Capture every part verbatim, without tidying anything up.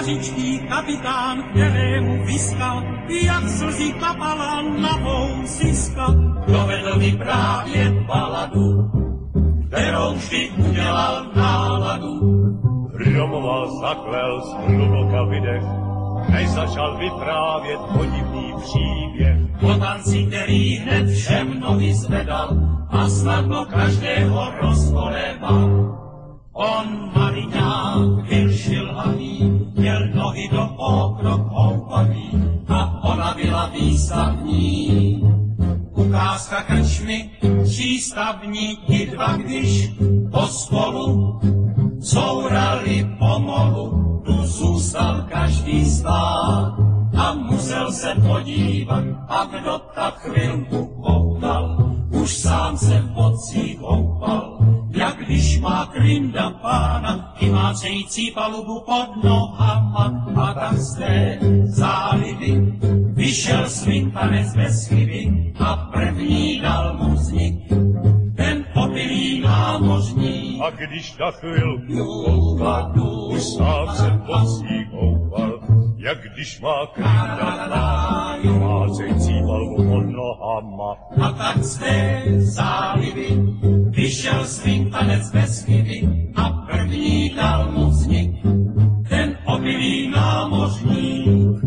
Stařičký kapitán, kterému vyskal, jak slzy kapala na housiska, dovedl vyprávět baladu, kterou vždy udělal náladu. Hromoval, zaklel, z hluboka vydech, než začal vyprávět podivný příběh. Po tanci, který hned všem nohy zvedal a snadno každého rozkolebal. On mariňák byl šilhavý, měl nohy do okrok houpaví a ona byla výstavní. Ukázka krčmy, přístavní, ti dva, když pospolu courali pomolu, tu zůstal každý stát a musel se podívat, a kdo tak chvilku koukal, už sám se v bocích houpal. Jak když má krinda pána, i mácející palubu pod nohama, a tak z té zálivy vyšel svým tanec bez chyby a první dal mu vznik ten opilý námořník. A když na chvilku koukal, už sám se v bocích houpal. Jak když má krinda pána, i mácející palubu pod nohama. A tak z té zálivy vyšel svým tanec bez chyby a první dal mu vznik ten opilý námořník.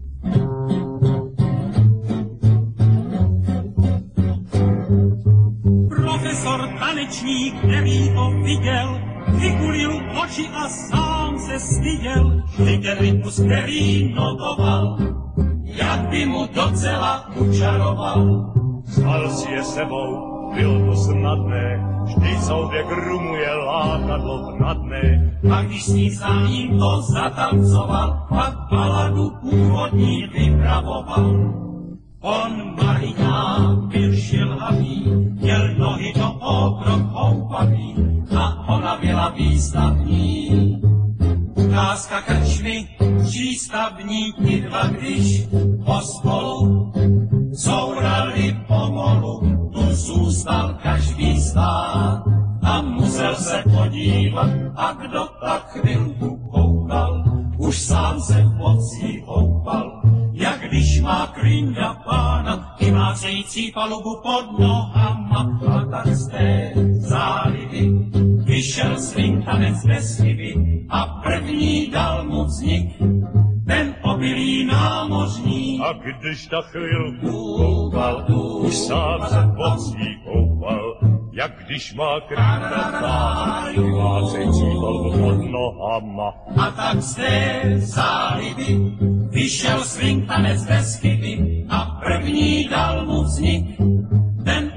Profesor tanečník, který to viděl, vykulil oči a sám se styděl. Viděl rytmus, který notoval, jak by mu docela učaroval. Vzal si je sebou, bylo to snadné, vždy souběh rumuje lákadlo nadné. A když s ním za ním to zatancoval, pak baladu původní vypravoval. On mariňák byl šilhavý, měl nohy do okrok houpaví a ona byla výstavní. Ukázka krčmy, přístavní, ti dva, když pospolu courali pomolu, tu zůstal každý stát a musel se podívat, a kdo tak chvilku koukal, už sám se v bocích houpal. Jak když má krinda pána, i mácející palubu pod nohama, a tak z té zálivy vyšel svým tanec bez chyby a první dal mu vznik ten opilý námořník. A když na chvilku koukal, už sám se v bocích houpal. Jak když má krinda pána, i mácející palubu pod nohama. A tak z té zálivy vyšel svým tanec bez chyby a první dal mu vznik ten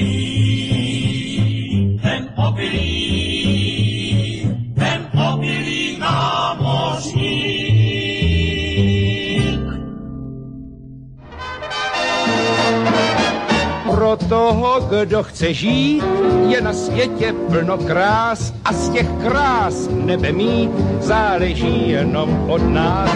opilý, ten opilý, ten opilý námořník. Pro toho, kdo chce žít, je na světě plno krás a z těch krás nebe mít záleží jenom od nás.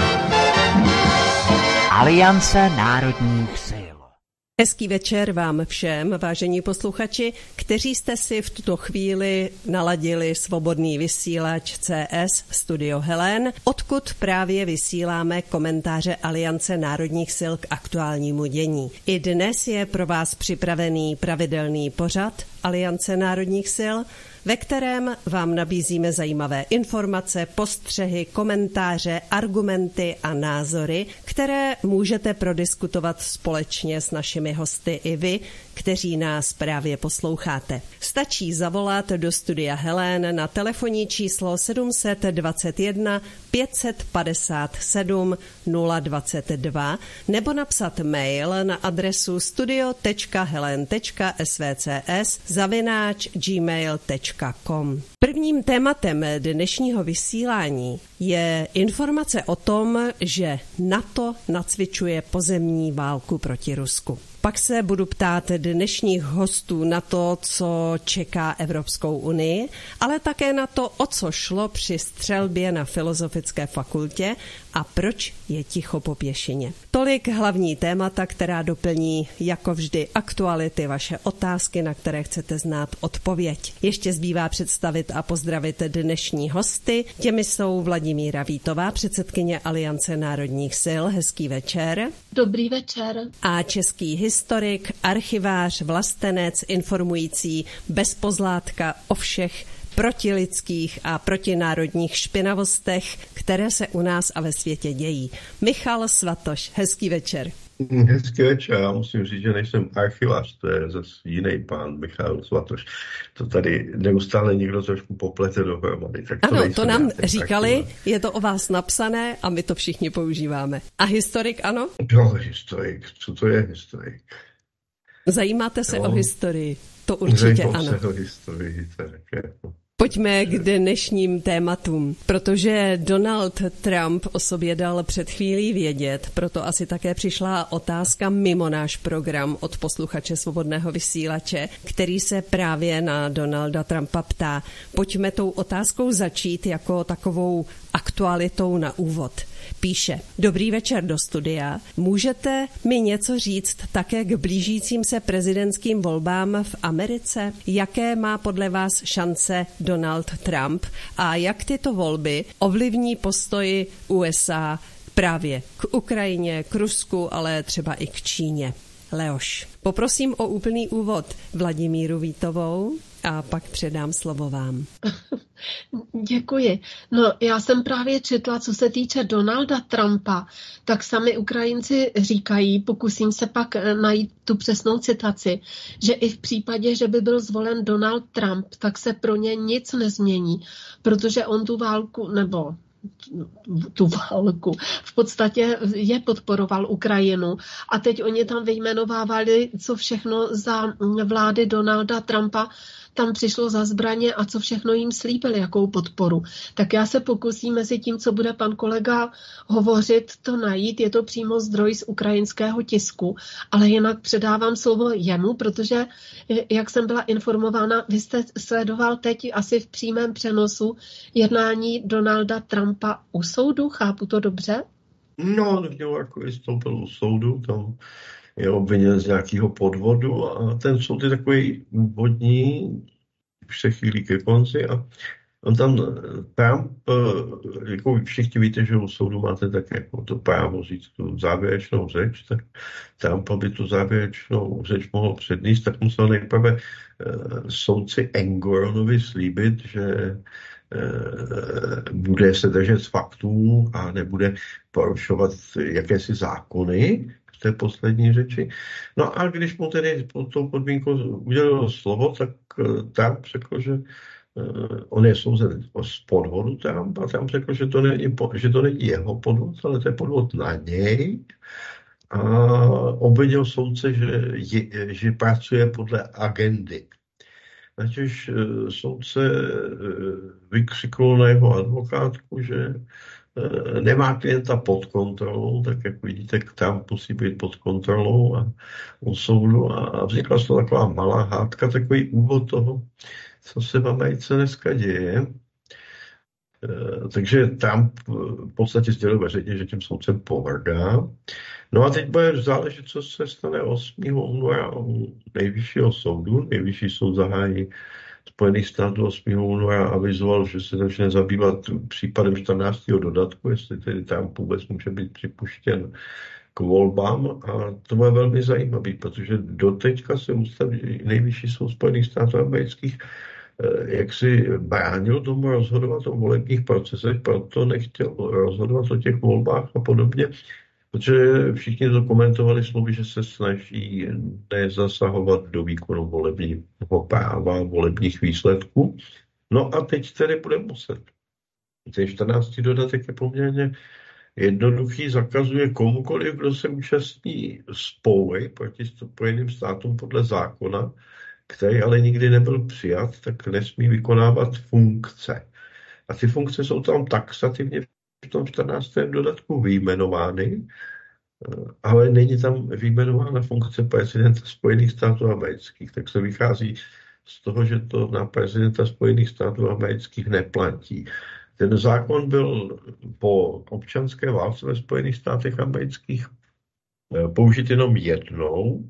Aliance národních sil. Hezký večer vám všem, vážení posluchači, kteří jste si v tuto chvíli naladili svobodný vysílač C S Studio Helen, odkud právě vysíláme komentáře Aliance národních sil k aktuálnímu dění. I dnes je pro vás připravený pravidelný pořad Aliance národních sil, ve kterém vám nabízíme zajímavé informace, postřehy, komentáře, argumenty a názory, které můžete prodiskutovat společně s našimi hosty i vy, kteří nás právě posloucháte. Stačí zavolat do studia Helen na telefonní číslo sedm dva jedna pět padesát sedm nula dvacet dva nebo napsat mail na adresu studio tečka helen tečka svcs zavináč gmail tečka com. Prvním tématem dnešního vysílání je informace o tom, že NATO nacvičuje pozemní válku proti Rusku. Pak se budu ptát dnešních hostů na to, co čeká Evropskou unii, ale také na to, o co šlo při střelbě na Filozofické fakultě a proč je ticho po pěšině. Tolik hlavní témata, která doplní jako vždy aktuality, vaše otázky, na které chcete znát odpověď. Ještě zbývá představit a pozdravit dnešní hosty. Těmi jsou Vladimíra Vítová, předsedkyně Aliance národních sil. Hezký večer. Dobrý večer. A český historik, archivář, vlastenec, informující bez pozlátka o všech protilidských a protinárodních špinavostech, které se u nás a ve světě dějí. Michal Svatoš, hezký večer. Hezký večer, já musím říct, že nejsem archivář, to je zase jiný pán Michal Svatoš. To tady neustále někdo trošku poplete dohromady. Tak to ano, to nám říkali, archivář. Je to o vás napsané a my to všichni používáme. A historik, ano? Jo, historik, co to je historik? Zajímáte se jo. o historii? To určitě Zajímám ano. se o historii, tak jako. Pojďme k dnešním tématům, protože Donald Trump o sobě dal před chvílí vědět, proto asi také přišla otázka mimo náš program od posluchače Svobodného vysílače, který se právě na Donalda Trumpa ptá. Pojďme tou otázkou začít jako takovou aktualitou na úvod. Píše, dobrý večer do studia. Můžete mi něco říct také k blížícím se prezidentským volbám v Americe? Jaké má podle vás šance Donald Trump a jak tyto volby ovlivní postoji U S A právě k Ukrajině, k Rusku, ale třeba i k Číně? Leoš. Poprosím o úplný úvod Vladimíru Vítovou a pak předám slovo vám. Děkuji. No, já jsem právě četla, co se týče Donalda Trumpa, tak sami Ukrajinci říkají, pokusím se pak najít tu přesnou citaci, že i v případě, že by byl zvolen Donald Trump, tak se pro ně nic nezmění, protože on tu válku, nebo tu válku. V podstatě je podporoval Ukrajinu a teď oni tam vyjmenovávali, co všechno za vlády Donalda Trumpa tam přišlo za zbraně a co všechno jim slíbil, jakou podporu. Tak já se pokusím mezi tím, co bude pan kolega hovořit, to najít. Je to přímo zdroj z ukrajinského tisku, ale jinak předávám slovo jemu, protože, jak jsem byla informována, vy jste sledoval teď asi v přímém přenosu jednání Donalda Trumpa u soudu, chápu to dobře? No, někdo jako vystoupil u soudu, tam je obviněn z nějakého podvodu a ten soud je takový úvodní, už se chýlí ke konci a on tam Trump, jako všichni víte, že u soudu máte tak jako to právo říct tu závěrečnou řeč, tak Trump, aby tu závěrečnou řeč mohl přednést, tak musel nejprve soudci Engoronovi slíbit, že bude se držet z faktů a nebude porušovat jakési zákony v té poslední řeči. No a když mu tedy pod tou podmínkou udělil slovo, tak Trump řekl, že on je souzen z podvodu Trump a Trump řekl, že to není, že to není jeho podvod, ale to je podvod na něj. A obvinil soudce, že, je, že pracuje podle agendy. Načež soudce vykřikl na jeho advokátku, že nemá klienta pod kontrolou, tak jak vidíte, Trump musí být pod kontrolou a u soudu a vznikla z toho taková malá hádka, takový úvod toho, co se v Americe dneska děje. Takže Trump v podstatě sdělil veřejně, že tím soudcem pohrdá. No a teď bude záležet, co se stane osmého února u nejvyššího soudu. Nejvyšší soud zahájí Spojených států osmého února avizoval, že se začne zabývat případem čtrnáctého dodatku, jestli tedy Trump vůbec může být připuštěn k volbám. A to bude velmi zajímavé, protože doteďka se ústavní nejvyšší soud Spojených států amerických jak si bránil tomu rozhodovat o volebních procesech, proto nechtěl rozhodovat o těch volbách a podobně, protože všichni to komentovali slovy, že se snaží nezasahovat do výkonu volebního práva, volebních výsledků. No a teď tedy bude muset. Ten čtrnáctý dodatek je poměrně jednoduchý, zakazuje komukoliv, kdo se účastní spory proti Spojeným státům podle zákona, který ale nikdy nebyl přijat, tak nesmí vykonávat funkce. A ty funkce jsou tam taxativně v tom čtrnáctém dodatku vyjmenovány. ale není tam vyjmenována funkce prezidenta Spojených států amerických, tak se vychází z toho, že to na prezidenta Spojených států amerických neplatí. Ten zákon byl po občanské válce ve Spojených státech amerických použit jenom jednou,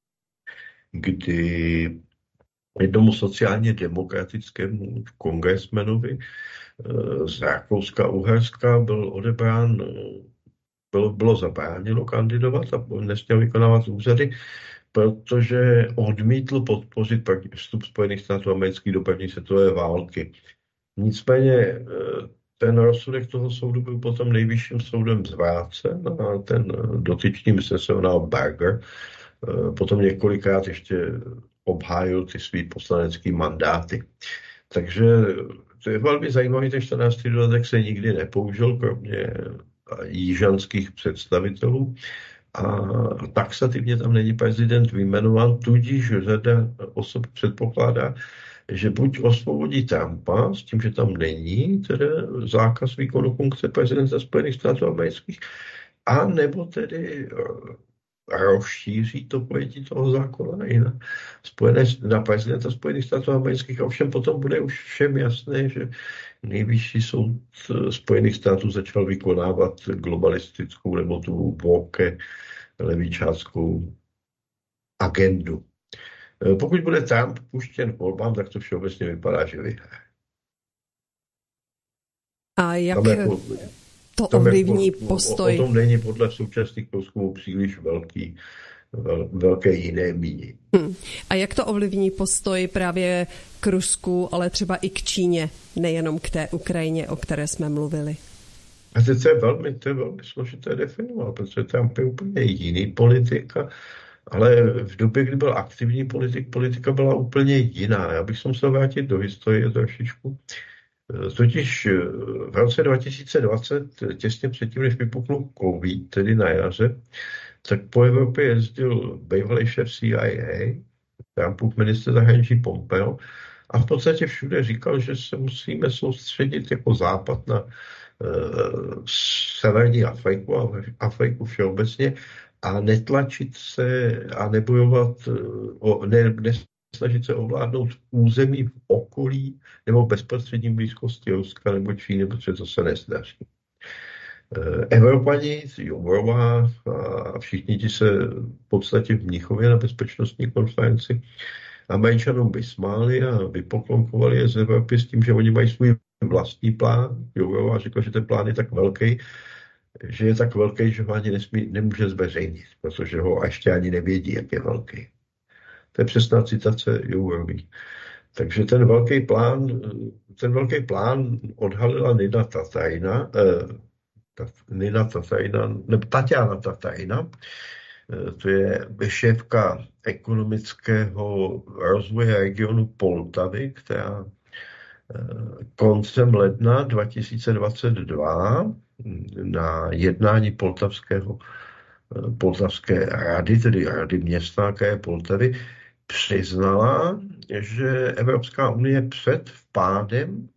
kdy jednomu sociálně demokratickému kongresmenovi z Rakouska-Uherska byl odebrán, bylo, bylo zabráněno kandidovat a nesměl vykonávat úřady, protože odmítl podpořit vstup Spojených států amerických do první světové války. Nicméně ten rozsudek toho soudu byl potom nejvyšším soudem zvrácen a ten dotyčný, myslím se jmenoval Berger, potom několikrát ještě obhájil ty svý poslanecký mandáty. Takže to je velmi zajímavý, ten čtrnáctý dodatek se nikdy nepoužil, kromě jižanských představitelů. A taxativně tam není prezident vyjmenován, tudíž řada osob předpokládá, že buď osvobodí Trumpa s tím, že tam není teda zákaz výkonu funkce prezidenta Spojených států amerických, a nebo tedy rozšíří to pojetí toho zákona i na, spojené, na prezidenta Spojených států amerických. Ovšem potom bude už všem jasné, že nejvyšší soud Spojených států začal vykonávat globalistickou nebo tu woke levičáckou agendu. Pokud bude Trump puštěn k volbám, tak to všeobecně vypadá, že vyhraje. A jak jako, to ovlivní jako, postoj? O, o tom není podle současných průzkumů příliš velký, vel, velké jiné mínění. Hmm. A jak to ovlivní postoj právě k Rusku, ale třeba i k Číně, nejenom k té Ukrajině, o které jsme mluvili? A to je velmi, to je velmi složité definovat, protože Trump je úplně jiný politika, ale v době, kdy byl aktivní politik, politika byla úplně jiná. Já bych se musel vrátit do historie trošičku. Totiž v roce dva tisíce dvacet, těsně předtím, než vypuknul COVID, tedy na jaře, tak po Evropě jezdil bývalý šéf C I A, Trumpův ministr zahraničí Pompeo, a v podstatě všude říkal, že se musíme soustředit jako Západ na uh, severní Afriku a Afriku všeobecně a netlačit se a nebojovat, o, ne, nesnažit se ovládnout území v okolí nebo v bezprostředním blízkosti Ruska nebo Číny, protože to se nesdaří. Evropani, Jourová a všichni ti se v podstatě v Mnichově na bezpečnostní konferenci Američanům vysmáli a vypoklonkovali je z Evropy s tím, že oni mají svůj vlastní plán. Jourová řekla, že ten plán je tak velký, že je tak velký, že ho ani nesmí, nemůže zveřejnit, protože ho ještě ani nevědí, jak je velký. To je přesná citace Jourový. Takže ten velký plán, ten velký plán odhalila Nina Tatarina, eh, Nina Tatarina, nebo Tatiana Tatarina, eh, to je šéfka ekonomického rozvoje regionu Poltavy, která eh, koncem ledna dva tisíce dvacet dva na jednání Poltavského, Poltavské rady, tedy rady města kraje Poltavy, přiznala, že Evropská unie před vpádem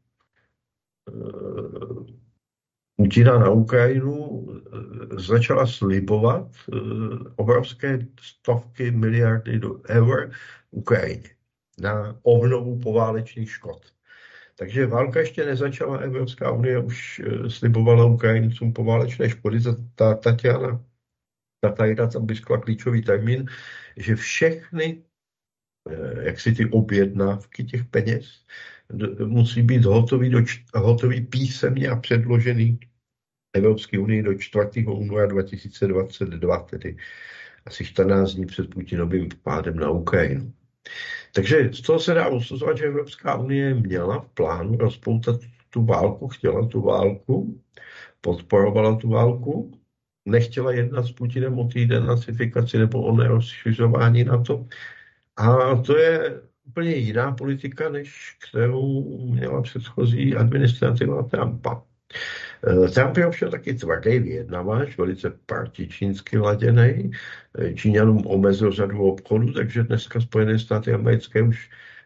Putina na Ukrajinu začala slibovat obrovské stovky miliardy eur Ukrajině na obnovu poválečných škod. Takže válka ještě nezačala, Evropská unie už slibovala Ukrajincům poválečné škody. Ta Tatiana Tatarina tam vyskla klíčový termín, že všechny jak si ty objednávky těch peněz musí být hotový, do, hotový písemně a předložený Evropské unii do čtvrtého února dva tisíce dvacet dva, tedy asi čtrnáct dní před Putinovým vpádem na Ukrajinu. Takže z toho se dá usuzovat, že Evropská unie měla v plánu rozpoutat tu válku, chtěla tu válku, podporovala tu válku, nechtěla jednat s Putinem o té denacifikaci nebo o nerozšiřování na to. A to je úplně jiná politika, než kterou měla předchozí administrativa Trumpa. Trump je ovšem taky tvrdý vyjednavač, velice partičínsky laděnej. Číňanům omezil řadu obchodu, takže dneska Spojené státy americké už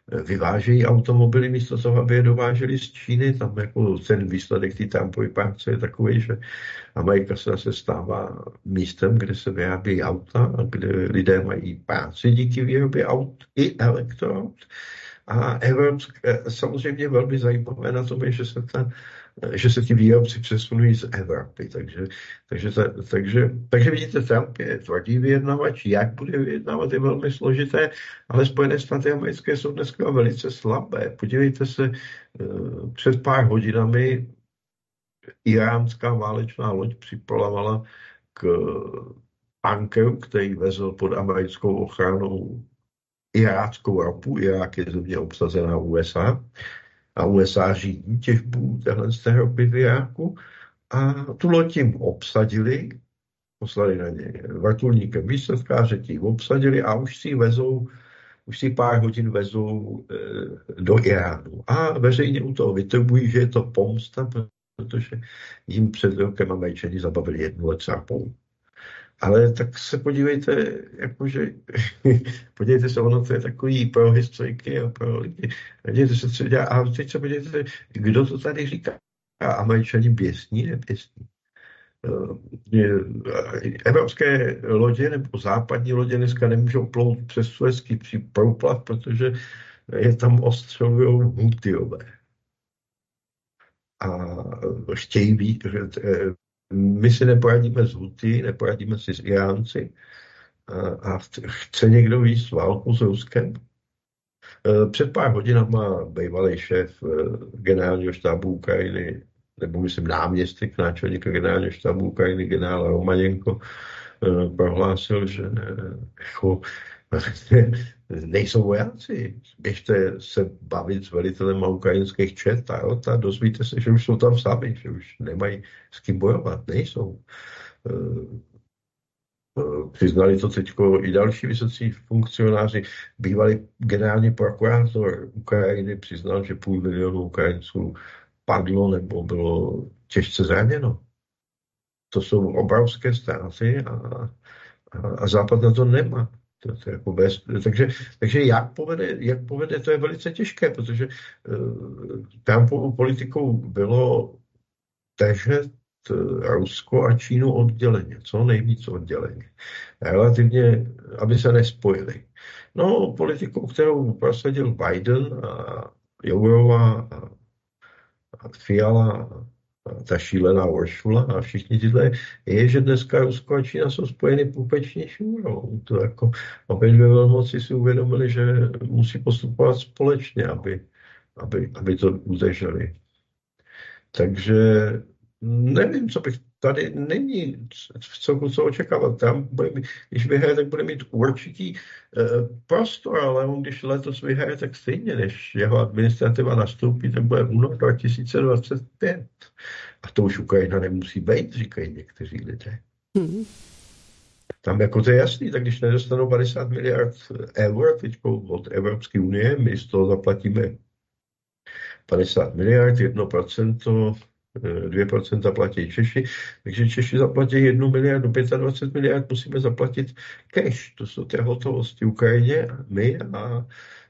vyvážejí automobily místo toho, aby je dováželi z Číny. Tam jako ten výsledek té Trumpovy práce je takový, že Amerika se zase stává místem, kde se vyrábí auta a kde lidé mají práci díky výrobě aut i elektroaut. A Evropské, samozřejmě velmi zajímavé na tom je, že se, ta, že se ti výrobci přesunují z Evropy. Takže, takže, takže, takže vidíte, Trump je tvrdý vyjednavač, jak bude vyjednávat, je velmi složité, ale Spojené státy americké jsou dneska velice slabé. Podívejte se, před pár hodinami iránská válečná loď připlavala k tankeru, který vezl pod americkou ochranou iráckou ropu. Irák je země obsazená U S A a U S A řídí těžbu téhle z té ropy v Iráku a tu loď jim obsadili, poslali na ně vrtulníkem výsadkáře, ti obsadili a už si vezou, už si pár hodin vezou e, do Iránu a veřejně u toho vytrbují, že je to pomsta, protože jim před rokem Američani zabavili jednu loď a půl. Ale tak se podívejte, jakože, podívejte se, ono to je takový pro historiky a pro lidi. Podívejte se, co dělá. A teď se podívejte, kdo to tady říká. A Američani běsní, neběsní. Evropské lodě nebo západní lodě dneska nemůžou plout přes Suezský průplav, protože je tam ostřelujou Hutiové. A chtějí být, my si neporadíme s Huty, neporadíme si s Iránci a chce někdo víc válku s Ruskem. Před pár hodinama bývalý šéf generálního štábu Ukrajiny, nebo myslím náměstek náčelníka generálního štábu Ukrajiny, generál Romaněnko, prohlásil, že jako, nejsou vojáci. Běžte se bavit s velitelem ukrajinských čet a, a dozvíte se, že už jsou tam sami, že už nemají s kým bojovat. Nejsou. Přiznali to teď i další vysocí funkcionáři. Bývalý generální prokurátor Ukrajiny přiznal, že půl milionu Ukrajinců padlo nebo bylo těžce zraněno. To jsou obrovské ztráty a, a, a Západ na to nemá. To, to jako bez, takže, takže jak povede, jak povede, to je velice těžké, protože uh, Trumpovou politikou bylo držet Rusko a Čínu odděleně, co nejvíc odděleně. Relativně, aby se nespojili. No, politikou, kterou prosadil Biden a Jourová a, a Fiala a ta šílená Uršula a všichni tyhle, je, že dneska Rusko a Čína jsou spojeny pupeční šňůrou. To jako obě dvě velmoci si uvědomili, že musí postupovat společně, aby, aby, aby to udrželi. Takže nevím, co bych tady není, co, co očekávat. Tam bude mít, když vyhraje, tak bude mít určitý eh, prostor, ale on, když letos vyhraje, tak stejně, než jeho administrativa nastoupí, tak bude únor dva tisíce dvacet pět. A to už Ukrajina nemusí být, říkají někteří lidé. Mm. Tam jako to je jasný, tak když nedostanou padesát miliard eur teď od Evropské unie, my z toho zaplatíme padesát miliard, jedno procento, dvě procenta platí Češi, takže Češi zaplatí jednu miliardu, dvacet pět miliard musíme zaplatit cash. To jsou ty hotovosti Ukrajině, my a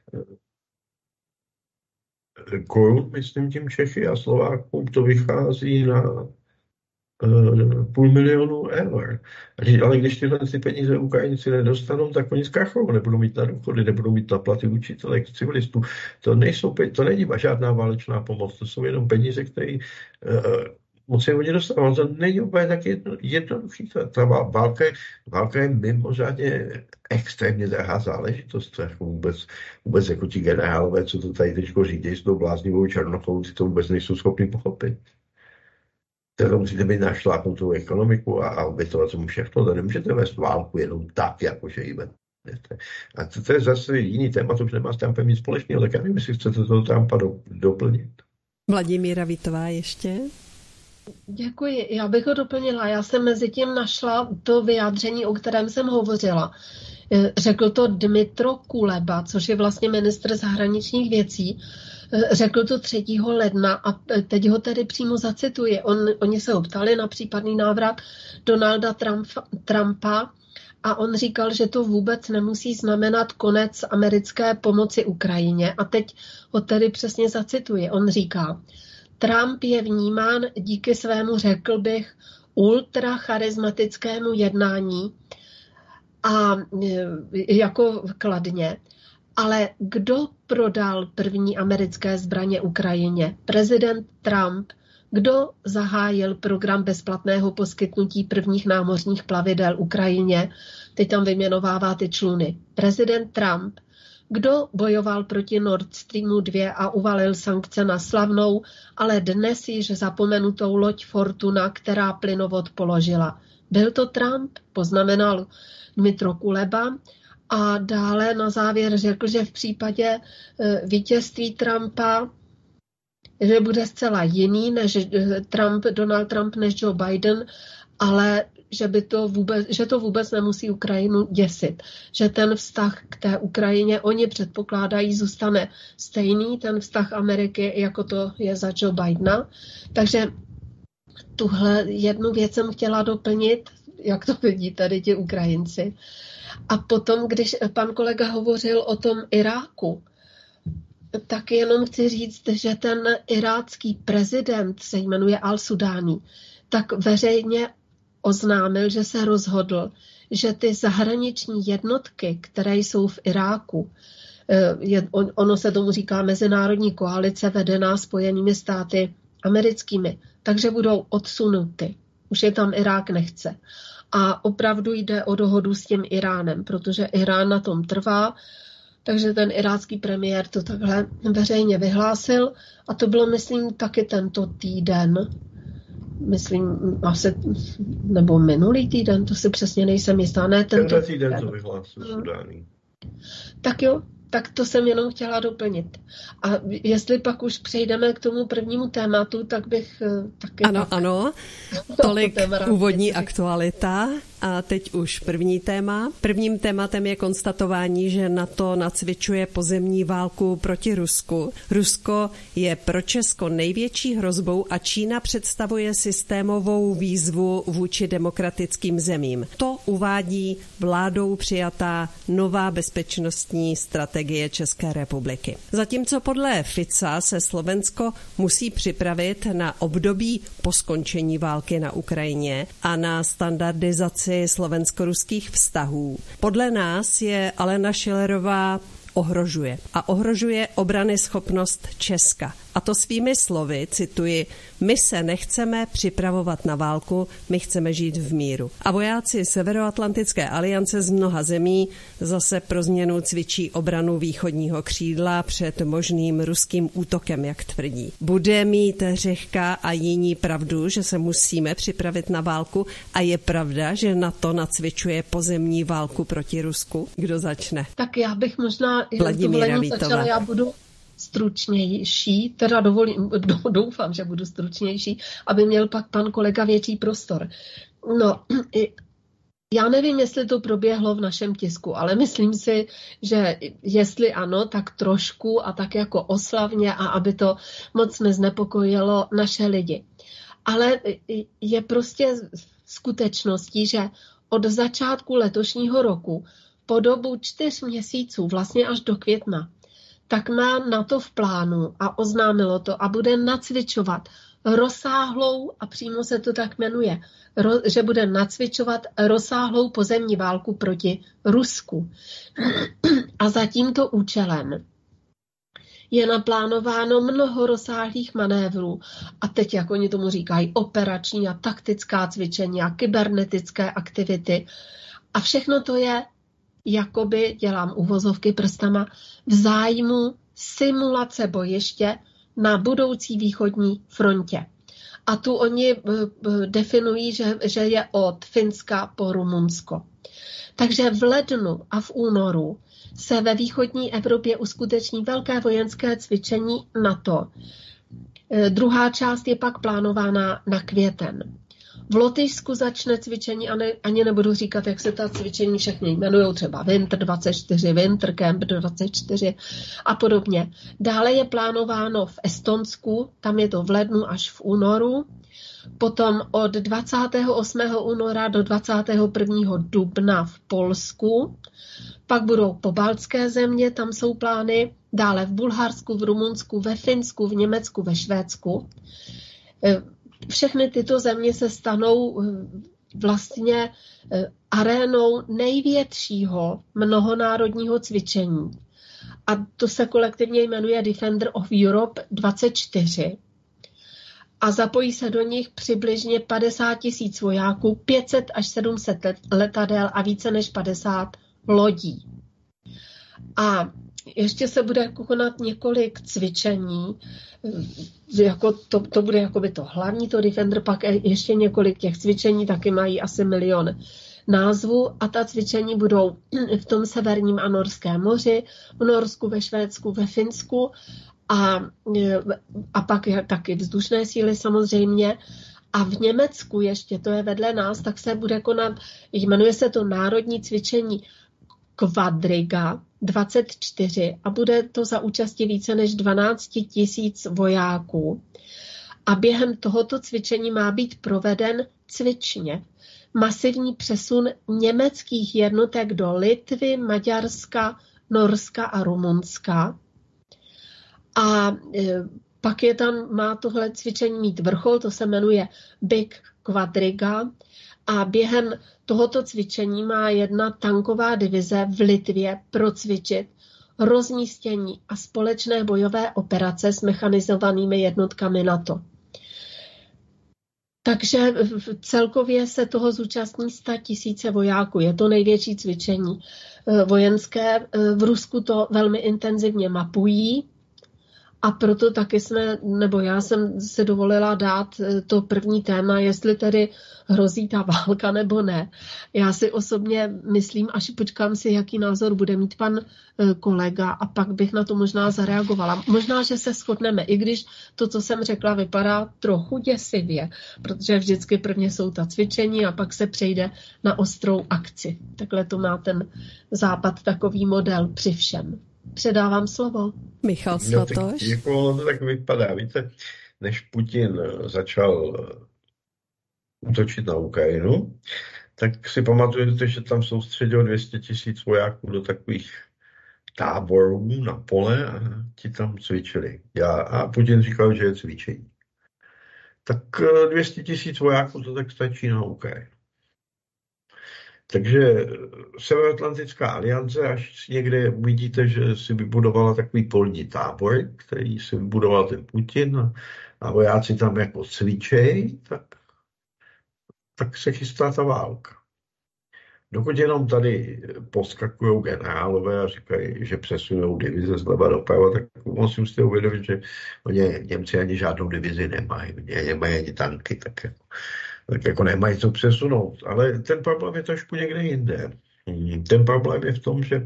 korun, myslím tím Čechy a Slovákům to vychází na uh, půl milionu eur. Ale když tyhle ty peníze Ukrajinci nedostanou, tak oni zkrachou, nebudou mít na důchody, nebudou mít na platy učitelek, civilistů. To, nejsou, to není žádná válečná pomoc, to jsou jenom peníze, které uh, musí oni dostat. To není úplně tak jedno, jednoduchý. Ta, ta válka, je, válka je mimořádně extrémně drahá záležitost. Jako vůbec, vůbec jako ti generálové, co to tady teď řídí s tou bláznivou Černochou, si to vůbec nejsou schopni pochopit. To musíte být našlápnutou ekonomiku a, a obětovat tomu všechno. To nemůžete vést válku jenom tak, jakože ji vedete. A to, to je zase jiný téma, to už nemá s Trumpem nic společného, tak já nevím, jestli chcete toho Trumpa do, doplnit. Vladimíra Vitová ještě? Děkuji. Já bych ho doplnila. Já jsem mezi tím našla to vyjádření, o kterém jsem hovořila. Řekl to Dmytro Kuleba, což je vlastně ministr zahraničních věcí. Řekl to třetího ledna a teď ho tedy přímo zacituji. On, oni se ho ptali na případný návrat Donalda Trumpa, Trumpa a on říkal, že to vůbec nemusí znamenat konec americké pomoci Ukrajině. A teď ho tedy přesně zacituji. On říká, Trump je vnímán díky svému, řekl bych, ultracharismatickému jednání a jako kladně. Ale kdo prodal první americké zbraně Ukrajině? Prezident Trump. Kdo zahájil program bezplatného poskytnutí prvních námořních plavidel Ukrajině? Teď tam vyjmenovává ty čluny. Prezident Trump. Kdo bojoval proti Nord Streamu dva a uvalil sankce na slavnou, ale dnes již zapomenutou loď Fortuna, která plynovod položila? Byl to Trump, poznamenal Dmytro Kuleba. A dále na závěr řekl, že v případě vítězství Trumpa, že bude zcela jiný než Trump, Donald Trump než Joe Biden, ale že, by to vůbec, že to vůbec nemusí Ukrajinu děsit. Že ten vztah k té Ukrajině, oni předpokládají, zůstane stejný, ten vztah Ameriky, jako to je za Joe Bidena. Takže tuhle jednu věc jsem chtěla doplnit, jak to vidí tady ti Ukrajinci. A potom, když pan kolega hovořil o tom Iráku, tak jenom chci říct, že ten irácký prezident se jmenuje Al-Sudáni, tak veřejně oznámil, že se rozhodl, že ty zahraniční jednotky, které jsou v Iráku, je, on, ono se tomu říká mezinárodní koalice vedená Spojenými státy americkými, takže budou odsunuty. Už je tam Irák nechce. A opravdu jde o dohodu s tím Iránem, protože Irán na tom trvá, takže ten irácký premiér to takhle veřejně vyhlásil a to bylo, myslím, taky tento týden. Myslím, asi, nebo minulý týden, to si přesně nejsem jistá. Ne, tento Tenhle týden to vyhlásil Sudány. Tak jo, tak to jsem jenom chtěla doplnit. A jestli pak už přejdeme k tomu prvnímu tématu, tak bych taky... Ano, tak... ano, tolik úvodní aktualita. A teď už první téma. Prvním tématem je konstatování, že NATO nacvičuje pozemní válku proti Rusku. Rusko je pro Česko největší hrozbou a Čína představuje systémovou výzvu vůči demokratickým zemím. To uvádí vládou přijatá nová bezpečnostní strategie České republiky. Zatímco podle Fica se Slovensko musí připravit na období po skončení války na Ukrajině a na standardizaci slovensko-ruských vztahů. Podle nás je Alena Schillerová ohrožuje. A ohrožuje obranyschopnost Česka. A to svými slovy, cituji, my se nechceme připravovat na válku, my chceme žít v míru. A vojáci Severoatlantické aliance z mnoha zemí zase pro změnu cvičí obranu východního křídla před možným ruským útokem, jak tvrdí. Bude mít Řehka a jiní pravdu, že se musíme připravit na válku a je pravda, že NATO nacvičuje pozemní válku proti Rusku? Kdo začne? Tak já bych možná Vladimíra Vítová. Já budu stručnější, teda dovolím, doufám, že budu stručnější, aby měl pak pan kolega větší prostor. No, já nevím, jestli to proběhlo v našem tisku, ale myslím si, že jestli ano, tak trošku a tak jako oslavně a aby to moc neznepokojilo naše lidi. Ale je prostě skutečností, že od začátku letošního roku po dobu čtyř měsíců, vlastně až do května, tak má NATO v plánu a oznámilo to a bude nacvičovat rozsáhlou, a přímo se to tak jmenuje, ro, že bude nacvičovat rozsáhlou pozemní válku proti Rusku. A za tímto účelem je naplánováno mnoho rozsáhlých manévrů a teď, jak oni tomu říkají, operační a taktická cvičení a kybernetické aktivity. A všechno to je, jakoby, dělám uvozovky prstama, v zájmu simulace bojiště na budoucí východní frontě. A tu oni definují, že, že je od Finska po Rumunsko. Takže v lednu a v únoru se ve východní Evropě uskuteční velké vojenské cvičení NATO. Druhá část je pak plánována na květen. V Lotyšsku začne cvičení, a ne, ani nebudu říkat, jak se ta cvičení všechny jmenují, třeba Winter dvacet čtyři, Winter Camp dvacet čtyři a podobně. Dále je plánováno v Estonsku, tam je to v lednu až v únoru. Potom od dvacátého osmého února do dvacátého prvního dubna v Polsku, pak budou pobaltské země, tam jsou plány, dále v Bulharsku, v Rumunsku, ve Finsku, v Německu, ve Švédsku. Všechny tyto země se stanou vlastně arénou největšího mnohonárodního cvičení. A to se kolektivně jmenuje Defender of Europe dvacet čtyři. A zapojí se do nich přibližně padesát tisíc vojáků, pět set až sedm set letadel a více než padesát lodí. A ještě se bude konat několik cvičení, jako to, to bude jakoby to hlavní, to Defender, pak ještě několik těch cvičení, taky mají asi milion názvů a ta cvičení budou v tom severním a norském moři, v Norsku, ve Švédsku, ve Finsku a, a pak taky vzdušné síly samozřejmě. A v Německu ještě, to je vedle nás, tak se bude konat, jmenuje se to národní cvičení Quadriga dvacet čtyři a bude to za účasti více než dvanáct tisíc vojáků. A během tohoto cvičení má být proveden cvičně masivní přesun německých jednotek do Litvy, Maďarska, Norska a Rumunska. A e, pak je tam, má tohle cvičení mít vrchol, to se jmenuje Big Quadriga. A během tohoto cvičení má jedna tanková divize v Litvě procvičit rozmístění a společné bojové operace s mechanizovanými jednotkami NATO. Takže celkově se toho zúčastní sta tisíce vojáků. Je to největší cvičení vojenské. V Rusku to velmi intenzivně mapují. A proto taky jsme, nebo já jsem se dovolila dát to první téma, jestli tedy hrozí ta válka nebo ne. Já si osobně myslím, až počkám si, jaký názor bude mít pan kolega a pak bych na to možná zareagovala. Možná, že se shodneme, i když to, co jsem řekla, vypadá trochu děsivě, protože vždycky prvně jsou ta cvičení a pak se přejde na ostrou akci. Takhle to má ten Západ takový model při všem. Předávám slovo. Michal Svatoš. No, tak, jako to tak vypadá. Víte, než Putin začal útočit na Ukrajinu, tak si pamatujete, že tam soustředil dvě stě tisíc vojáků do takových táborů na pole a ti tam cvičili. Já, a Putin říkal, že je cvičení. Tak dvě stě tisíc vojáků to tak stačí na Ukrajinu. Takže Severoatlantická aliance, až někde uvidíte, že si vybudovala takový polní tábor, který si vybudoval ten Putin a vojáci tam jako cvičejí, tak, tak se chystá ta válka. Dokud jenom tady poskakují generálové a říkají, že přesunou divize zleva doprava, tak musím si uvědomit, že oni Němci ani žádnou divizi nemají, nemají ani tanky, tak jako, tak jako nemají co přesunout. Ale ten problém je trošku někde jinde. Ten problém je v tom, že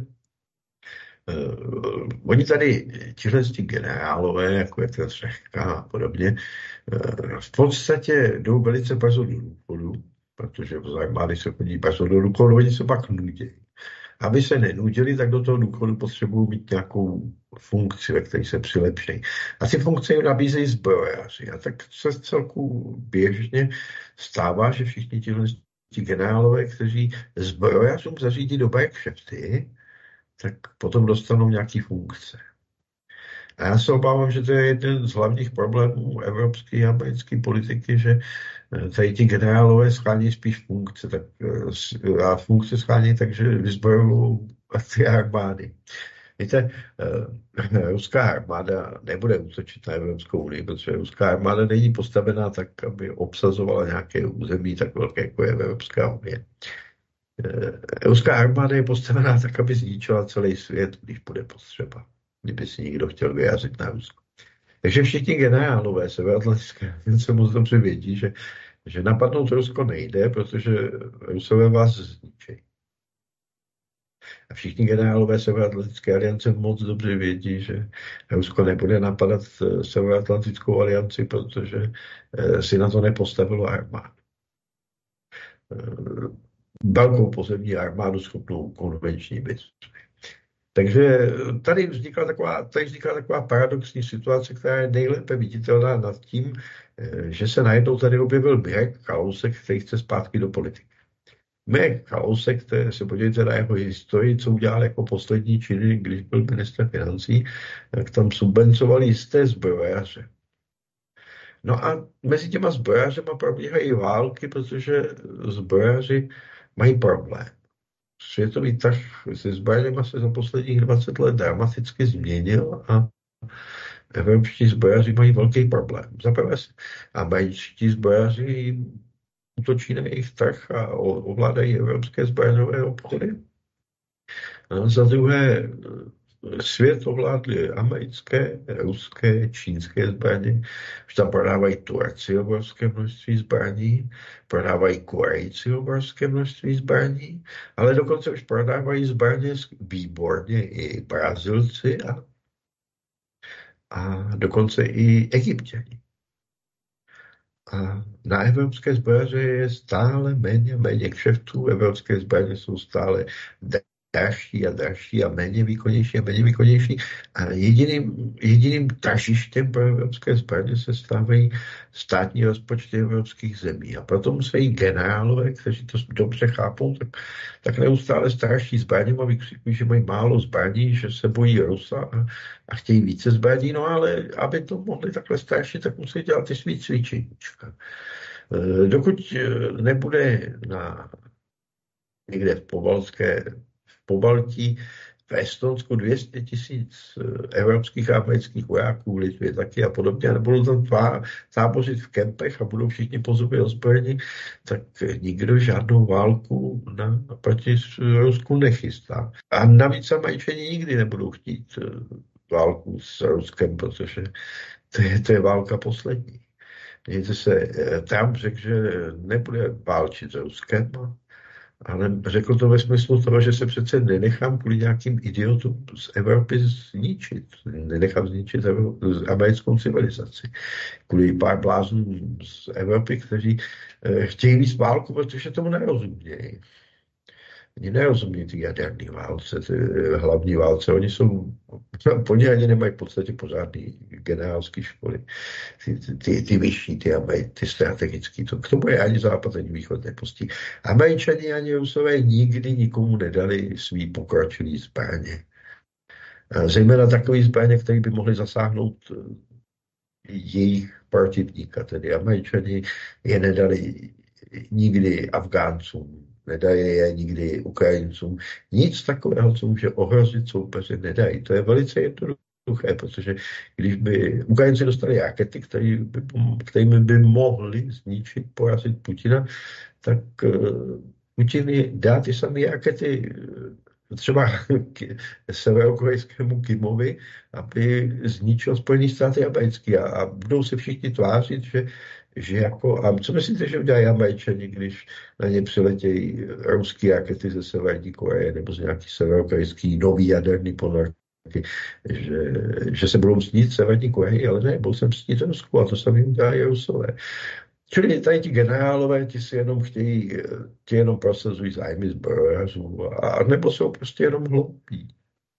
uh, oni tady, tihle generálové, jako je ten Řehka a podobně, uh, v podstatě jdou velice brzo do důchodu, protože v armády se chodí brzo do důchodu, oni se pak nudí. Aby se nenudili, tak do toho důchodu potřebují mít nějakou funkci, ve které se přilepší. A ty funkce jim nabízejí zbrojaři. A tak se celku běžně stává, že všichni tihle generálové, kteří zbrojařům zařídí dobré kšefty, tak potom dostanou nějaký funkce. A já se obávám, že to je jeden z hlavních problémů evropské a americké politiky, že tady ti generálové schání spíš funkce, tak a funkce schání takže vyzbrojují ty armády. Víte, ruská armáda nebude útočit na Evropskou unii, protože ruská armáda není postavená tak, aby obsazovala nějaké území tak velké, jako je Evropská unie. Ruská armáda je postavená tak, aby zničila celý svět, když bude potřeba, kdyby si někdo chtěl vyjádřit na Rusko. Takže všichni generálové severoatlantické se moc dobře vědí, že, že napadnout Rusko nejde, protože Rusové vás zničí. A všichni generálové Severoatlantické aliance moc dobře vědí, že Rusko nebude napadat Severoatlantickou alianci, protože si na to nepostavilo armádu. Velkou pozemní armádu schopnou konvenční bitvy. Takže tady vznikla taková, tady vznikla taková paradoxní situace, která je nejlépe viditelná nad tím, že se najednou tady objevil Mirek Kalousek, který chce zpátky do politiky. Mirek Kalousek, které se podívejte na jeho historii, co udělal jako poslední činy, když byl ministr financí, tak tam subvencovali jisté zbrojaře. No a mezi těma zbrojařema probíhají války, protože zbrojaři mají problém. Světový trh se zbraněma se za posledních dvacet let dramaticky změnil a evropští zbrojaři mají velký problém. Za prvé američtí zbrojaři útočí na jejich trh a ovládají evropské zbraňové obchody. A za druhé svět ovládly americké, ruské, čínské zbraně, že tam prodávají Turci obrovské množství zbraní, prodávají Korejci obrovské množství zbraní, ale dokonce už prodávají zbraně výborně i Brazilci a, a dokonce i Egypťani. A na evropské zbraně je stále méně méně kšeftů, evropské zbraně jsou stále dražší a dražší a méně výkonnější a méně výkonnější. A jediným, jediným tržištěm pro evropské zbraně se stávají státní rozpočty evropských zemí. A proto musí generálové, kteří to dobře chápou, tak, tak neustále straší zbraněm a vykřikují, že mají málo zbraní, že se bojí Rusa a, a chtějí více zbraní. No ale aby to mohli takhle strašit, tak musí dělat ty svý cvičeníčka. Dokud nebude na někde v pobaltské Pobaltí, v Estonsku dvě stě tisíc evropských a amerických vojáků, v Litvě taky a podobně, a nebudou tam tvá, tábořit v kempech a budou všichni po zuby ozbrojeni, tak nikdo žádnou válku na, proti Rusku nechystá. A navíc Američani nikdy nebudou chtít válku s Ruskem, protože to je, to je válka poslední. Mějte se, Trump řekl, že nebude válčit s Ruskem, ale řekl to ve smyslu toho, že se přece nenechám kvůli nějakým idiotům z Evropy zničit. Nenechám zničit americkou civilizaci. Kvůli pár bláznům z Evropy, kteří eh, chtějí víc válku, protože tomu nerozumějí. Oni nerozumí ty jaderné válce, ty hlavní válce. Oni jsou, oni ani nemají v podstatě pořádný generálský školy. Ty, ty, ty vyšší, ty, ty strategický, to k tomu je ani západ, ani východ nepustí. Američani ani Rusové nikdy nikomu nedali svý pokročilý zbraně. Zejména takový zbraně, které by mohly zasáhnout jejich protivníka. Tedy Američani je nedali nikdy Afgáncům, nedají je nikdy Ukrajincům. Nic takového, co může ohrozit soupeře, nedají. To je velice jednoduché, protože když by Ukrajinci dostali rakety, který by, kterými by mohli zničit, porazit Putina, tak Putin dá ty samé rakety třeba severokorejskému Kimovi, aby zničil Spojené státy americké a, a budou se všichni tvářit, že že jako, a co myslíte, že udělají Američani, když na ně přiletějí ruský rakety ze Severní Koreje nebo z nějaký severokorejský nový jaderný ponorky, že, že se budou mstít Severní Koreji, ale ne, budou se mstít Rusku a to sami udělají Rusové. Čili tady ti generálové, ti si jenom chtějí, ti jenom prosazují zájmy zbrojařů a nebo jsou prostě jenom hloupí.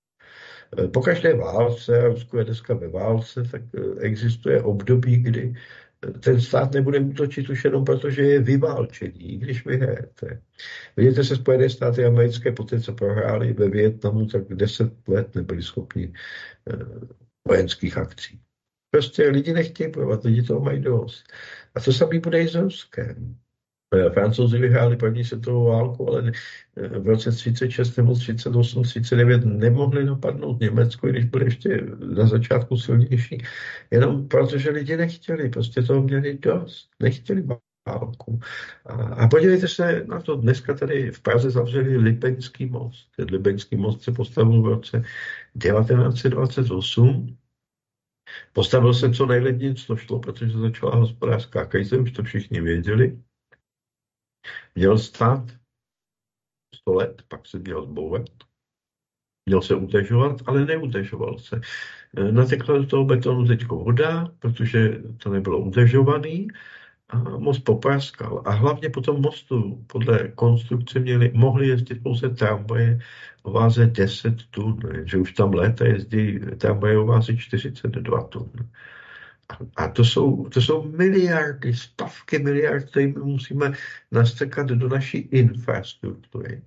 Po každé válce, a Rusko je dneska ve válce, tak existuje období, kdy ten stát nebude útočit už jenom proto, že je vyválčený, když vyhrajete. Vidíte se Spojené státy americké, poté co prohráli ve Vietnamu, tak deset let nebyli schopni uh, vojenských akcí. Prostě lidi nechtějí bojovat, lidi toho mají dost. A to samý bude i s Ruskem. Francouzi vyhráli první světovou válku, ale v roce třicet šest nebo třicet osm, třicet devět nemohli napadnout Německo, když byli ještě na začátku silnější. Jenom protože lidi nechtěli, prostě toho měli dost. Nechtěli válku. A, a podívejte se na to, dneska tady v Praze zavřeli Libeňský most. Ten Libeňský most se postavil v roce devatenáct set dvacet osm. Postavil se co nejlevněji, co šlo, protože začala hospodářská krize, už to všichni věděli. Měl stát sto let, pak se měl zbourat. Měl se utežovat, ale neutežoval se. Natekla do toho betonu teďko voda, protože to nebylo utežovaný a most popraskal. A hlavně po tom mostu podle konstrukce měli, mohli jezdit pouze tramvaje o váze deset tun, že už tam léta jezdí tramvaje o váze čtyřicet dva tun. A to jsou, to jsou miliardy, stovky miliard, které my musíme nastrkat do naší infrastruktury.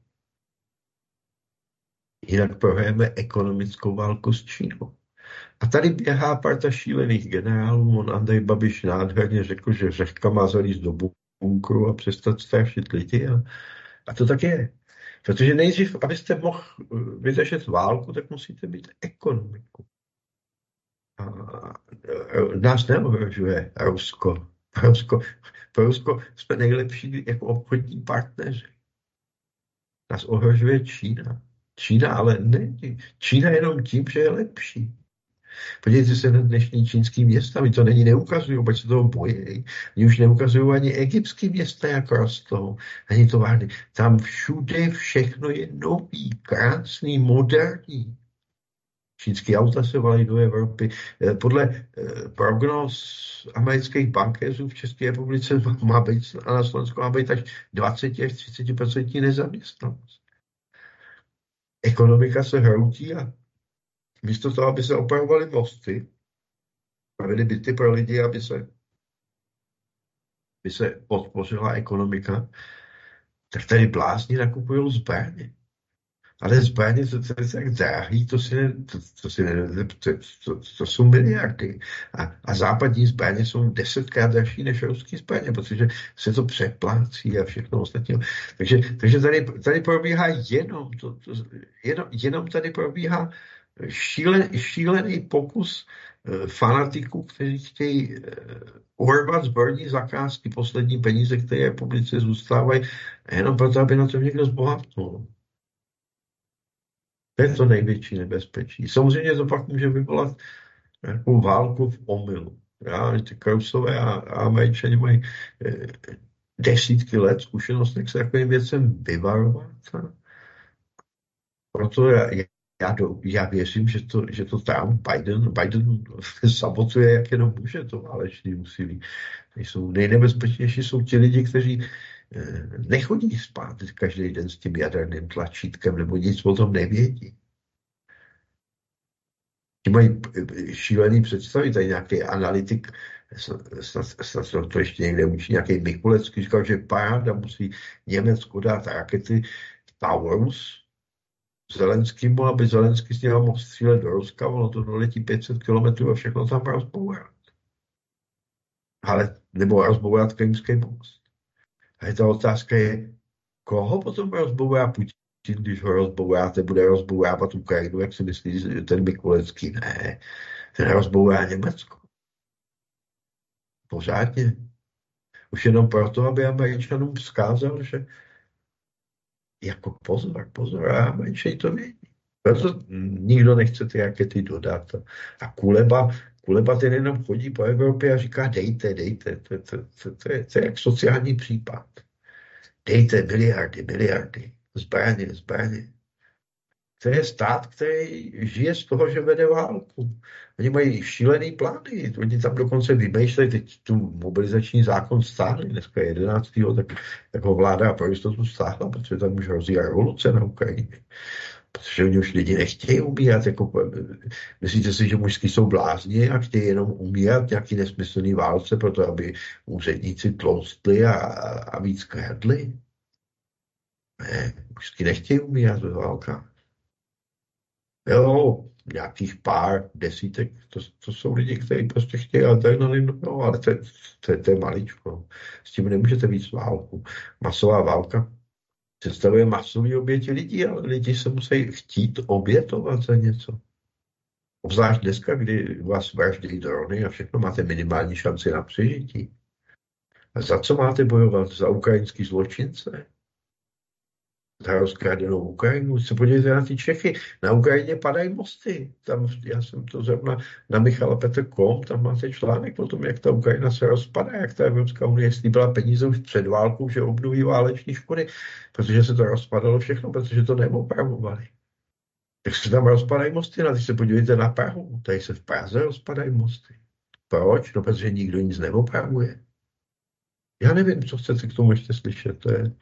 Jinak prohrajeme ekonomickou válku s Čínou. A tady běhá parta šílených generálů. On Andrej Babiš nádherně řekl, že Řehka má zalízt do bunkru a přestat strašit lidi. A, a to tak je. Protože nejdřív, abyste mohl vydržet válku, tak musíte mít ekonomiku. A nás neohrožuje Rusko. Rusko. Pro Rusko jsme nejlepší jako obchodní partneři. Nás ohrožuje Čína. Čína ale ne. Čína jenom tím, že je lepší. Podívejte se na dnešní čínský města, mi to není neukazují, protože se toho bojí. Oni už neukazují ani egyptský města, jak rostou, ani továrny. Tam všude všechno je nový, krásný, moderní. Čínský auta se valají do Evropy. Podle prognóz amerických bankéřů v České republice má být, a na Slovensku má být až dvacet až třicet procent nezaměstnanost. Ekonomika se hroutí a místo toho, aby se opravovaly mosty, pravili byty pro lidi, aby se, aby se podpořila ekonomika, tak tady blázni nakupují zbraně. Ale zbraně, to, to, to je tak drahý, to, si ne, to, to, si ne, to, to, to jsou miliardy. A, a západní zbraně jsou desetkrát dražší než ruský zbraně, protože se to přeplácí a všechno ostatní. Takže, takže tady, tady probíhá jenom, to, to, jenom, jenom tady probíhá šílen, šílený pokus uh, fanatiků, kteří chtějí uh, urvat zbrojní zakázky, poslední peníze, které republice zůstávají, jenom proto, aby na to někdo zbohatnul. To je to největší nebezpečí. Samozřejmě to pak může vyvolat nějakou válku v omylu. Já, ty Krausové a, a Američani mají eh, desítky let zkušenost, jak se takovým věcem vyvarovat. Proto já, já, do, já věřím, že to, že to Trump, Biden, Biden sabotuje, jak jenom může to válečný úsilí. Jsou nejnebezpečnější jsou ti lidi, kteří nechodí spát každý den s tím jaderným tlačítkem, nebo nic o tom nevědí. Ti mají šílený představy, tady nějaký analytik, snad, snad to ještě někde učí, nějaký Mikulecký, říkal, že paráda musí Německu dát rakety Taurus Zelenskýmu, aby Zelenský s něma mohl střílet do Ruska, ono to doletí pět set kilometrů a všechno tam rozbourat. Ale, nebo rozbourat Krymský most. A ta otázka je, koho potom rozbourá Putin, když ho rozbouráte, bude rozbourávat Ukrajinu, jak si myslí ten Mikulecký? Ne, ten rozbourá Německo. Pořádně. Už jenom proto, aby Američanům vzkázal, že jako pozor, pozor, a Američani to vědí. Proto nikdo nechce ty rakety dodat. A Kuleba, Kuleba ten jenom chodí po Evropě a říká dejte, dejte. To, to, to, to, je, to je jak sociální případ. Dejte miliardy, miliardy. Zbraně, zbraně. To je stát, který žije z toho, že vede válku. Oni mají šílený plány. Oni tam dokonce vymýšlejí, teď tu mobilizační zákon stáhli, dneska je jedenáctého tak, tak ho vláda pro jistotu stáhla, protože tam už hrozí revoluce na Ukrajině. Protože oni už lidi nechtějí umírat. Jako, myslíte si, že mužský jsou blázni a chtějí jenom umírat nějaký nesmyslný válce, proto aby úředníci tloustli a, a víc kradli? Ne, mužský nechtějí umírat ve válkách. Jo, nějakých pár desítek, to, to jsou lidi, kteří prostě chtějí adrenalin, no, ale to, to, to je maličko. S tím nemůžete víc válku. Masová válka představuje masové oběti lidí, ale lidi se musí chtít obětovat za něco. Obzvlášť dneska, kdy vás vraždí drony a všechno, máte minimální šanci na přežití. A za co máte bojovat? Za ukrajinský zločince? Za rozkradenou Ukrajinu? Se podívejte na ty Čechy. Na Ukrajině padají mosty. Tam, já jsem to zrovna na Michala Petr ktečka com, tam máte článek o tom, jak ta Ukrajina se rozpadá, jak ta Evropská unie slíbila peníze už před válkou, že obnoví váleční škody, protože se to rozpadalo všechno, protože to neopravovali. Tak se tam rozpadají mosty, a když se podívejte na Prahu, tady se v Praze rozpadají mosty. Proč? No, protože nikdo nic neopravuje. Já nevím, co chcete k tomu ještě slyšet. To je...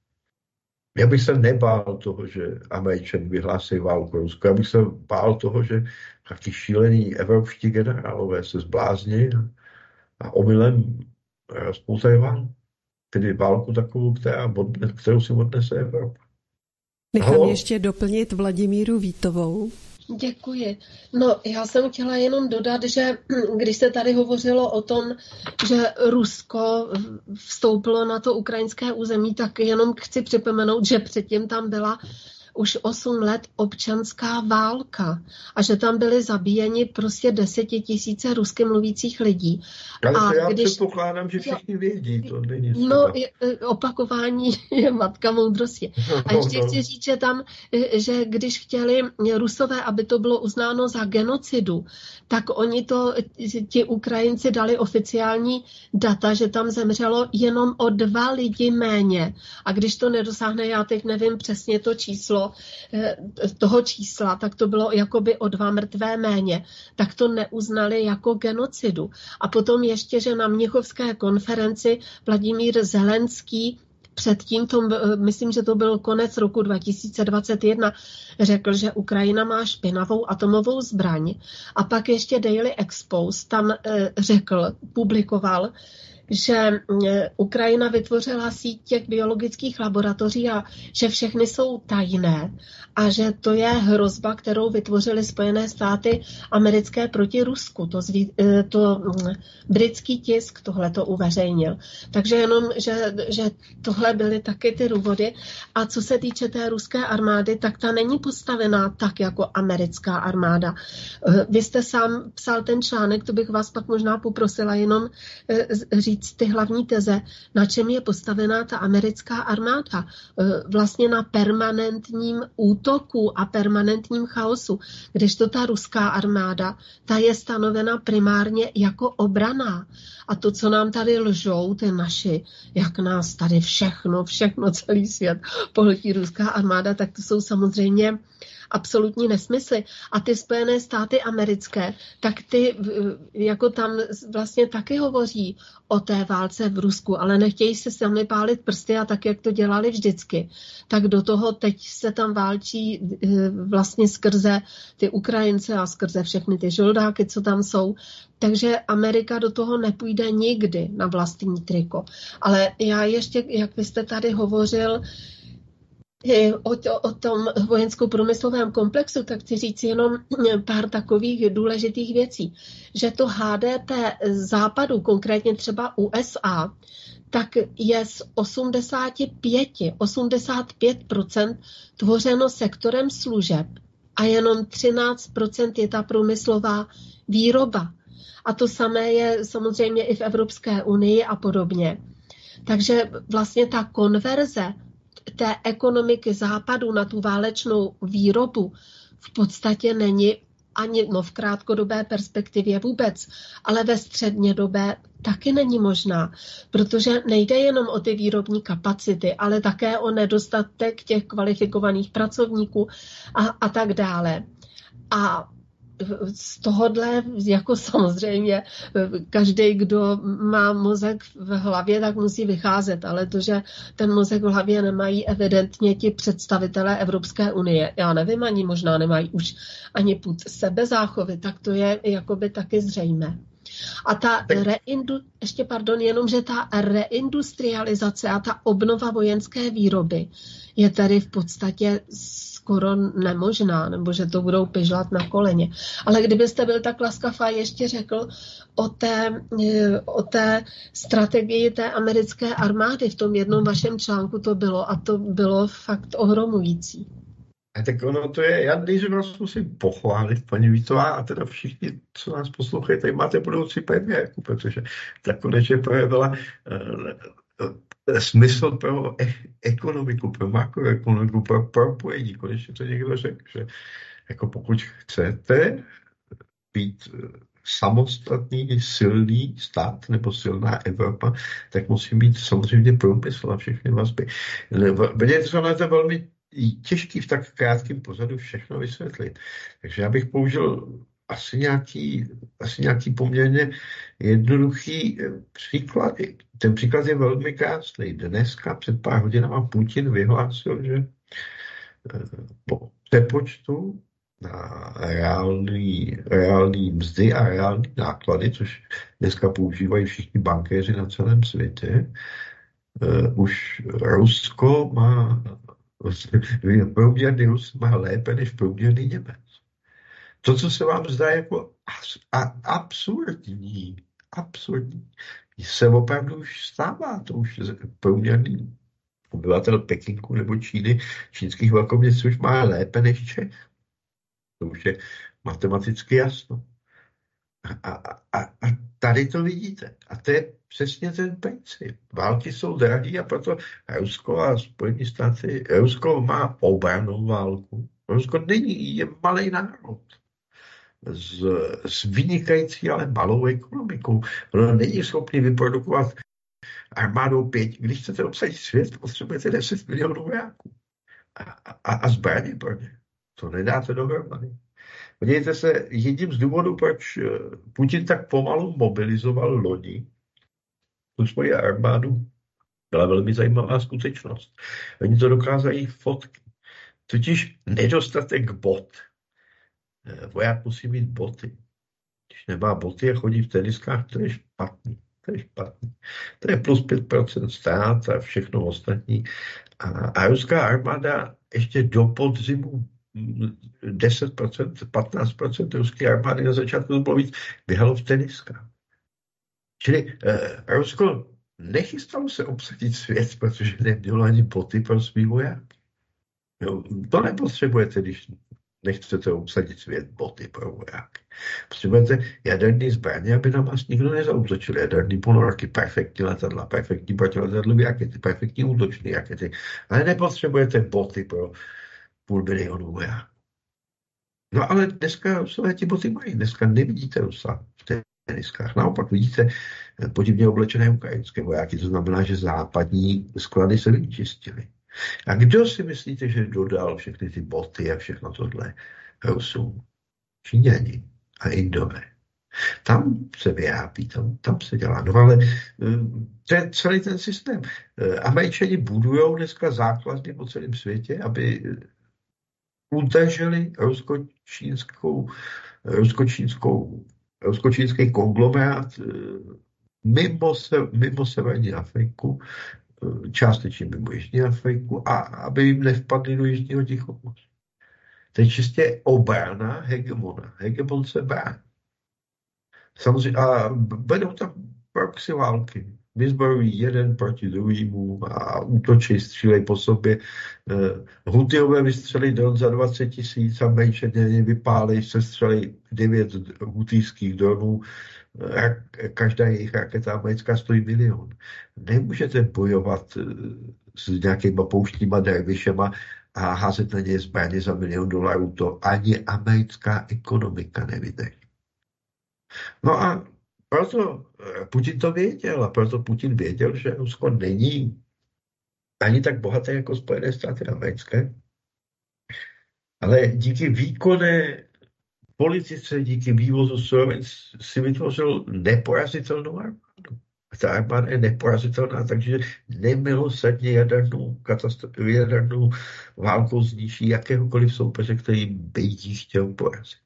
Já bych se nebál toho, že Američané vyhlásí válku Rusku. Já bych se bál toho, že taky šílený evropští generálové se zblázní a, a omylem rozpoutají válku. Tedy válku takovou, která, kterou si odnese Evropa. Nechám Halo? ještě doplnit Vladimíru Vítovou. Děkuji. No, já jsem chtěla jenom dodat, že když se tady hovořilo o tom, že Rusko vstoupilo na to ukrajinské území, tak jenom chci připomenout, že předtím tam byla už osm let občanská válka a že tam byly zabíjeni prostě desetitisíce rusky mluvících lidí. Ale a to já když... předpokládám, že všichni vědí, to není No, opakování je matka moudrosti. A ještě no, no. chci říct, že tam, že když chtěli Rusové, aby to bylo uznáno za genocidu, tak oni to, ti Ukrajinci dali oficiální data, že tam zemřelo jenom o dva lidi méně. A když to nedosáhne, já teď nevím přesně to číslo, toho čísla, tak to bylo jakoby o dva mrtvé méně, tak to neuznali jako genocidu. A potom ještě, že na Mnichovské konferenci Vladimír Zelenský předtím, to, myslím, že to byl konec roku dva tisíce dvacet jedna, řekl, že Ukrajina má špinavou atomovou zbraň. A pak ještě Daily Expose tam řekl, publikoval, že Ukrajina vytvořila síť těch biologických laboratoří a že všechny jsou tajné a že to je hrozba, kterou vytvořily Spojené státy americké proti Rusku. To, zví, to britský tisk tohle to uveřejnil. Takže jenom, že, že tohle byly taky ty důvody. A co se týče té ruské armády, tak ta není postavená tak jako americká armáda. Vy jste sám psal ten článek, to bych vás pak možná poprosila jenom říct ty hlavní teze, na čem je postavená ta americká armáda. Vlastně na permanentním útoku a permanentním chaosu. Kdežto ta ruská armáda, ta je stanovena primárně jako obrana. A to, co nám tady lžou, ty naši, jak nás tady všechno, všechno, celý svět pohltí ruská armáda, tak to jsou samozřejmě absolutní nesmysly. A ty Spojené státy americké, tak ty jako tam vlastně taky hovoří o té válce v Rusku, ale nechtějí se sami pálit prsty a tak, jak to dělali vždycky. Tak do toho teď se tam válčí vlastně skrze ty Ukrajince a skrze všechny ty žoldáky, co tam jsou. Takže Amerika do toho nepůjde nikdy na vlastní triko. Ale já ještě, jak vy jste tady hovořil, O, to, o tom vojensko-průmyslovém komplexu, tak chci říct jenom pár takových důležitých věcí. Že to H D P západu, konkrétně třeba U S A, tak je z osmdesát pět, osmdesát pět procent tvořeno sektorem služeb a jenom třináct procent je ta průmyslová výroba. A to samé je samozřejmě i v Evropské unii a podobně. Takže vlastně ta konverze té ekonomiky západu na tu válečnou výrobu v podstatě není ani no, v krátkodobé perspektivě vůbec, ale ve střednědobé taky není možná, protože nejde jenom o ty výrobní kapacity, ale také o nedostatek těch kvalifikovaných pracovníků a, a tak dále. A z tohohle, jako samozřejmě, každý, kdo má mozek v hlavě, tak musí vycházet, ale to, že ten mozek v hlavě nemají evidentně ti představitelé Evropské unie, já nevím, ani možná nemají už ani pud sebezáchovy, tak to je jakoby taky zřejmé. A ta reindu, ještě pardon, jenom, že ta reindustrializace a ta obnova vojenské výroby je tady v podstatě skoro nemožná, nebo že to budou pyžlat na koleně. Ale kdybyste byl tak laskav a ještě řekl o té, o té strategii té americké armády, v tom jednom vašem článku to bylo a to bylo fakt ohromující. A tak ono to je, já nejdřív vás musím pochválit, paní Vítová, a teda všichni, co nás poslouchají, tady máte budoucí premiérku, protože ta konečně projevila uh, smysl pro e- ekonomiku, pro makroekonomiku, pro propojení. Konečně to někdo řekl, že jako pokud chcete být samostatný, silný stát nebo silná Evropa, tak musí být samozřejmě průmysl a všechny vazby. Mně to je velmi těžký v tak krátkém pozadu všechno vysvětlit. Takže já bych použil asi nějaký, asi nějaký poměrně jednoduchý příklady. Ten příklad je velmi krásný. Dneska před pár hodinama Putin vyhlásil, že po přepočtu na reální, reální mzdy a reální náklady, což dneska používají všichni bankéři na celém světě, uh, už Rusko má průměrný Rus má lépe než průměrný Němec. To, co se vám zdá jako a, absurdní, absurdní, se opravdu už stává. To už průměrný obyvatel Pekinku nebo Číny, čínských velkoměst už má lépe než Čech. To už je matematicky jasno. A, a, a tady to vidíte. A to je přesně ten princip. Války jsou drahý a proto Rusko a Spojené státy, Rusko má obrannou válku. Rusko není, je malý národ. S, s vynikající, ale malou ekonomikou. Ono není schopný vyprodukovat armádou pět. Když chcete obsadit svět, potřebujete deset milionů vojáků. A, a, a zbraně pro ně. To nedáte dohromady. Podívejte se, jedním z důvodů, proč Putin tak pomalu mobilizoval loni tu svoji armádu, byla velmi zajímavá skutečnost. Oni to dokázali fotky. Totiž nedostatek bot. Voják musí mít boty. Když nemá boty a chodí v teniskách, to je špatný. To je špatný. To je plus pět procent ztrát a všechno ostatní. A, a ruská armáda ještě do podzimu deset procent, patnáct procent ruské armády na začátku to bylo víc, běhalo v teniskách. Čili eh, Rusko nechystalo se obsadit svět, protože nemělo ani boty pro svý vojáky. Jo, to nepotřebujete, když nechcete obsadit svět, boty pro vojáky. Potřebujete jaderný zbraně, aby na vás nikdo nezautočil. Jaderný ponorky, perfektní letadla, perfektní protiletadlové rakety, perfektní útoční rakety. Ale nepotřebujete boty pro půl milionu vojáků. No ale dneska Rusové ti boty mají. Dneska nevidíte Rusa v teniskách. Naopak vidíte podivně oblečené ukrajinské vojáky. To znamená, že západní sklady se vyčistily. A kdo si myslíte, že dodal všechny ty boty a všechno tohle Rusům? Číňani a Indové. Tam se vyrábí, tam, tam se dělá. No ale to je celý ten systém. Američani budují dneska základny po celém světě, aby udrželi rusko-čínskou, rusko-čínskou, rusko-čínský konglomerát mimo, se, mimo severní Afriku, částečně mimo Jižní Afriku, a aby jim nevpadli do Jižního Tichomoří. To je čistě obrana hegemona. Hegemon se brání. Samozřejmě, a budou tam proxy války. Vyzbrojují jeden proti druhému a útočí, střílejí po sobě. Hutiové vystřelí dron za dvacet tisíc, Američané vypálí, se střelí devět hutijských dronů. Každá jejich raketa americká stojí milion. Nemůžete bojovat s nějakýma pouštníma dervišema a házet na ně zbraně za milion dolarů. To ani americká ekonomika nevydrží. No a proto Putin to věděl a proto Putin věděl, že Rusko není ani tak bohaté jako Spojené státy americké, ale díky výkonné politice, díky vývozu surovin si vytvořil neporazitelnou armádu. A ta armáda je neporazitelná, takže nemilosrdně jadernou, katastrofu, jadernou válkou zničí jakéhokoliv soupeře, který by jí chtěl porazit.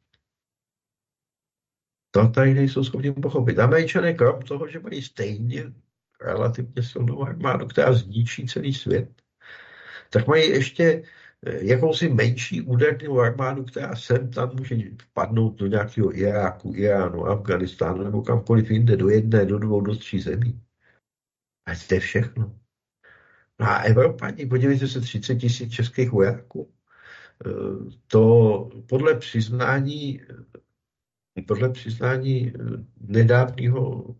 To tady nejsou schopni pochopit. Američané, krom toho, že mají stejně relativně silnou armádu, která zničí celý svět, tak mají ještě jakousi menší údernou armádu, která sem tam může vpadnout do nějakého Iráku, Iránu, Afganistánu nebo kamkoliv jinde, do jedné, do dvou, do tří zemí. A to je všechno. No a Evropani, podívejte se, třicet tisíc českých vojáků. To podle přiznání podle přiznání nedávného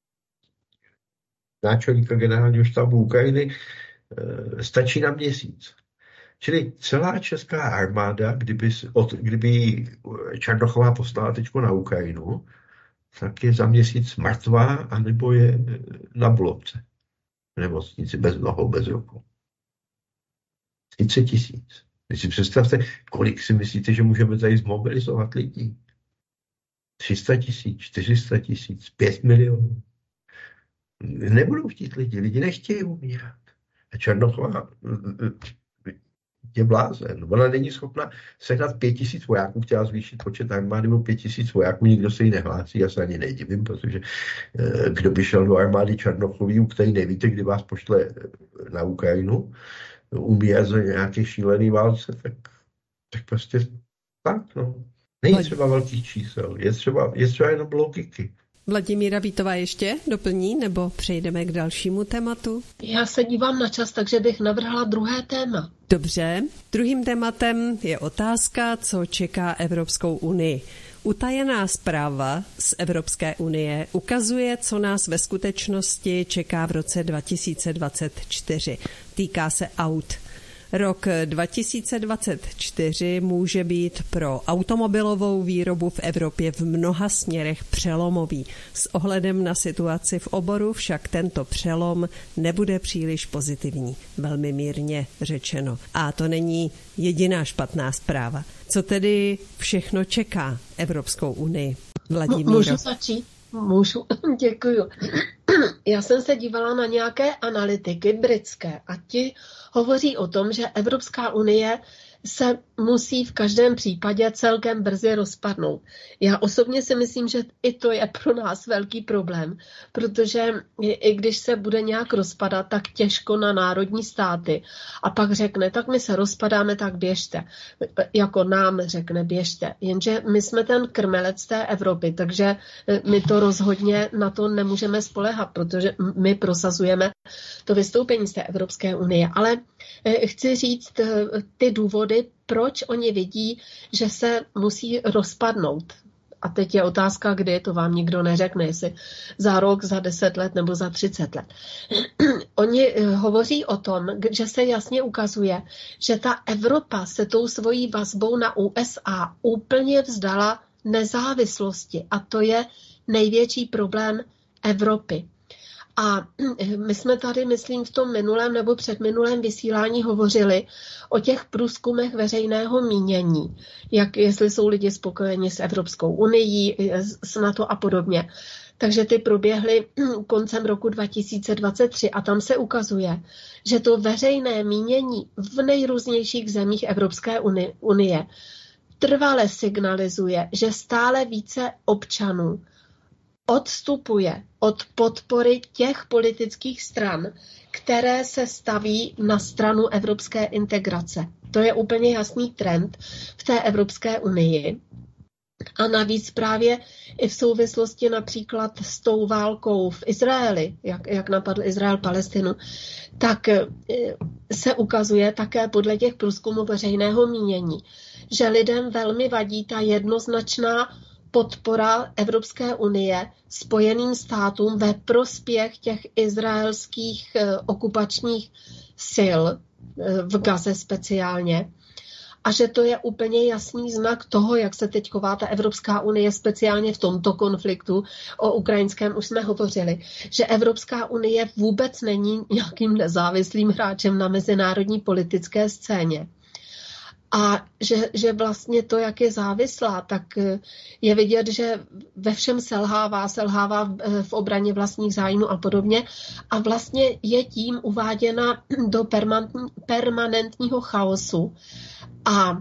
náčelníka generálního štábu Ukrajiny stačí na měsíc. Čili celá česká armáda, kdyby, od, kdyby Černochová poslala teď na Ukrajinu, tak je za měsíc mrtvá, anebo je na Bulovce. V nemocnici, bez nohou, bez rukou. třicet tisíc. Když si představte, kolik si myslíte, že můžeme tady zmobilizovat lidí. tři sta tisíc, čtyři sta tisíc, pět milionů. Nebudou chtít lidi, lidi nechtějí umírat. A Černochová je blázen. Ona není schopna sehnat pět tisíc vojáků, chtěla zvýšit počet armády o pět tisíc vojáků, nikdo se jí nehlásí, já se ani nedivím, protože kdo by šel do armády Černochový, u který nevíte, kdy vás pošle na Ukrajinu, umírat za nějaké šílený válce, tak, tak prostě tak, no. Není třeba velkých čísel, je třeba, je třeba jenom logiky. Vladimíra Vítová ještě doplní, nebo přejdeme k dalšímu tématu? Já se dívám na čas, takže bych navrhla druhé téma. Dobře. Druhým tématem je otázka, co čeká Evropskou unii. Utajená zpráva z Evropské unie ukazuje, co nás ve skutečnosti čeká v roce dva tisíce dvacet čtyři. Týká se aut. Rok dva tisíce dvacet čtyři může být pro automobilovou výrobu v Evropě v mnoha směrech přelomový. S ohledem na situaci v oboru však tento přelom nebude příliš pozitivní, velmi mírně řečeno. A to není jediná špatná zpráva. Co tedy všechno čeká Evropskou unii? Vladimíro. Můžu začít? Můžu, děkuju. Já jsem se dívala na nějaké analytiky britské a ti hovoří o tom, že Evropská unie se musí v každém případě celkem brzy rozpadnout. Já osobně si myslím, že i to je pro nás velký problém, protože i když se bude nějak rozpadat, tak těžko na národní státy a pak řekne, tak my se rozpadáme, tak běžte. Jako nám řekne, běžte. Jenže my jsme ten krmelec té Evropy, takže my to rozhodně na to nemůžeme spoléhat, protože my prosazujeme to vystoupení z té Evropské unie. Ale chci říct ty důvody, proč oni vidí, že se musí rozpadnout. A teď je otázka, kdy, to vám nikdo neřekne, jestli za rok, za deset let nebo za třicet let. Oni hovoří o tom, že se jasně ukazuje, že ta Evropa se tou svojí vazbou na U S A úplně vzdala nezávislosti. A to je největší problém Evropy. A my jsme tady, myslím, v tom minulém nebo předminulém vysílání hovořili o těch průzkumech veřejného mínění, jak jestli jsou lidi spokojeni s Evropskou unií, s NATO a podobně. Takže ty proběhly koncem roku dva tisíce dvacet tři a tam se ukazuje, že to veřejné mínění v nejrůznějších zemích Evropské unie trvale signalizuje, že stále více občanů odstupuje od podpory těch politických stran, které se staví na stranu evropské integrace. To je úplně jasný trend v té Evropské unii. A navíc právě i v souvislosti například s tou válkou v Izraeli, jak, jak napadl Izrael Palestinu, tak se ukazuje také podle těch průzkumů veřejného mínění, že lidem velmi vadí ta jednoznačná podpora Evropské unie Spojeným státům ve prospěch těch izraelských okupačních sil v Gaze speciálně. A že to je úplně jasný znak toho, jak se teď chová ta Evropská unie, speciálně v tomto konfliktu, o ukrajinském už jsme hovořili, že Evropská unie vůbec není nějakým nezávislým hráčem na mezinárodní politické scéně. A že, že vlastně to, jak je závislá, tak je vidět, že ve všem selhává, selhává v, v obraně vlastních zájmů a podobně. A vlastně je tím uváděna do permanentní, permanentního chaosu. A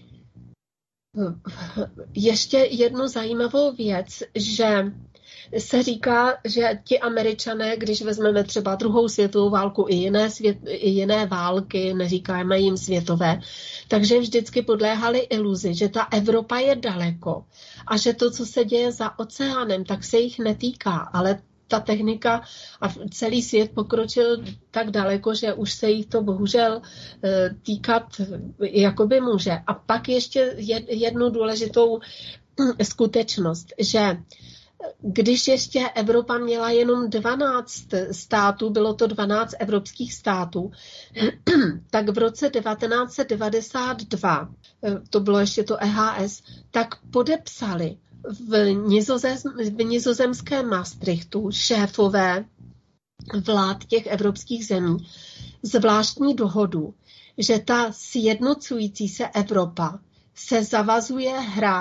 ještě jednu zajímavou věc, že se říká, že ti Američané, když vezmeme třeba druhou světovou válku i jiné, svět, i jiné války, neříkáme jim světové, takže vždycky podléhali iluzi, že ta Evropa je daleko a že to, co se děje za oceánem, tak se jich netýká, ale ta technika a celý svět pokročil tak daleko, že už se jich to bohužel týkat jakoby může. A pak ještě jednu důležitou skutečnost, že když ještě Evropa měla jenom dvanáct států, bylo to dvanáct evropských států, tak v roce devatenáct set devadesát dva, to bylo ještě to E H S, tak podepsali v, nizozem, v nizozemském Maastrichtu šéfové vlád těch evropských zemí zvláštní dohodu, že ta sjednocující se Evropa se zavazuje hrát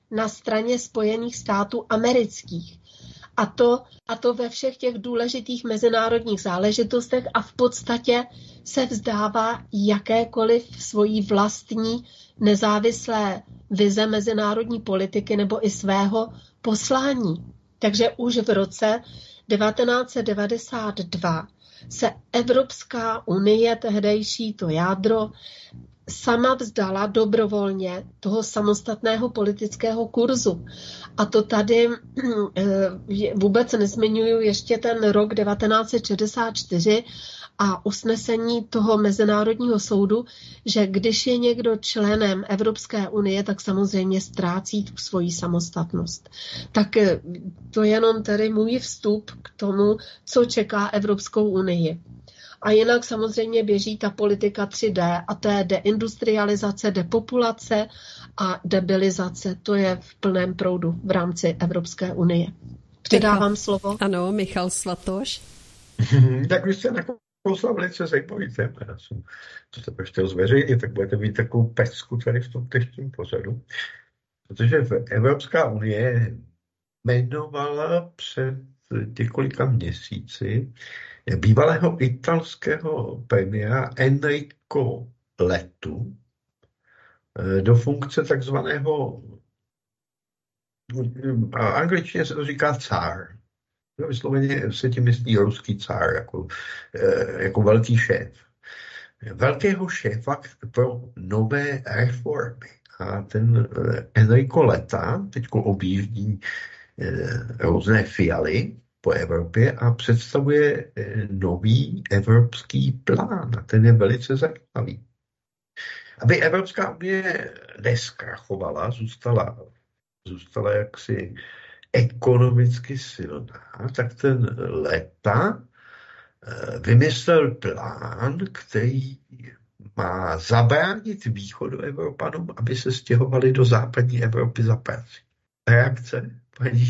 na straně Spojených států amerických. A to, a to ve všech těch důležitých mezinárodních záležitostech a v podstatě se vzdává jakékoliv svojí vlastní nezávislé vize mezinárodní politiky nebo i svého poslání. Takže už v roce devatenáct set devadesát dva se Evropská unie, tehdejší to jádro, sama vzdala dobrovolně toho samostatného politického kurzu. A to tady vůbec nezmiňuju ještě ten rok devatenáct set šedesát čtyři a usnesení toho Mezinárodního soudu, že když je někdo členem Evropské unie, tak samozřejmě ztrácí tu svoji samostatnost. Tak to je jenom tedy můj vstup k tomu, co čeká Evropskou unii. A jinak samozřejmě běží ta politika tři dé a to je deindustrializace, depopulace a debilizace. To je v plném proudu v rámci Evropské unie. Předávám slovo. Ano, Michal Svatoš. Tak vy jste nakousla velice zajímavý téma. Já jsem to se chtěl zveřejnit, tak budete mít takovou pecku tady v tom dnešním pořadu. Protože Evropská unie jmenovala před několika měsíci bývalého italského premiéra Enrico Lettu do funkce takzvaného, a angličtině se to říká cár. Vysloveně se tím myslí ruský cár, jako, jako velký šéf. Velkého šéfa pro nové reformy. A ten Enrico Letta teď objíždí různé fialy po Evropě a představuje nový evropský plán. A ten je velice zajímavý. Aby Evropská unie neskrachovala, zůstala, zůstala jaksi ekonomicky silná, tak ten Letta vymyslel plán, který má zabránit východoevropanům, aby se stěhovali do západní Evropy za prací. Reakce, paní,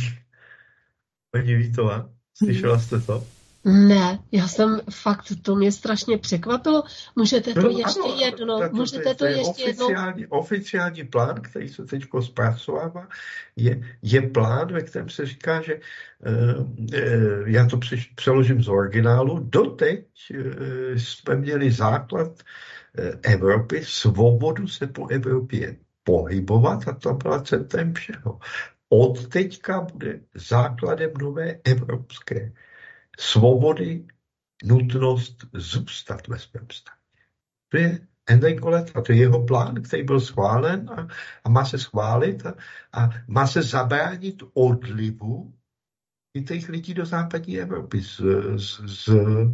paní Vítová? Slyšela jste to? Ne, já jsem fakt, to mě strašně překvapilo. Můžete to no, ještě ano, jedno, to, můžete to, to, to je ještě oficiální, jedno. Oficiální plán, který se teď zpracovává, je, je plán, ve kterém se říká, že uh, uh, já to přeložím z originálu, doteď uh, jsme měli základ uh, Evropy, svobodu se po Evropě pohybovat a to byla centrem všeho. Od teďka bude základem nové evropské svobody, nutnost zůstat ve svém státě. To je Enrico Letta, to je jeho plán, který byl schválen a, a má se schválit a, a má se zabránit odlivu i těch lidí do západní Evropy, z, z, z,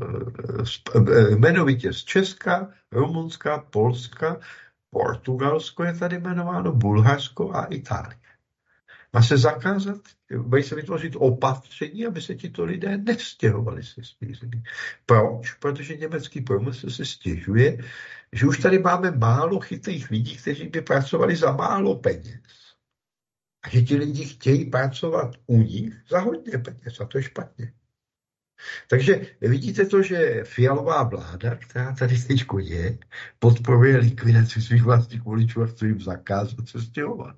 z, jmenovitě z Česka, Rumunska, Polska, Portugalsko je tady jmenováno, Bulharsko a Itálie. Má se zakázat, mají se vytvořit opatření, aby se tito lidé nestěhovali se svých zemí. Proč? Protože německý průmysl se stěžuje, že už tady máme málo chytrých lidí, kteří by pracovali za málo peněz. A že ti lidi chtějí pracovat u nich za hodně peněz a to je špatně. Takže vidíte to, že fialová vláda, která tady teď je, podporuje likvidaci svých vlastních voličů a chce jim zakázat se stěhovat.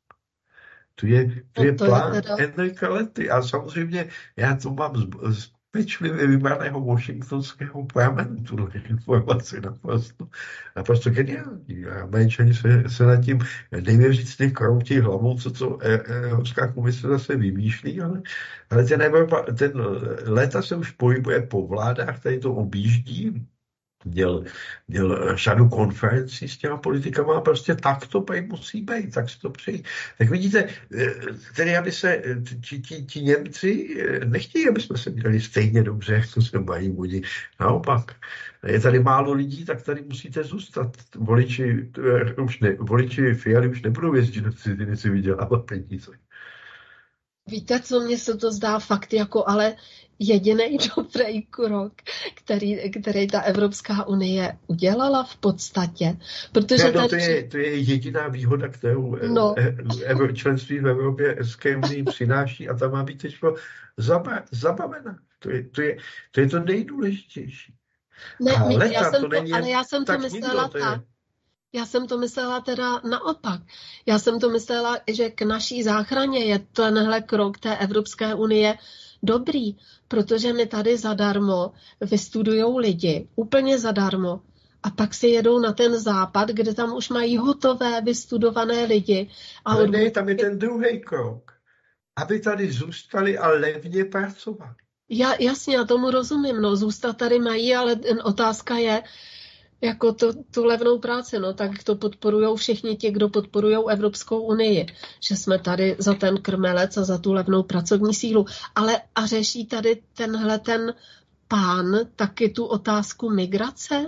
To je, to je no to plán Enrica Letty. A samozřejmě já to mám z, z pečlivě vybraného washingtonského pramenu, tuhle informaci naprosto, naprosto geniální. A Američani se, se nad tím nevěřícně kroutí hlavou, co, co Evropská komise zase vymýšlí, ale, ale ten, Evropa, ten Letta se už pohybuje po vládách, tady to objíždí, Měl, měl řadu konferencí s těma politikama a prostě tak to prej musí být, tak si to přejí. Tak vidíte, tedy aby se ti, ti, ti Němci nechtějí, aby jsme se měli stejně dobře, jak to se mají oni. Naopak, je tady málo lidí, tak tady musíte zůstat. Voliči, už ne, voliči Fialy už nebudou jezdit do ciziny si vydělávat peníze. Víte, co mně se to zdá fakt jako ale jediný dobrý krok, který, který ta Evropská unie udělala v podstatě. Protože no, to, je, to je jediná výhoda, kterou no. Evro, členství v Evropské unii přináší a ta má být teď zabavena. To je to, je, to je to nejdůležitější. Ne, ne, já jsem to, to ale já jsem to myslela to tak. Já jsem to myslela teda naopak. Já jsem to myslela, že k naší záchraně je tenhle krok té Evropské unie dobrý, protože mi tady zadarmo vystudujou lidi, úplně zadarmo, a pak si jedou na ten západ, kde tam už mají hotové, vystudované lidi. A Ale odbud... ne, tam je ten druhý krok, aby tady zůstali a levně pracovali. Já, jasně, já tomu rozumím, no, zůstat tady mají, ale otázka je, jako to, tu levnou práci, no, tak to podporujou všichni ti, kdo podporují Evropskou unii, že jsme tady za ten krmelec a za tu levnou pracovní sílu. Ale a řeší tady tenhle ten pán taky tu otázku migrace?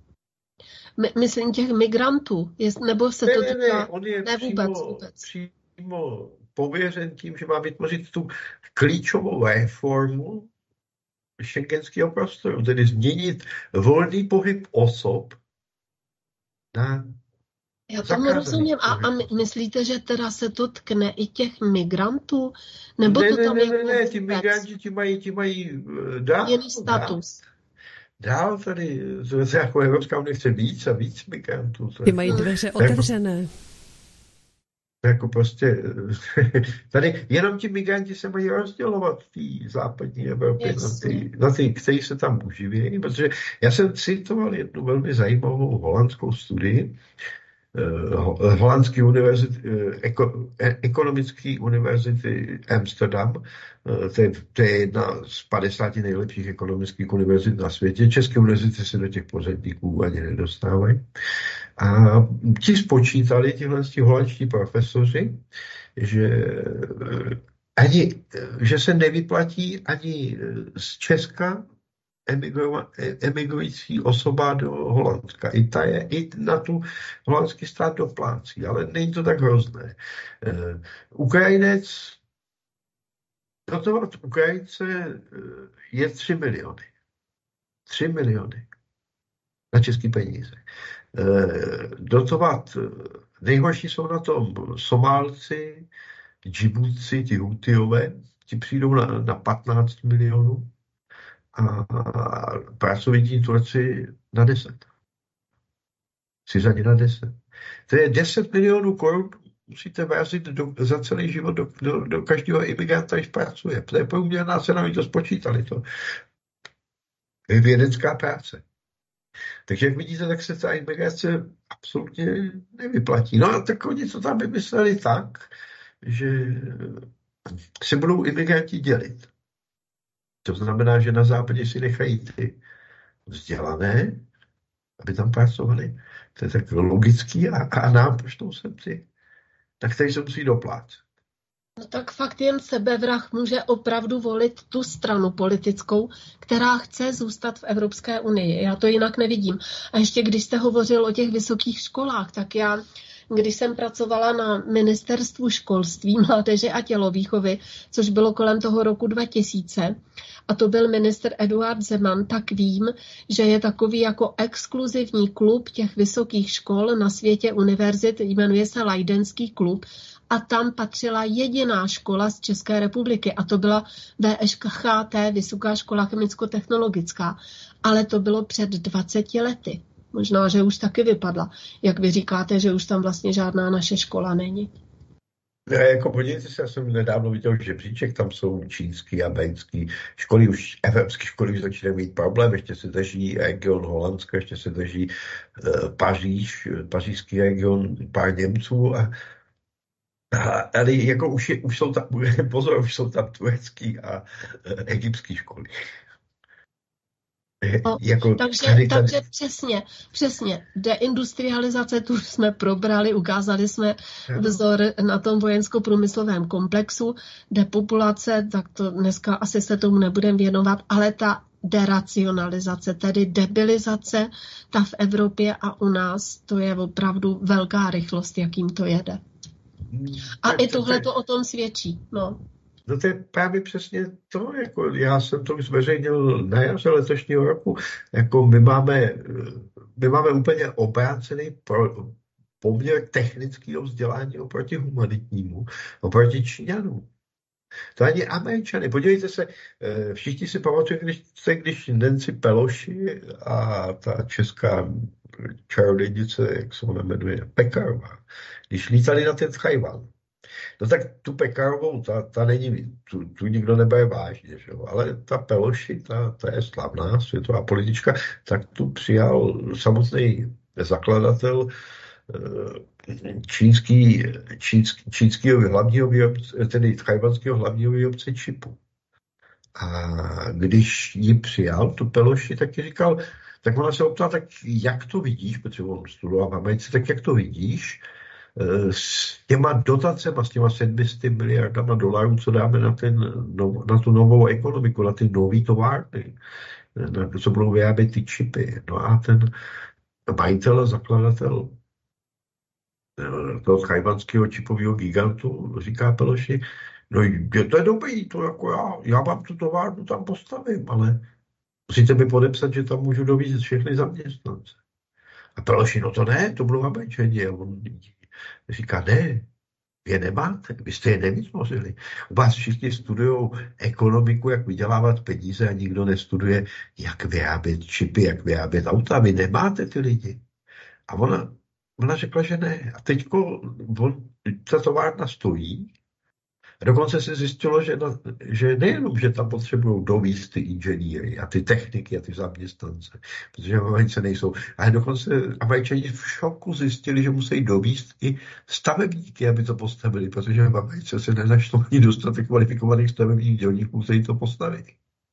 My, myslím těch migrantů, je, nebo se ne, to ne, týká... ne, on je ne, vůbec, přímo, vůbec. přímo pověřen tím, že má vytvořit tu klíčovou reformu schengenského prostoru, tedy změnit volný pohyb osob na Já tomu rozumím. A, a my, myslíte, že teda se to tkne i těch migrantů? Nebo ne, to ne, tam ne, jako ne, ne, ti migranti ti mají, ti mají dál, jiný status? Dál, dál tady, to jako Evropská unie chce víc a víc migrantů. Ty mají dveře otevřené. Jako prostě, tady jenom ti migranti se mají rozdělovat v té západní Evropě na ty, na ty, kteří se tam uživějí, protože já jsem citoval jednu velmi zajímavou holandskou studii, eh, holandské univerzity, eh, ekonomické univerzity Amsterdam, eh, to, je, to je jedna z padesáti nejlepších ekonomických univerzit na světě. České univerzity se do těch pořadníků ani nedostávají. A ti spočítali, tihle holandští profesoři, že, ani, že se nevyplatí ani z Česka emigrující osoba do Holandska. I ta je, i na tu holandský stát doplácí, ale není to tak hrozné. Ukrajinec, dotovat Ukrajince je tři miliony. Tři miliony na český peníze. Dotovat, nejhorší jsou na tom Somálci, Džibutci, ti Hutiové, ti přijdou na, na patnáct milionů a pracovití Turci na deset. Syřani na deset. To je deset milionů korun, musíte vrazit do, za celý život do, do, do každého imigranta, když pracuje. To je průměrná cena, oni to spočítali. To je vědecká práce. Takže jak vidíte, tak se ta imigrace absolutně nevyplatí. No a tak oni to tam vymysleli tak, že se budou imigranti dělit. To znamená, že na západě si nechají ty vzdělané, aby tam pracovali. To je tak logický a, a nám poštou sem ty. Tak tady se musí doplácet. No tak fakt jen sebevrah může opravdu volit tu stranu politickou, která chce zůstat v Evropské unii. Já to jinak nevidím. A ještě když jste hovořil o těch vysokých školách, tak já, když jsem pracovala na ministerstvu školství, mládeže a tělovýchovy, což bylo kolem toho roku dva tisíce, a to byl ministr Eduard Zeman, tak vím, že je takový jako exkluzivní klub těch vysokých škol na světě univerzit, jmenuje se Leidenský klub, a tam patřila jediná škola z České republiky a to byla V Š K T, Vysoká škola chemicko-technologická. Ale to bylo před dvaceti lety. Možná, že už taky vypadla. Jak vy říkáte, že už tam vlastně žádná naše škola není. Já jako podívejte se, já jsem nedávno viděl žebříček, tam jsou čínský a americký školy, už evropské školy už začínají mít problém, ještě se drží region Holandska, ještě se drží uh, Paříž, pařížský region, pár Němců a ale jako už, je, už jsou tam, pozor, už jsou tam turecký a e, egyptský školy. No, jako takže, tady, tady. takže přesně, přesně. Deindustrializace, tu jsme probrali, ukázali jsme vzor na tom vojensko-průmyslovém komplexu. Depopulace, tak to dneska asi se tomu nebudeme věnovat, ale ta deracionalizace, tedy debilizace, ta v Evropě a u nás, to je opravdu velká rychlost, jakým to jede. A i tohle to o tom svědčí. No. No to je právě přesně to, jako já jsem to už zveřejnil na jaře letošního roku, jako my máme, my máme úplně obrácený pro, poměr technického vzdělání oproti humanitnímu, oproti Číňanům. To ani Američany. Podívejte se, všichni si pamatují, když, když Nancy Pelosi a ta česká čarodějnice, jak se ona jmenuje, Pekarová, když lítali na ten Tchaj-wan. No tak tu Pekarovou, ta, ta není, tu, tu nikdo nebere vážně, že jo? Ale ta Pelosi, ta, ta je slavná světová politička, tak tu přijal samotný zakladatel čínský, čínský, čínského hlavního výrobce, tedy tchajwanského hlavního výrobce čipu. A když ji přijal, tu Pelosi, tak ji říkal, tak ona se optala, tak jak to vidíš, protože on studoval v Americe, tak jak to vidíš s těma dotacema, s těma sedmisty miliardama dolarů, co dáme na, ten, na tu novou ekonomiku, na ty nový továrny, na to, co budou vyrábět ty čipy. No a ten majitel a zakladatel toho tchajwanského čipového gigantu, říká Pelosi, no je to je dobrý, to jako já, já mám tu továrnu, tam postavím, ale musíte mi podepsat, že tam můžu dovízt všechny zaměstnance. A Pelosi, no to ne, to budou Američani. A on říká, ne, vy je nemáte, vy jste je nevytvořili. U vás všichni studují ekonomiku, jak vydělávat peníze a nikdo nestuduje, jak vyrábět čipy, jak vyrábět auta. Vy nemáte ty lidi. A ona, ona řekla, že ne. A teďko on, ta továrna stojí. A dokonce se zjistilo, že, na, že nejenom, že tam potřebují dovízt ty inženýry a ty techniky a ty zaměstnance, protože Američané nejsou, ale dokonce Američani v šoku zjistili, že musí dovízt i stavebníky, aby to postavili, protože v Americe se nenašlo ani dostatek kvalifikovaných stavebních dělníků, musí to postavit.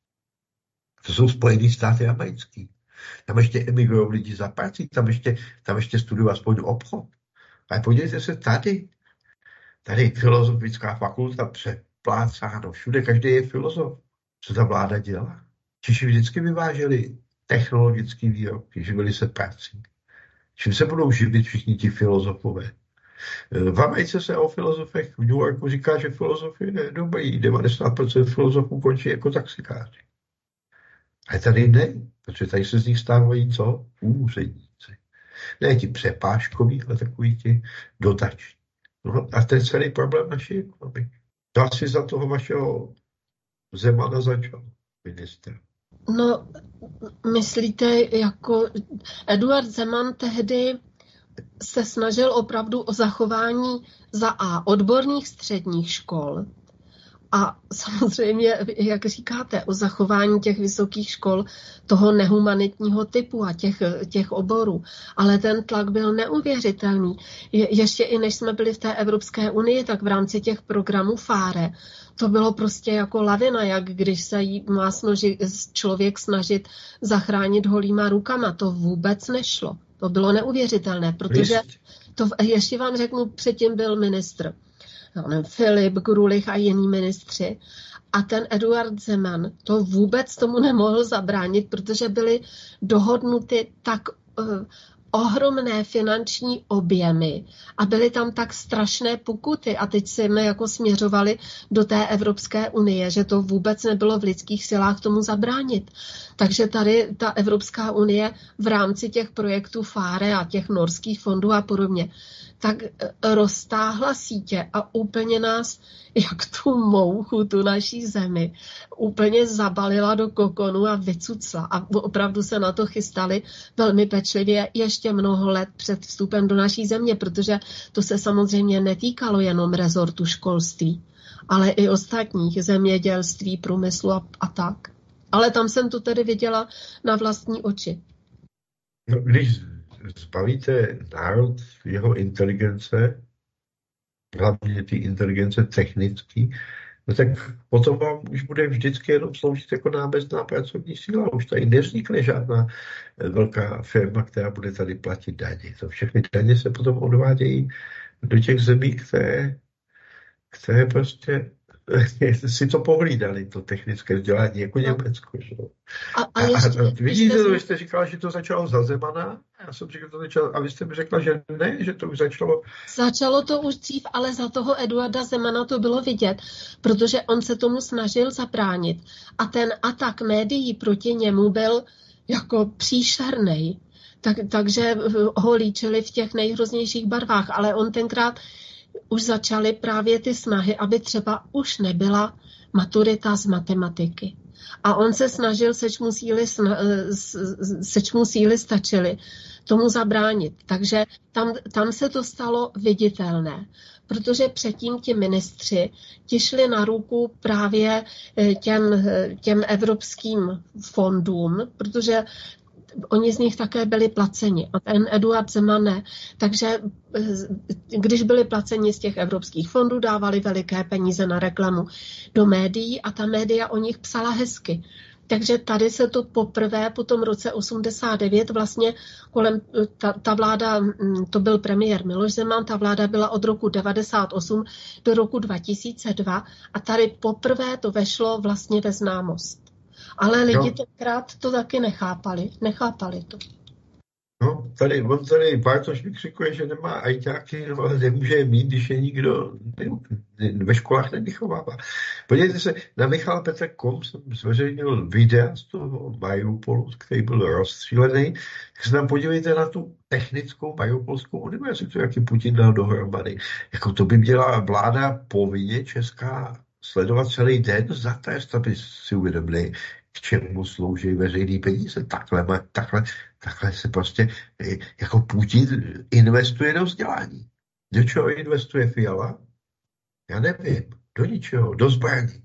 To jsou Spojené státy americký. Tam ještě emigrují lidi za prací, tam ještě, tam ještě studují aspoň obchod. Ale podívejte se tady, Tady filozofická fakulta přeplácáno. Všude každý je filozof. Co ta vláda dělá? Češi vždycky vyváželi technologický výrobky, živili se prací. Čím se budou živit všichni ti filozofové? V Americe se o filozofech v New Yorku říká, že filozofie je dobrý. devadesát procent filozofů končí jako taxikáři. Ale tady ne, protože tady se z nich stávají co? Úředníci. Ne ti přepážkoví, ale takový ti dotační. No a ten celý problém naší ekonomiky. To asi za toho vašeho Zemana začal, ministr. No, myslíte, jako Eduard Zeman tehdy se snažil opravdu o zachování za A odborných středních škol a samozřejmě, jak říkáte, o zachování těch vysokých škol toho nehumanitního typu a těch, těch oborů. Ale ten tlak byl neuvěřitelný. Je, ještě i než jsme byli v té Evropské unii, tak v rámci těch programů Fáre, to bylo prostě jako lavina, jak když se jí má snažit, člověk snažit zachránit holýma rukama. To vůbec nešlo. To bylo neuvěřitelné, protože to, ještě vám řeknu, předtím byl ministr Filip, Grulich a jiní ministři. A ten Eduard Zeman to vůbec tomu nemohl zabránit, protože byly dohodnuty tak uh, ohromné finanční objemy a byly tam tak strašné pokuty a teď jsme jako směřovali do té Evropské unie, že to vůbec nebylo v lidských silách tomu zabránit. Takže tady ta Evropská unie v rámci těch projektů Fáre a těch norských fondů a podobně tak roztáhla sítě a úplně nás, jak tu mouchu, tu naší zemi, úplně zabalila do kokonu a vycucla. A opravdu se na to chystali velmi pečlivě ještě mnoho let před vstupem do naší země, protože to se samozřejmě netýkalo jenom rezortu školství, ale i ostatních, zemědělství, průmyslu a, a tak. Ale tam jsem to tedy viděla na vlastní oči. No, když zbavíte národ jeho inteligence, hlavně ty inteligence technický, no tak potom vám už bude vždycky jenom sloužit jako námezná pracovní síla. Už tady nevznikne žádná velká firma, která bude tady platit daně. To všechny daně se potom odvádějí do těch zemí, které, které prostě si to pohlídali, to technické vzdělání, jako Německo. Že? A, a, ještě, a, a vidíte, ještě... vy jste říkala, že to začalo za Zemana, já jsem říkal, že to začalo, a vy jste mi řekla, že ne, že to už začalo. Začalo to už dřív, ale za toho Eduarda Zemana to bylo vidět, protože on se tomu snažil zabránit. A ten atak médií proti němu byl jako příšernej. Tak, takže ho líčili v těch nejhroznějších barvách, ale on tenkrát už začaly právě ty snahy, aby třeba už nebyla maturita z matematiky. A on se snažil, seč mu síly, seč mu síly stačily, tomu zabránit. Takže tam, tam se to stalo viditelné, protože předtím ti ministři ti šli na ruku právě těm, těm evropským fondům, protože oni z nich také byli placeni a ten Eduard Zeman ne. Takže když byli placeni z těch evropských fondů, dávali veliké peníze na reklamu do médií a ta média o nich psala hezky. Takže tady se to poprvé po tom roce osmdesát devět vlastně kolem, ta, ta vláda, to byl premiér Miloš Zeman, ta vláda byla od roku devadesát osm do roku dva tisíce dva a tady poprvé to vešlo vlastně ve známost. Ale lidi no. tenkrát to taky nechápali. Nechápali to. No, tady, on tady Bartoš vykřikuje, že nemá ajťáky, no, ale nemůže je mít, když je nikdo ne, ne, ve školách nevychovává. Podívejte se, na Michal Petr tečka com jsem zveřejnil videa z toho Mariupolu, který byl rozstřílený. Tak se nám podívejte na tu technickou Mariupolskou univerzitu, jak ji Putin dal dohromady. Jako to by měla vláda povinně česká sledovat celý den za trest, aby si uvědomili, k čemu slouží veřejný peníze. Takhle, takhle, takhle se prostě jako Putin investuje do vzdělání. Do čeho investuje Fiala? Já nevím. Do ničeho. Do zbraní.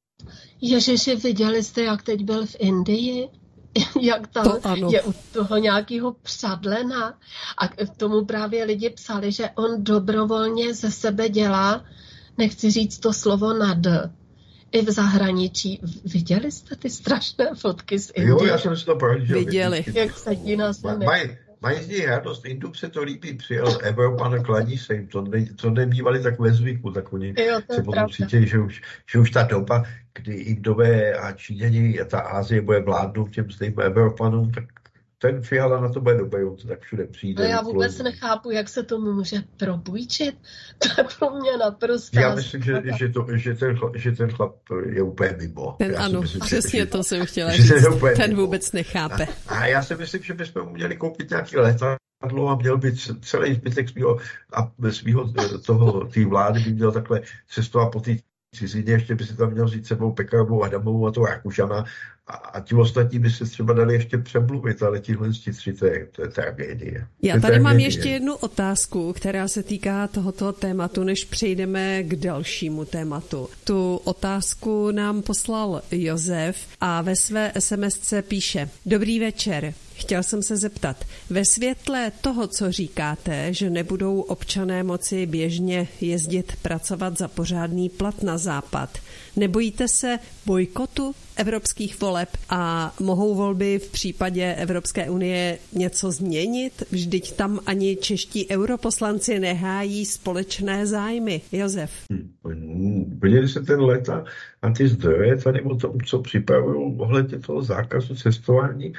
Ježiši, viděli jste, jak teď byl v Indii? Jak tam je u toho nějakého přadlena. A k tomu právě lidi psali, že on dobrovolně ze sebe dělá, nechci říct to slovo na D, i v zahraničí. Viděli jste ty strašné fotky z Indie? Jo, já jsem si to prohlížel. Viděli. Jak sedí na zemi. Mají maj z ní radost. Indům se to líbí. Přijel Evropan a kladí se jim. To, ne, to nemývali tak ve zvyku. Tak oni jo, se potom cítí, že už, že už ta doba, kdy Indové a Číňani a ta Asie bude vládnout těm stejným Evropanům, tak ten Fiala na to bude dobrý, on to tak všude přijde. Ale já vůbec plný. nechápu, jak se tomu může propůjčit. To je pro mě naprosto. Já myslím, že, že, to, že, ten chlap, že ten chlap je úplně mimo. Ten, já ano, myslím, přesně že, to jsem chtěla že říct. Ten mimo. Vůbec nechápe. A, a já si myslím, že bychom mu měli koupit nějaký letadlo a měl být celý zbytek svýho, a svýho toho, té vlády by měl takhle cestovat po té cizině, ještě by si tam měl říct sebou Pekarovou, Adamovou a toho Rakušana a, a ti ostatní by se třeba dali ještě přemluvit, ale tihle tři, to je, to je tragédie. Já tady tragédie. Mám ještě jednu otázku, která se týká tohoto tématu, než přejdeme k dalšímu tématu. Tu otázku nám poslal Josef a ve své SMSce píše: Dobrý večer. Chtěl jsem se zeptat, ve světle toho, co říkáte, že nebudou občané moci běžně jezdit pracovat za pořádný plat na západ, nebojíte se bojkotu evropských voleb a mohou volby v případě Evropské unie něco změnit? Vždyť tam ani čeští europoslanci nehájí společné zájmy. Josef. Podívejte se ten let a, a ty zdroje tady o tom, co připravují ohledně toho zákazu cestování,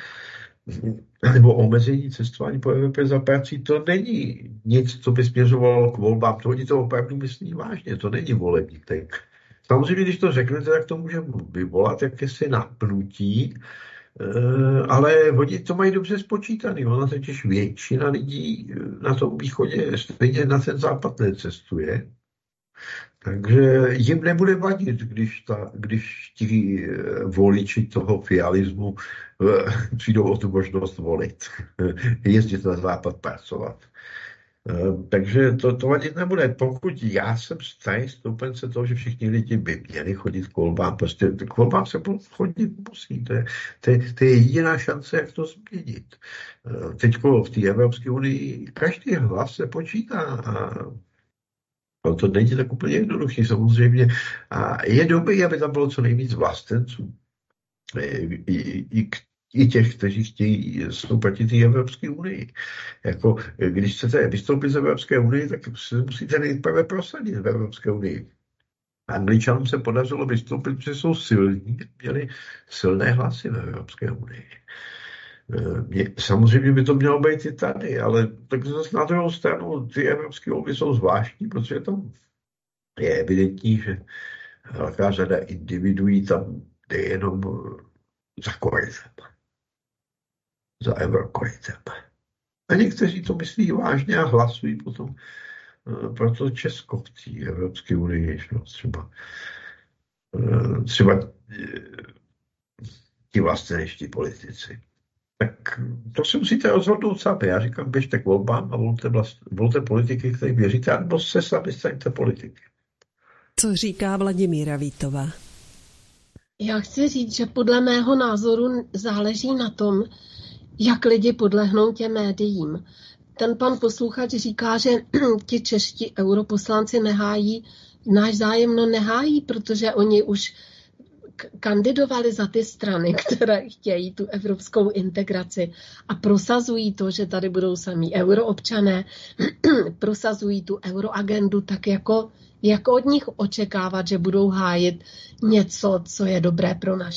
nebo omezení cestování po Evropě za prací, to není nic, co by směřovalo k volbám. To oni to opravdu myslí vážně, to není volební teď. Samozřejmě, když to řeknete, tak to může vyvolat jakési napnutí, ale oni to mají dobře spočítaný. Ona totiž většina lidí na tom východě stejně na ten západ necestuje. Takže jim nebude vadit, když, ta, když ti voliči toho fialismu přijdou o tu možnost volit, jezdit na západ pracovat. Takže to, to vadit nebude. Pokud já jsem starý stoupence toho, že všichni lidi by měli chodit k volbám, prostě k volbám se chodit musí. To je, to, je, to je jediná šance, jak to změnit. Teďko v té Evropské unii každý hlas se počítá a to není tak úplně jednoduchý samozřejmě. A je dobrý, aby tam bylo co nejvíc vlastenců. I, i, i těch, kteří chtějí vstoupit té Evropské unii. Jako, když chcete vystoupit z Evropské unii, tak se musíte nejprve prosadit v Evropské unii. Angličanům se podařilo vystoupit, protože jsou silní, měli silné hlasy v Evropské unii. Samozřejmě by to mělo být i tady, ale tak zase na druhou stranu ty evropské volby jsou zvláštní, protože tam je evidentní, že velká řada individuí tam jde jenom za korytem. Za eurokorytem. A někteří to myslí vážně a hlasují potom proto Česko v té Evropské unii, no, třeba, třeba ti vlasteneští politici. Tak to si musíte rozhodnout sami. Já říkám, běžte k volbám a volte, vlast, volte politiky, který věříte, nebo se sami staňte politiky. Co říká Vladimíra Vítová? Já chci říct, že podle mého názoru záleží na tom, jak lidi podlehnou těm médiím. Ten pan posluchač říká, že ti čeští europoslanci nehájí náš zájem, no nehájí, protože oni už kandidovali za ty strany, které chtějí tu evropskou integraci a prosazují to, že tady budou samí euroobčané, prosazují tu euroagendu, tak jako, jako od nich očekávat, že budou hájit něco, co je dobré pro naše.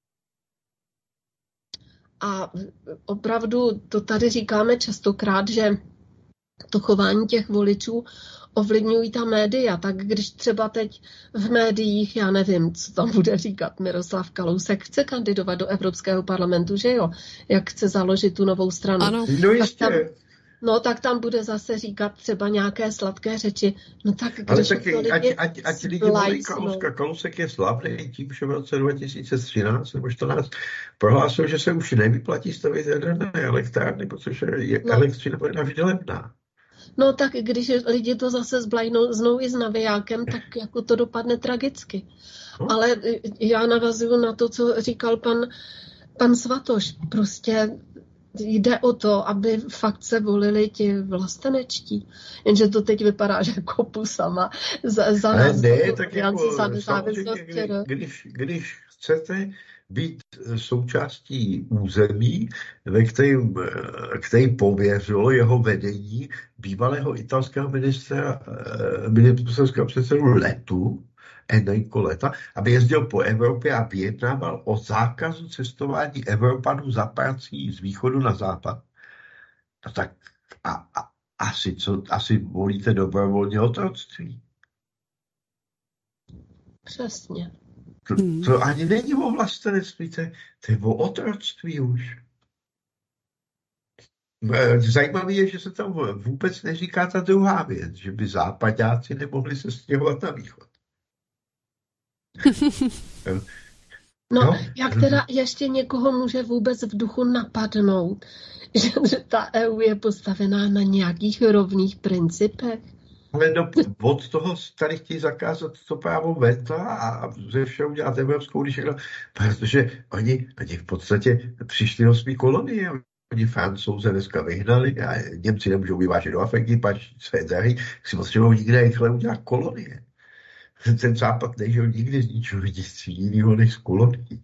A opravdu to tady říkáme častokrát, že to chování těch voličů ovlivňují ta média. Tak když třeba teď v médiích, já nevím, co tam bude říkat Miroslav Kalousek, chce kandidovat do Evropského parlamentu, že jo? Jak chce založit tu novou stranu. Ano. No jistě. Tak tam, no tak tam bude zase říkat třeba nějaké sladké řeči. No tak když ale taky, to lidi ať, ať, ať lidi volí Kalouska. Kalousek je slavný tím, že v roce dva tisíce třináct nebo čtrnáct prohlásil, že se už nevyplatí stavět jaderné elektrárny, protože je no. elektřina bude navždy levná. No tak když lidi to zase zblajnou znou i s navijákem, tak jako to dopadne tragicky. No. Ale já navazuju na to, co říkal pan, pan Svatoš. Prostě jde o to, aby fakt se volili ti vlastenečtí. Jenže to teď vypadá, že kopu sama za, za Ale nás. ne, tak jako, za nezávislost. Kdy, když, když chcete být součástí území, ve kterým, který pověřilo jeho vedení bývalého italského ministra, ministerského předsedu Letu, Enrico Letta, aby jezdil po Evropě a vyjednával o zákazu cestování Evropanů za prací z východu na západ. No tak a, a, asi, co, asi volíte dobrovolně otroctví. Přesně. To, to ani není o vlastenectví, to, to je o otroctví už. Zajímavé je, že se tam vůbec neříká ta druhá věc, že by západáci nemohli se stěhovat na východ. No, no, jak teda ještě někoho může vůbec v duchu napadnout, že, že ta E U je postavená na nějakých rovných principech? Ale do, od toho tady chtějí zakázat to právo veta a ze všeho udělat Evropskou, když všechno, protože oni, oni v podstatě přišli do svý kolonie. Oni Francouze dneska vyhnali a Němci nemůžou vyvážet do Afriky, pač své dcery si potřebují nikde rychle udělat kolonie. Ten západ nežil nikdy z ničeho nic jiného než z kolonií.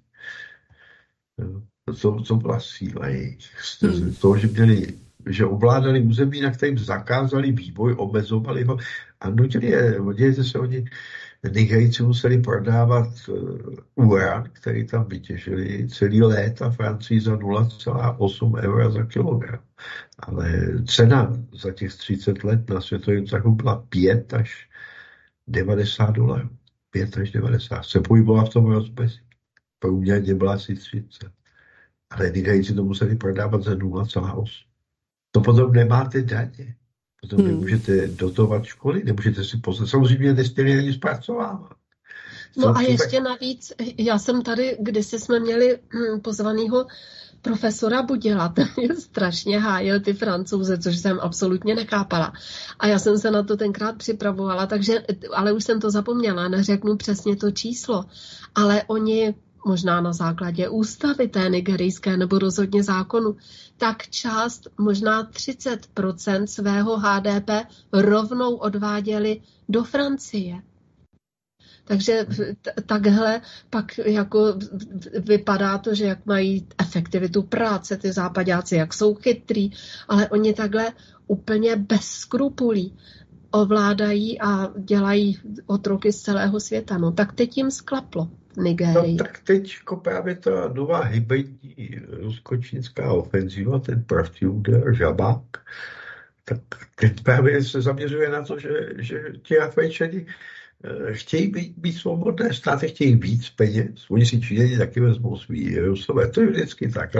Co, co byla síla jejich? Z toho, že měli, že ovládali území, na kterým zakázali vývoj, omezovali ho a nutili je, dějte se oni, Nigerijci museli prodávat uran, který tam vytěžili celý léta Francii za nula celá osm eura za kilogram. Ale cena za těch třicet let na světovém trhu byla pět až devadesát dolarů. pět až devadesát. Se pohybovala v tom rozmezí. Průměrně byla asi třicet. Ale Nigerijci to museli prodávat za nula celá osm. To potom nemáte daně. Potom hmm. nemůžete dotovat školy, nemůžete si poslat. Samozřejmě nesměli ani zpracovávat. No a ještě tak... navíc, já jsem tady, kdysi jsme měli hm, pozvanýho profesora Budila, ten je strašně hájil ty Francouze, což jsem absolutně nechápala. A já jsem se na to tenkrát připravovala, takže, ale už jsem to zapomněla, neřeknu přesně to číslo. Ale oni, možná na základě ústavy té nigerijské nebo rozhodně zákonu, tak část, možná třicet procent svého H D P rovnou odváděli do Francie. Takže t- takhle pak jako vypadá to, že jak mají efektivitu práce ty západáci, jak jsou chytrý, ale oni takhle úplně bez skrupulí ovládají a dělají otroky z celého světa. No tak teď jim sklaplo Nigérii. No tak teď právě ta nová hybridní rusko-čínská ofenziva, ten Perfuder, Žabák, tak teď právě se zaměřuje na to, že, že ti Afričani chtějí být, být svobodné, státy chtějí víc peněz, oni si Číňani taky vezmou svý Rusové, to je vždycky tak, ale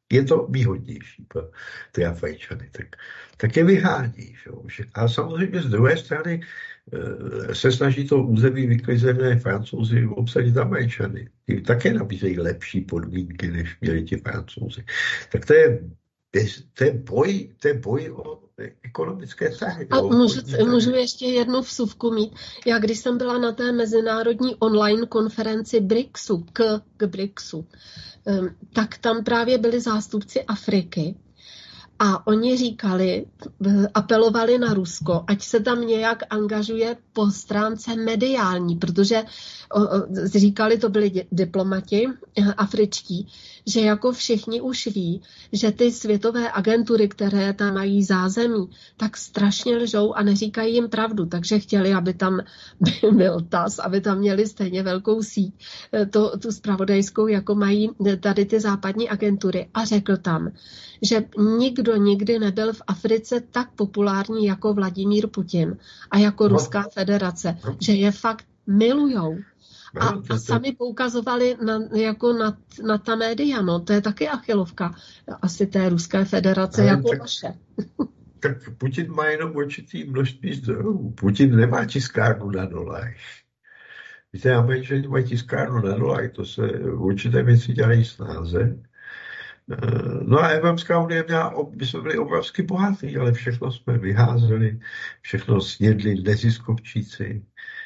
je to výhodnější pro ty Afričany, tak, tak je vyhání. Že? A samozřejmě z druhé strany e, se snaží to území vyklizené Francouzi obsadit Američany. Ty také nabízejí lepší podmínky, než měli ti Francouzi. Tak to je, to je boj, to je boj o ekonomické vztahy. A můžu, můžu ještě jednu vsuvku mít. Já když jsem byla na té mezinárodní online konferenci BRICSu, k, k BRICSu, tak tam právě byli zástupci Afriky a oni říkali, apelovali na Rusko, ať se tam nějak angažuje po stránce mediální, protože říkali, to byli diplomati afričtí, že jako všichni už ví, že ty světové agentury, které tam mají zázemí, tak strašně lžou a neříkají jim pravdu, takže chtěli, aby tam byl T A S, aby tam měli stejně velkou síť, to, tu zpravodajskou, jako mají tady ty západní agentury. A řekl tam, že nikdo nikdy nebyl v Africe tak populární jako Vladimír Putin a jako no. Ruská federace, no. Že je fakt milujou. A, a sami poukazovali na, jako na, na ta média, no, to je taky achilovka asi té Ruské federace, ale jako tak, naše. Tak Putin má jenom určitý množství zdrojů. Putin nemá tiskárnu na dolary. Víte, Američané mají tiskárnu na dolary, to se určité věci dělají snáze. No a Evropská unie měla, my jsme byli obrovsky bohatí, ale všechno jsme vyházeli, všechno snědli neziskovčíci.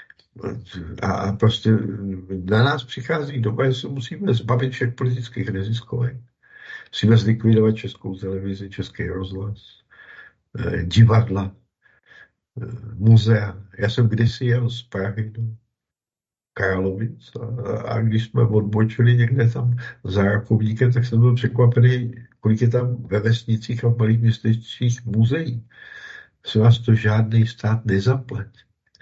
A prostě na nás přichází doba, že se musíme zbavit všech politických neziskovek. Musíme zlikvidovat Českou televizi, Český rozhlas, divadla, muzea. Já jsem kdysi jel z Prahy do Karlovic a, a když jsme odbočili někde tam za Rakovníkem, tak jsem byl překvapený, kolik je tam ve vesnicích a v malých městečcích muzeí. Se vás to žádný stát nezaplatí.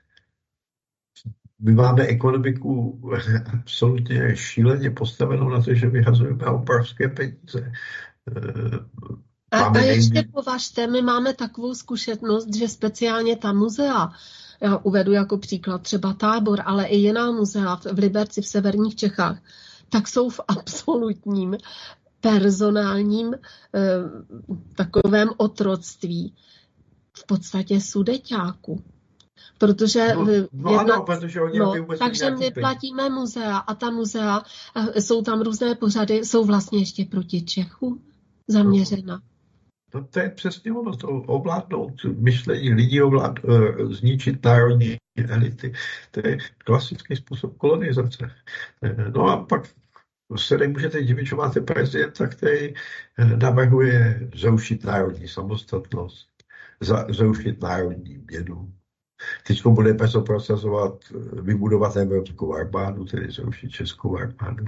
My máme ekonomiku absolutně šíleně postavenou na to, že vyhazujeme obrovské peníze. A, a ještě nejmí... považte, my máme takovou zkušenost, že speciálně ta muzea, já uvedu jako příklad třeba Tábor, ale i jiná muzea v Liberci v severních Čechách, tak jsou v absolutním personálním eh, takovém otroctví, v podstatě sudeťáku. Protože, no, no jedna, ano, protože oni no, takže my platíme muzea a ta muzea, jsou tam různé pořady, jsou vlastně ještě proti Čechu zaměřena. No, to je přesně ono, to ovládnout myšlení lidí, ovlád, uh, zničit národní elity. To je klasický způsob kolonizace. No a pak se nemůžete divit, že máte prezidenta, který navrhuje zrušit národní samostatnost, za, zrušit národní měnu. Teď bude peso prosazovat, vybudovat evropskou armádu, tedy zrušit českou armádu.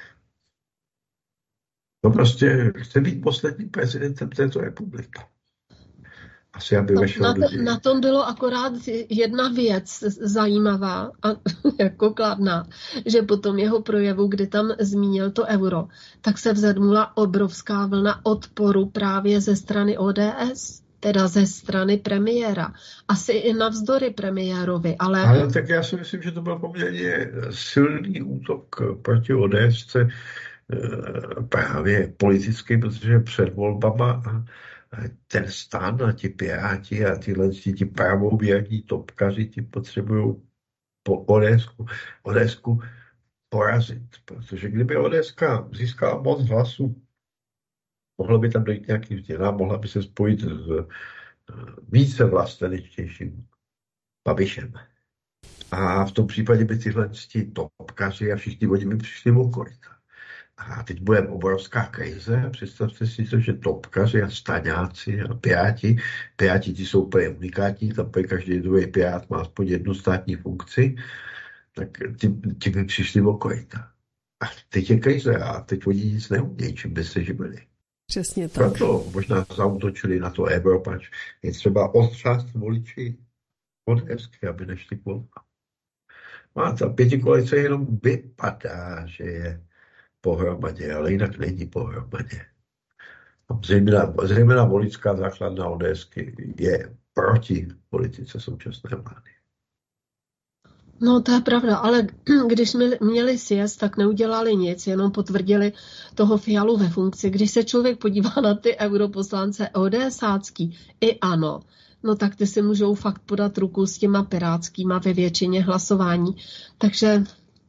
No prostě chce být posledním prezidentem této republiky. Asi, aby vešel na, do děje. Na tom bylo akorát jedna věc zajímavá a jako kladná, že po tom jeho projevu, kdy tam zmínil to euro, tak se vzedmula obrovská vlna odporu právě ze strany O D S. Teda ze strany premiéra. Asi i navzdory premiérovi, ale... Ale tak já si myslím, že to byl poměrně silný útok proti O D S právě politicky, protože před volbama ten stan a ti piráti a tyhle ti pravověrní topkaři ti potřebují po ODSku, ODSku porazit. Protože kdyby ODSka získala moc hlasů, mohlo by tam dojít nějakým změnám, mohla by se spojit s více vlastenečtějším Babišem. A v tom případě by tyhle topkaři a všichni oni by přišli v okolí. A teď bude obrovská krize. Představte si to, že topkaři a staňáci a piráti, piráti ti jsou úplně unikátní, tam každý druhý pirát má aspoň jednu státní funkci, tak ti, ti by přišli v okolí. A teď je krize a teď oni nic neumějí, čím by se živili. Přesně tak. Proto možná zaútočili na to Evropač. Je třeba ostřást voliči od Evsky, aby nešli k volbám. A ta pětikoalice jenom vypadá, že je pohromadě, ale jinak není pohromadě. Zejména, zejména voličská základna ODSky je proti politice současné vlády. No to je pravda, ale když měli sjezd, tak neudělali nic, jenom potvrdili toho Fialu ve funkci. Když se člověk podívá na ty europoslance ODSácký i ANO, no tak ty si můžou fakt podat ruku s těma pirátskýma ve většině hlasování. Takže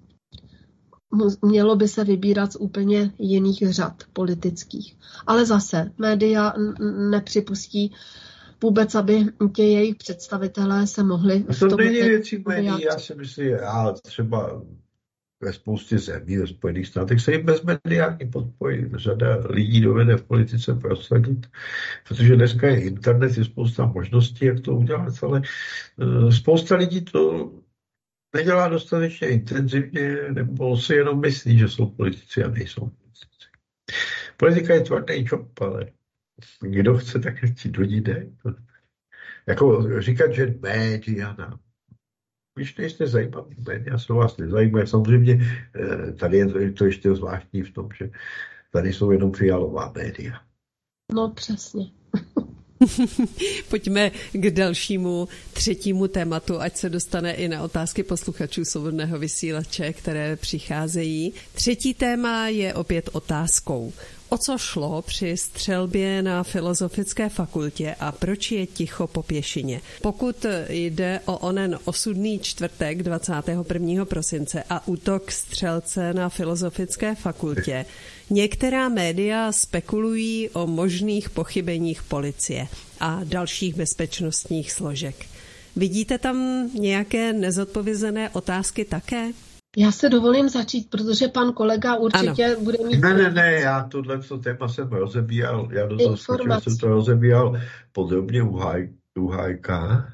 mělo by se vybírat z úplně jiných řad politických. Ale zase média nepřipustí vůbec, aby ti jejich představitelé se mohli... To není věcí médií, já si myslím, já třeba ve spoustě zemí, ve Spojených státech se jim bez mediální podpory řada lidí dovede v politice prosadit, protože dneska je internet, je spousta možností, jak to udělat, ale spousta lidí to nedělá dostatečně intenzivně, nebo si jenom myslí, že jsou politici a nejsou politici. Politika je tvrdý job, ale kdo chce, tak ti do ní jde. Jako říkat, že média nám. Když nejste zajímavý, média se vás nezajímají. Samozřejmě tady je to ještě zvláštní v tom, že tady jsou jenom Fialová média. No přesně. Pojďme k dalšímu třetímu tématu, ať se dostane i na otázky posluchačů Svobodného vysílače, které přicházejí. Třetí téma je opět otázkou. O co šlo při střelbě na Filozofické fakultě a proč je ticho po pěšině? Pokud jde o onen osudný čtvrtek dvacátého prvního prosince a útok střelce na Filozofické fakultě, některá média spekulují o možných pochybeních policie a dalších bezpečnostních složek. Vidíte tam nějaké nezodpovězené otázky také? Já se dovolím začít, protože pan kolega určitě ano. bude mít... Ne, ne, ne, já tohleto téma jsem rozebíjal, já do toho skočil, jsem to rozebíjal podrobně u, haj, u Hajka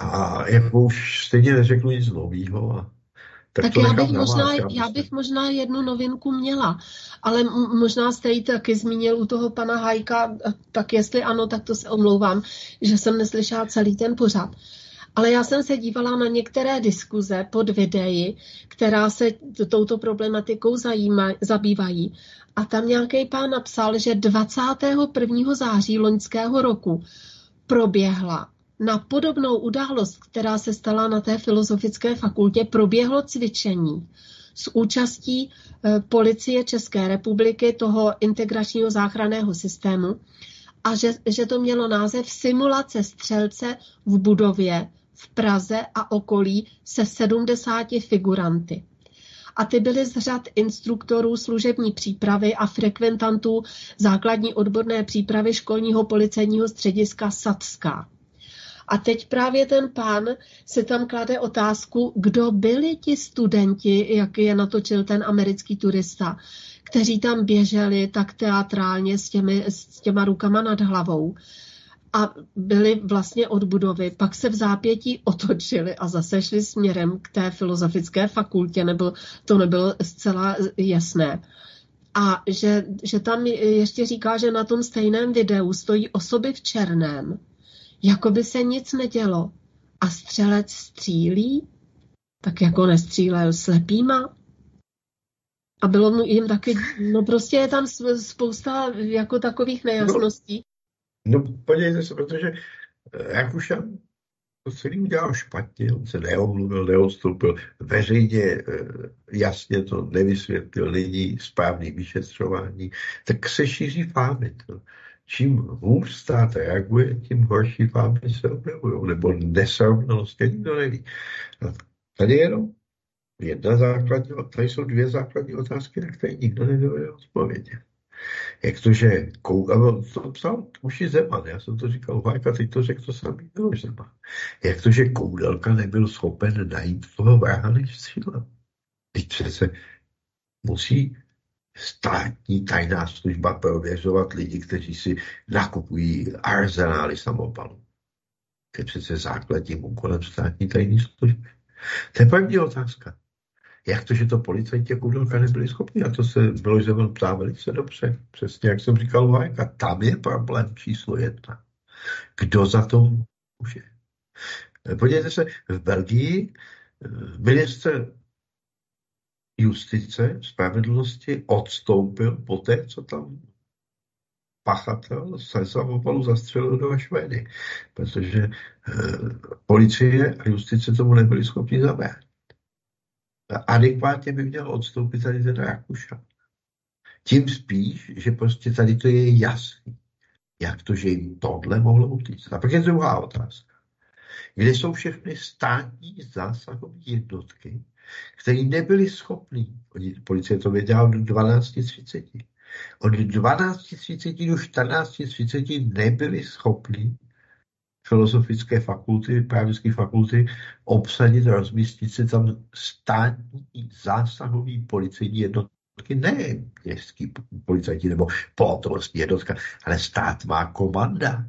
a jako už stejně neřeknu nic novýho. A tak tak já bych, možná, vás, já, já bych možná jednu novinku měla, ale m- možná jste ji taky zmínil u toho pana Hajka, tak jestli ano, tak to se omlouvám, že jsem neslyšela celý ten pořad. Ale já jsem se dívala na některé diskuze pod videí, která se touto problematikou zajíma, zabývají. A tam nějaký pán napsal, že dvacátého prvního září loňského roku proběhla na podobnou událost, která se stala na té Filozofické fakultě, proběhlo cvičení s účastí policie České republiky, toho integračního záchranného systému, a že, že to mělo název Simulace střelce v budově v Praze a okolí se sedmdesáti figuranty. A ty byly z řad instruktorů služební přípravy a frekventantů základní odborné přípravy školního policejního střediska Satská. A teď právě ten pán se tam klade otázku, kdo byli ti studenti, jak je natočil ten americký turista, kteří tam běželi tak teatrálně s, těmi, s těma rukama nad hlavou a byli vlastně od budovy, pak se v zápětí otočili a zase šli směrem k té Filozofické fakultě, nebo to nebylo zcela jasné. A že, že tam ještě říká, že na tom stejném videu stojí osoby v černém, jako by se nic nedělo a střelec střílí, tak jako nestřílel slepýma. A bylo mu jim taky, no prostě je tam spousta jako takových nejasností. No, no podívejte se, protože Rakušan to celý udělal špatně, on se neomluvil, neodstoupil, veřejně jasně to nevysvětlil, není správný vyšetřování, tak se šíří fámy. To. Čím hůř stát reaguje, tím horší fámy se objevují, nebo nesrovnalosti, nikdo neví. No, tady jenom jedna základní, tady jsou dvě základní otázky, na které nikdo nedovede odpovědět. Jak to, že koukal, to psal už i Zeman, já jsem to říkal, Hajka, teď to řekl to samý Miloš Zeman. Jak to, že Koudelka nebyl schopen najít toho vraha, než střílel. Teď přece musí státní tajná služba prověřovat lidi, kteří si nakupují arzenály samopalů. To je přece základním úkolem státní tajné služby. To je první otázka. Jak to, že to policajti a Koudelka nebyli schopni? A to se Miloš Zeman ptá velice dobře. Přesně jak jsem říkal Hajka, tam je problém číslo jedna. Kdo za to může? Podívejte se, v Belgii ministr justice, spravedlnosti odstoupil po té, co tam pachatel se samopalu zastřelil dva Švédy, protože eh, policie a justice tomu nebyli schopni zabránit. adekvátně by měl odstoupit tady ten Rakušan. Tím spíš, že prostě tady to je jasný. Jak to, že jim tohle mohlo utíct? A pak je druhá otázka. Kde jsou všechny státní zásahové jednotky, které nebyly schopný, policie to věděla od dvanáct třicet, od dvanáct třicet do čtrnáct třicet nebyly schopný filozofické fakulty, právnické fakulty obsadit, rozmístit se tam státní zásahový policejní jednotky, ne městský policajti nebo pohotovostní jednotka, ale stát má komanda.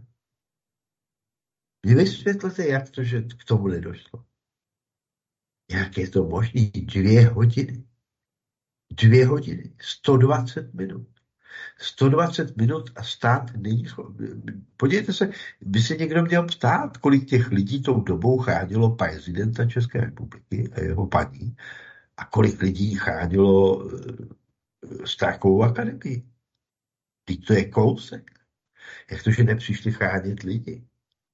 Vy vysvětlete, jak to, že k tomu nedošlo. Jak je to možné? Dvě hodiny. Dvě hodiny. sto dvacet minut. sto dvacet minut a stát není schopný. Podívejte se, by se někdo měl ptát, kolik těch lidí tou dobou chránilo prezidenta České republiky a jeho paní a kolik lidí chránilo Strakovou akademii. Teď to je kousek. Jak to, že nepřišli chránit lidi?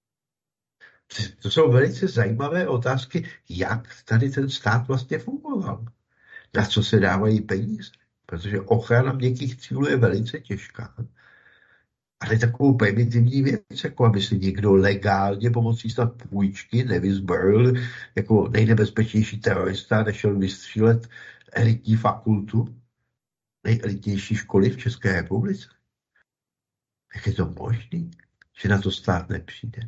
To jsou velice zajímavé otázky, jak tady ten stát vlastně fungoval. Na co se dávají peníze. Protože ochrana měkkých cílů je velice těžká. Ale takovou primitivní věc, jako aby si někdo legálně pomocí snad půjčky nevyzbrojil jako nejnebezpečnější terorista, nešel vystřílet elitní fakultu, nejelitnější školy v České republice. Jak je to možné, že na to stát nepřijde?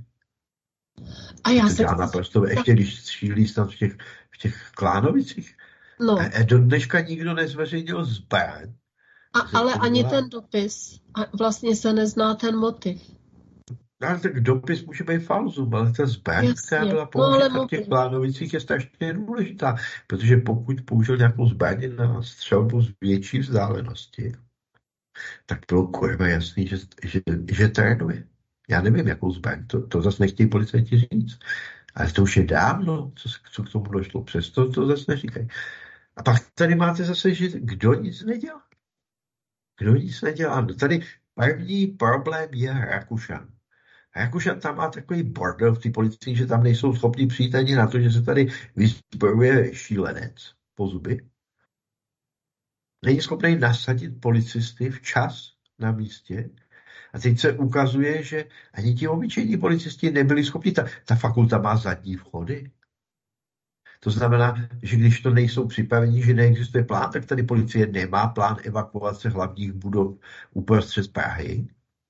A já to se... dělá naprosto, ještě když střílí snad v těch, v těch Klánovicích. No. A do dneška nikdo nezveřejnil zbraň. A, ale ani byla... ten dopis. A vlastně se nezná ten motiv. Ale tak dopis může být falzum, ale ta zbraň, která byla použita no, v těch Klánovicích, je strašně důležitá. Protože pokud použil nějakou zbraň na střelbu z větší vzdálenosti, tak bylo kurva jasný, že, že, že trénuje. Já nevím, jakou zbraň, to, to zase nechtějí policajti říct. Ale to už je dávno, co, co k tomu došlo. Přesto to zase neříkají. A pak tady máte zase, že kdo nic nedělá. Kdo nic nedělá. Tady první problém je Rakušan. Rakušan tam má takový bordel v té policii, že tam nejsou schopni přijít ani na to, že se tady vyzbrojuje šílenec po zuby. Není schopný nasadit policisty včas na místě. A teď se ukazuje, že ani ti obyčejní policisti nebyli schopni. Ta, ta fakulta má zadní vchody. To znamená, že když to nejsou připraveni, že neexistuje plán, tak tady policie nemá plán evakuace hlavních budov uprostřed Prahy.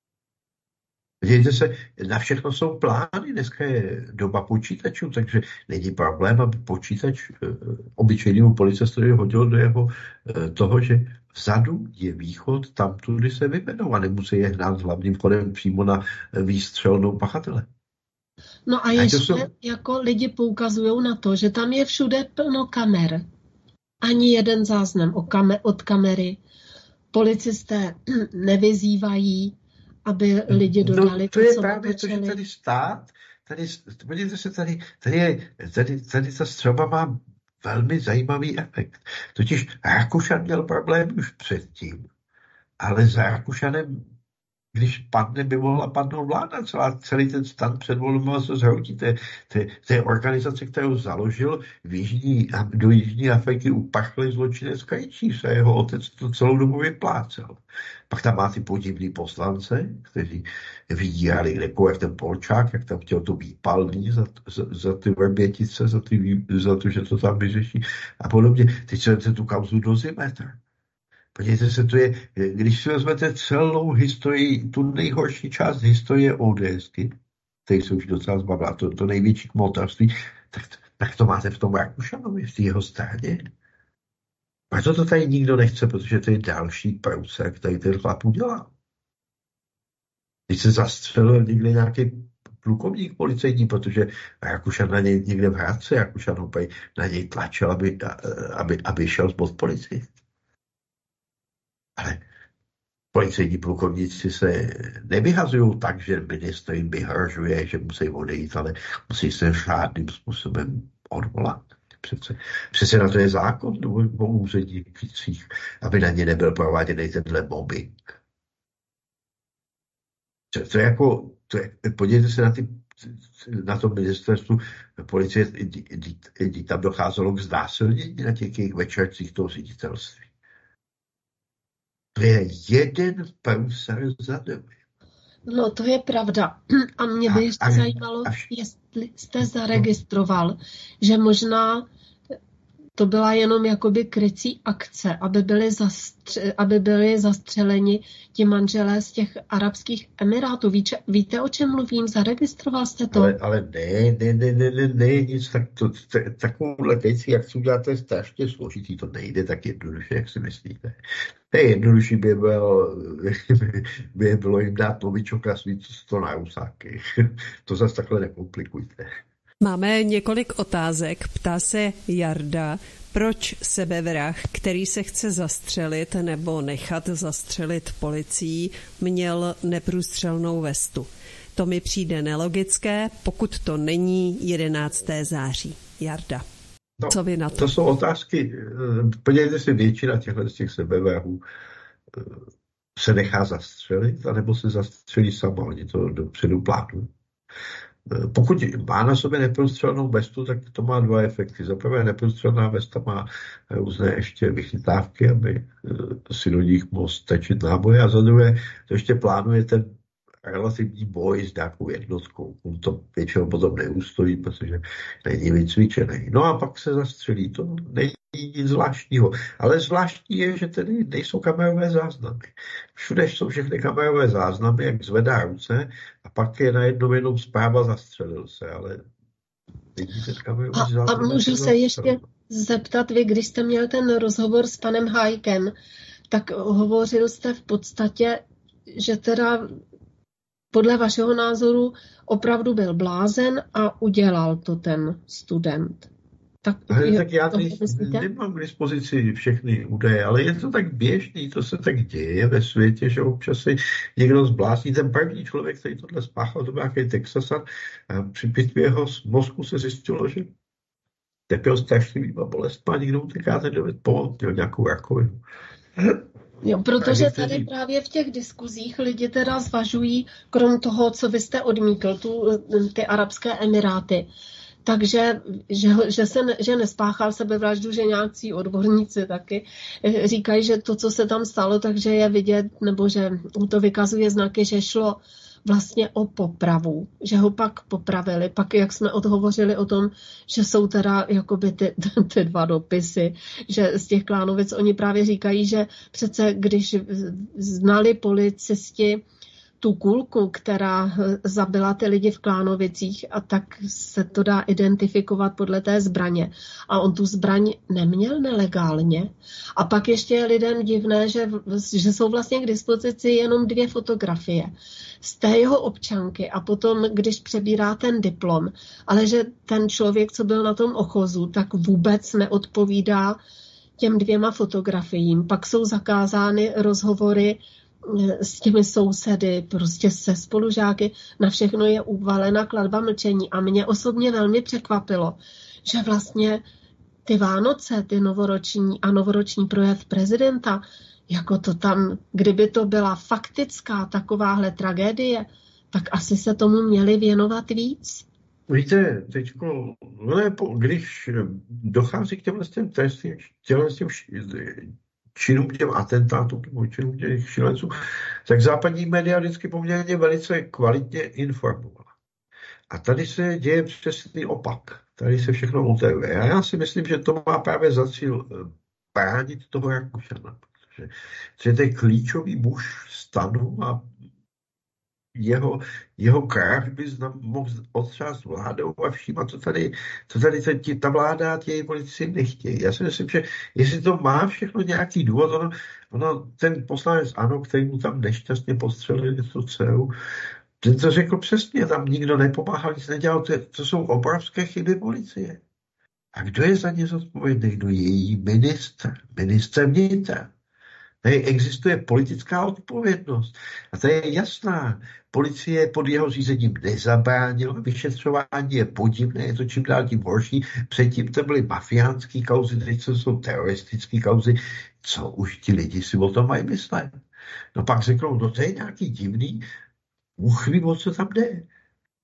Vidíte se, na všechno jsou plány. Dneska je doba počítačů, takže není problém, aby počítač obyčejnému policistovi hodil do jeho toho, že vzadu je východ, tam tudy se vyvedou a nemusí je hnát s hlavním vchodem přímo na výstřelnou pachatele. No a ještě jsou... jako lidi poukazují na to, že tam je všude plno kamer. Ani jeden záznam o kamer, od kamery. Policisté nevyzývají, aby lidi dodali no, to, to je právě to, že tady stát, tady, podívejte se, tady, tady, je, tady, tady ta střelba má velmi zajímavý efekt. Totiž Rakušan měl problém už předtím, ale za Rakušanem, když padne, by mohla padnout vláda. Celá, celý ten stan před volbami se zhroutí. To je, to, je, to je organizace, kterou založil v jižní, do Jižní Afriky upachlý zločinec Krejčíř a jeho otec to celou dobu vyplácel. Pak tam má ty podivný poslance, kteří vydírali kdekoliv, jak ten Polčák, jak tam chtěl to výpalný za, za, za ty Vrbětice, za, ty, za to, že to tam vyřeší a podobně. Teď se tu kauzu dozimetr. Podívejte se, to je, když si vezmete celou historii, tu nejhorší část historie ODSky, který se už docela zbavila, to, to největší kmotarství, tak, tak to máte v tom Rakušanovi, v té jeho straně. Proto to tady nikdo nechce, protože to je další průser, který ten chlap udělá. Když se zastřelil někde nějaký plukovník policejní, protože Rakušan na něj někde v Hradci, Rakušan opět na něj tlačil, aby, aby, aby šel z bod policii. Ale policejní plukovníci se nevyhazují tak, že ministr jim vyhrožuje, že musí odejít, ale musí se žádným způsobem odvolat. Přece, přece na to je zákon o úřednících, aby na ně nebyl prováděný tenhle mobbing. To, to je jako, to je, podívejte se na ty na tom ministerstvu policie, kdy tam docházelo k znásilnění na těch jejich večercích toho ředitelství. To je jeden průser za druhý. No, to je pravda. A mě by ještě a, zajímalo, a, jestli jste zaregistroval, že možná to byla jenom jakoby krycí akce, aby byli, zastře- aby byli zastřeleni ti manželé z těch Arabských Emirátů. Víte, víte, o čem mluvím? Zaregistroval jste to? Ale, ale ne, ne, ne, ne, ne, ne, nic tak to, t, takovouhle věci, jak si uděláte, je strašně složitý, to nejde tak jednoduše, jak si myslíte. Nejjednodušší by bylo, by bylo jim dát novičok a svít to na rusáky. To zase takhle nekomplikujte. Máme několik otázek. Ptá se Jarda, proč sebevrah, který se chce zastřelit nebo nechat zastřelit policií, měl neprůstřelnou vestu. To mi přijde nelogické, pokud to není jedenáctého září. Jarda, no, co vy na to? To jsou otázky, podívejte si, většina těchto z těch sebevrahů se nechá zastřelit, anebo se zastřelí sama, oni to dopředu plánují. Pokud má na sobě neprůstřelnou vestu, tak to má dva efekty. Za prvé, neprůstřelná vesta má různé ještě vychytávky, aby si do nich mohl stečit náboje, a za druhé to ještě plánuje ten relativní boj s nějakou jednotkou. On to většinou potom neustojí, protože není vycvičený. No a pak se zastřelí. To není nic zvláštního. Ale zvláštní je, že tedy nejsou kamerové záznamy. Všude jsou všechny kamerové záznamy, jak zvedá ruce, a pak je najednou jenom zpráva zastřelil se, ale není ten kamerový záznam. A, a můžu se ještě zeptat, vy, když jste měl ten rozhovor s panem Hájkem, tak hovořil jste v podstatě, že teda podle vašeho názoru opravdu byl blázen a udělal to ten student. Tak, ale, tak já teď nemám k dispozici všechny údaje, ale je to tak běžný, to se tak děje ve světě, že občas se někdo zblázní. Ten první člověk, který tohle spáchal, to byl nějaký Texasan, a při pitvě jeho mozku se zjistilo, že trpěl strašlivýma bolestma a nikdo uteká ten dověd pomoct, měl nějakou rakovinu. Jo, protože tady právě v těch diskuzích lidi teda zvažují, krom toho, co vy jste odmítl, tu, ty Arabské Emiráty, takže že, že, se ne, že nespáchal sebevraždu, že nějací odborníci taky říkají, že to, co se tam stalo, takže je vidět, nebo že to vykazuje znaky, že šlo vlastně o popravu, že ho pak popravili. Pak, jak jsme odhovořili o tom, že jsou teda jakoby ty, ty dva dopisy, že z těch Klánovic oni právě říkají, že přece když znali policisti tu kulku, která zabila ty lidi v Klánovicích, a tak se to dá identifikovat podle té zbraně. A on tu zbraň neměl nelegálně. A pak ještě je lidem divné, že, že jsou vlastně k dispozici jenom dvě fotografie z té jeho občanky a potom, když přebírá ten diplom, ale že ten člověk, co byl na tom ochozu, tak vůbec neodpovídá těm dvěma fotografiím. Pak jsou zakázány rozhovory s těmi sousedy, prostě se spolužáky, na všechno je uvalena kladba mlčení. A mě osobně velmi překvapilo, že vlastně ty Vánoce, ty novoroční a novoroční projev prezidenta, jako to tam, kdyby to byla faktická takováhle tragédie, tak asi se tomu měli věnovat víc. Víte, teďko, no, když dochází k těmhle těm trestným, těmhle těm činům, těm atentátům, činům těch šílenců, tak západní média vždycky poměrně velice kvalitně informovala. A tady se děje přesný opak. Tady se všechno moderuje. A já si myslím, že to má právě za cíl bránit toho Rakušana. Protože, protože to je klíčový muž stanu a jeho, jeho krach by mohl otřást vládou a vším. A to tady, to tady ta, ta vláda a ti politici nechtějí. Já si myslím, že jestli to má všechno nějaký důvod, ono, ono ten poslanec ANO, který mu tam nešťastně postřelili tu dceru, ten to řekl přesně, tam nikdo nepomáhal, nic nedělal, to, to jsou obrovské chyby policie. A kdo je za ně zodpovědný? No její ministr, ministr vnitra. Tady existuje politická odpovědnost. A to je jasná. Policie pod jeho řízením nezabránila, vyšetřování je podivné, je to čím dál tím horší. Předtím to byly mafiánský kauzy, teď to jsou teroristický kauzy. Co už ti lidi si o tom mají myslet? No pak řeknou, no to je nějaký divný, uchví, o co tam jde.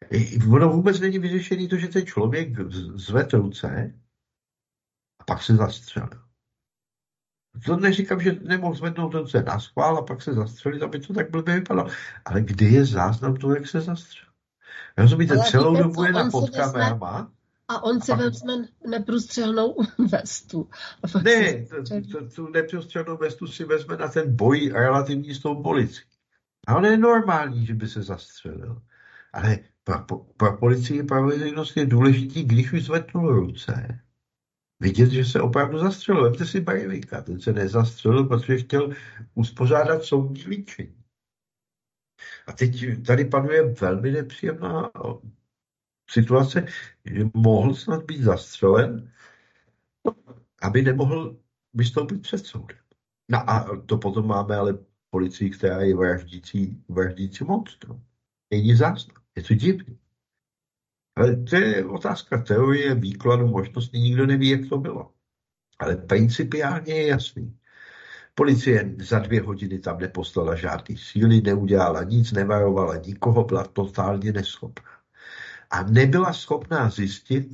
Ono vůbec není vyřešený to, že ten člověk zvedl ruce a pak se zastřelil. To neříkám, že nemohl zvednout ruce na schvál a pak se zastřelit, aby to tak blbě vypadalo. Ale kdy je záznam toho, jak se zastřelil? Rozumíte, Ale celou víte, dobu je na pod kamerama. A on si pak... vezme neprůstřelnou vestu. Ne, tu neprůstřelnou vestu si vezme na ten boj relativní s tou policií. A on je normální, že by se zastřelil. Ale pro, pro policii pro veřejnost je důležitý, když už zvednul ruce, vidět, že se opravdu zastřelil. Vemte si Breivika, ten se nezastřelil, protože chtěl uspořádat soudní líčení. A teď tady panuje velmi nepříjemná situace, že mohl snad být zastřelen, aby nemohl vystoupit před soudem. No a to potom máme ale policii, která je vraždící, vraždící monstrum. Není záznam. Je to divný. Ale to je otázka teorie, výkladu, možností, nikdo neví, jak to bylo. Ale principiálně je jasný. Policie za dvě hodiny tam neposlala žádný síly, neudělala nic, nevarovala nikoho, byla totálně neschopná. A nebyla schopná zjistit,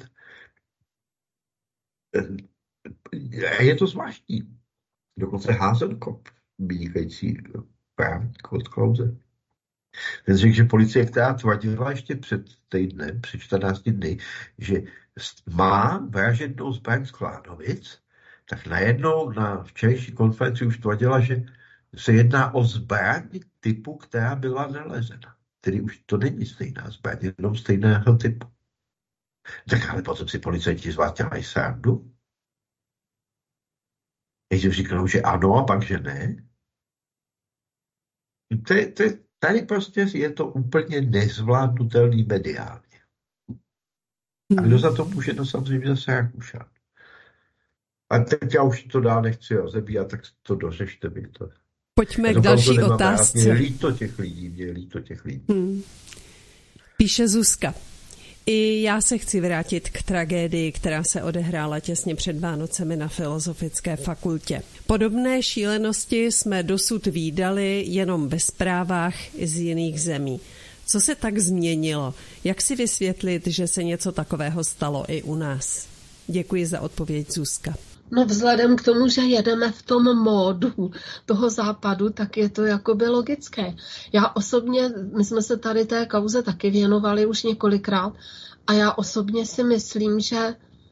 je to zvláštní, dokonce Hasenkopf, vynikající právník od Klause. Ten řekl, že policie, která tvrdila ještě před týdnem, před čtrnácti dny, že má vražednou zbraň z Klánovic, tak najednou na včerejší konferenci už tvrdila, že se jedná o zbraň typu, která byla nalezena. Tedy už to není stejná zbraň, jenom stejného typu. Tak ale potom si policajti z vás dělají srandu. Nejdřív říkali, že ano, a pak, že ne. To je, to je, tady prostě je to úplně nezvládnutelný mediálně. A kdo za to může, no samozřejmě zase Rakušan. A teď já už to dál nechci rozebírat, tak to dořešte mi to. Pojďme k další otázce. Mě je líto těch lidí, mě je líto těch lidí. Hmm. Píše Zuzka. I já se chci vrátit k tragédii, která se odehrála těsně před Vánocemi na Filozofické fakultě. Podobné šílenosti jsme dosud vídali jenom ve zprávách z jiných zemí. Co se tak změnilo? Jak si vysvětlit, že se něco takového stalo i u nás? Děkuji za odpověď, Zuzka. No vzhledem k tomu, že jedeme v tom módu toho západu, tak je to jakoby logické. Já osobně, my jsme se tady té kauze taky věnovali už několikrát a já osobně si myslím, že,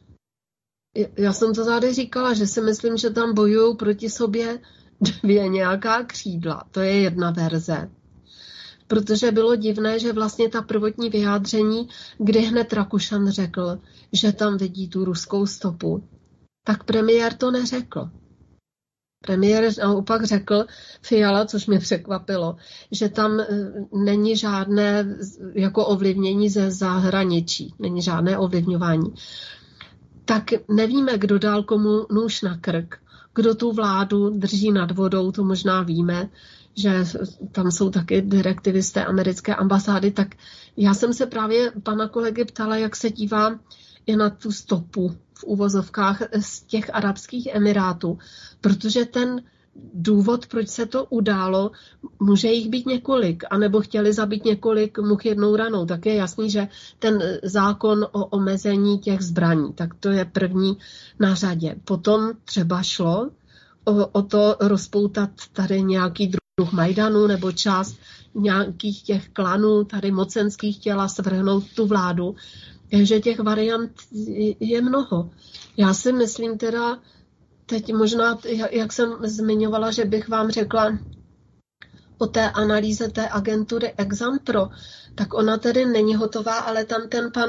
já jsem to tady říkala, že si myslím, že tam bojují proti sobě dvě nějaká křídla. To je jedna verze. Protože bylo divné, že vlastně ta prvotní vyjádření, kdy hned Rakušan řekl, že tam vidí tu ruskou stopu, tak premiér to neřekl. Premiér naopak řekl, Fiala, což mě překvapilo, že tam není žádné jako ovlivnění ze zahraničí, není žádné ovlivňování. Tak nevíme, kdo dal komu nůž na krk, kdo tu vládu drží nad vodou, to možná víme, že tam jsou taky direktivy z té americké ambasády, tak já jsem se právě pana kolegy ptala, jak se dívá i na tu stopu v uvozovkách z těch Arabských Emirátů, protože ten důvod, proč se to událo, může jich být několik, anebo chtěli zabít několik much jednou ranou. Tak je jasný, že ten zákon o omezení těch zbraní, tak to je první na řadě. Potom třeba šlo o, o to rozpoutat tady nějaký druh Majdanu nebo část nějakých těch klanů, tady mocenských, chtěla svrhnout tu vládu. Takže těch variant je mnoho. Já si myslím teda, teď možná, jak jsem zmiňovala, že bych vám řekla o té analýze té agentury Exampro, tak ona tedy není hotová, ale tam ten pan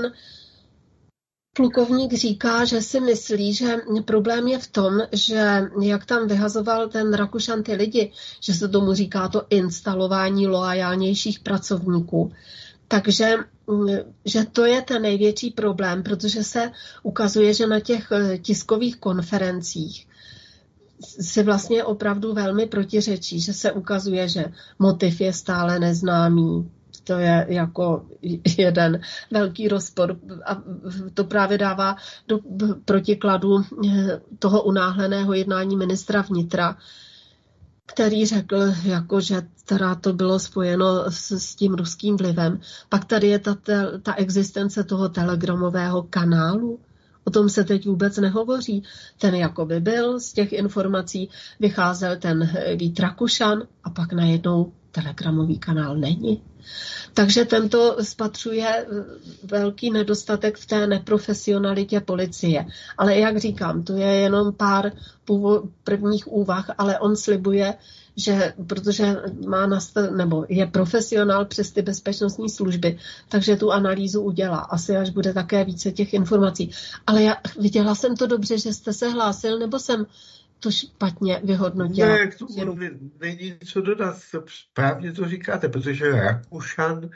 plukovník říká, že si myslí, že problém je v tom, že jak tam vyhazoval ten Rakušan ty lidi, že se tomu říká to instalování loajálnějších pracovníků. Takže že to je ten největší problém, protože se ukazuje, že na těch tiskových konferencích si vlastně opravdu velmi protiřečí, že se ukazuje, že motiv je stále neznámý. To je jako jeden velký rozpor a to právě dává do protikladu toho unáhleného jednání ministra vnitra, který řekl, jako, že teda to bylo spojeno s, s tím ruským vlivem. Pak tady je ta, ta, ta existence toho telegramového kanálu. O tom se teď vůbec nehovoří. Ten jakoby byl, z těch informací vycházel ten Vít Rakušan a pak najednou telegramový kanál není. Takže tento spatřuje velký nedostatek v té neprofesionalitě policie. Ale jak říkám, to je jenom pár prvních úvah, ale on slibuje, že protože má nastav, nebo je profesionál přes ty bezpečnostní služby, takže tu analýzu udělá. Asi až bude také více těch informací. Ale já viděla jsem to dobře, že jste se hlásil, nebo jsem to špatně vyhodnotila? Ne, k tomu není co dodat. Správně to říkáte, protože Rakušan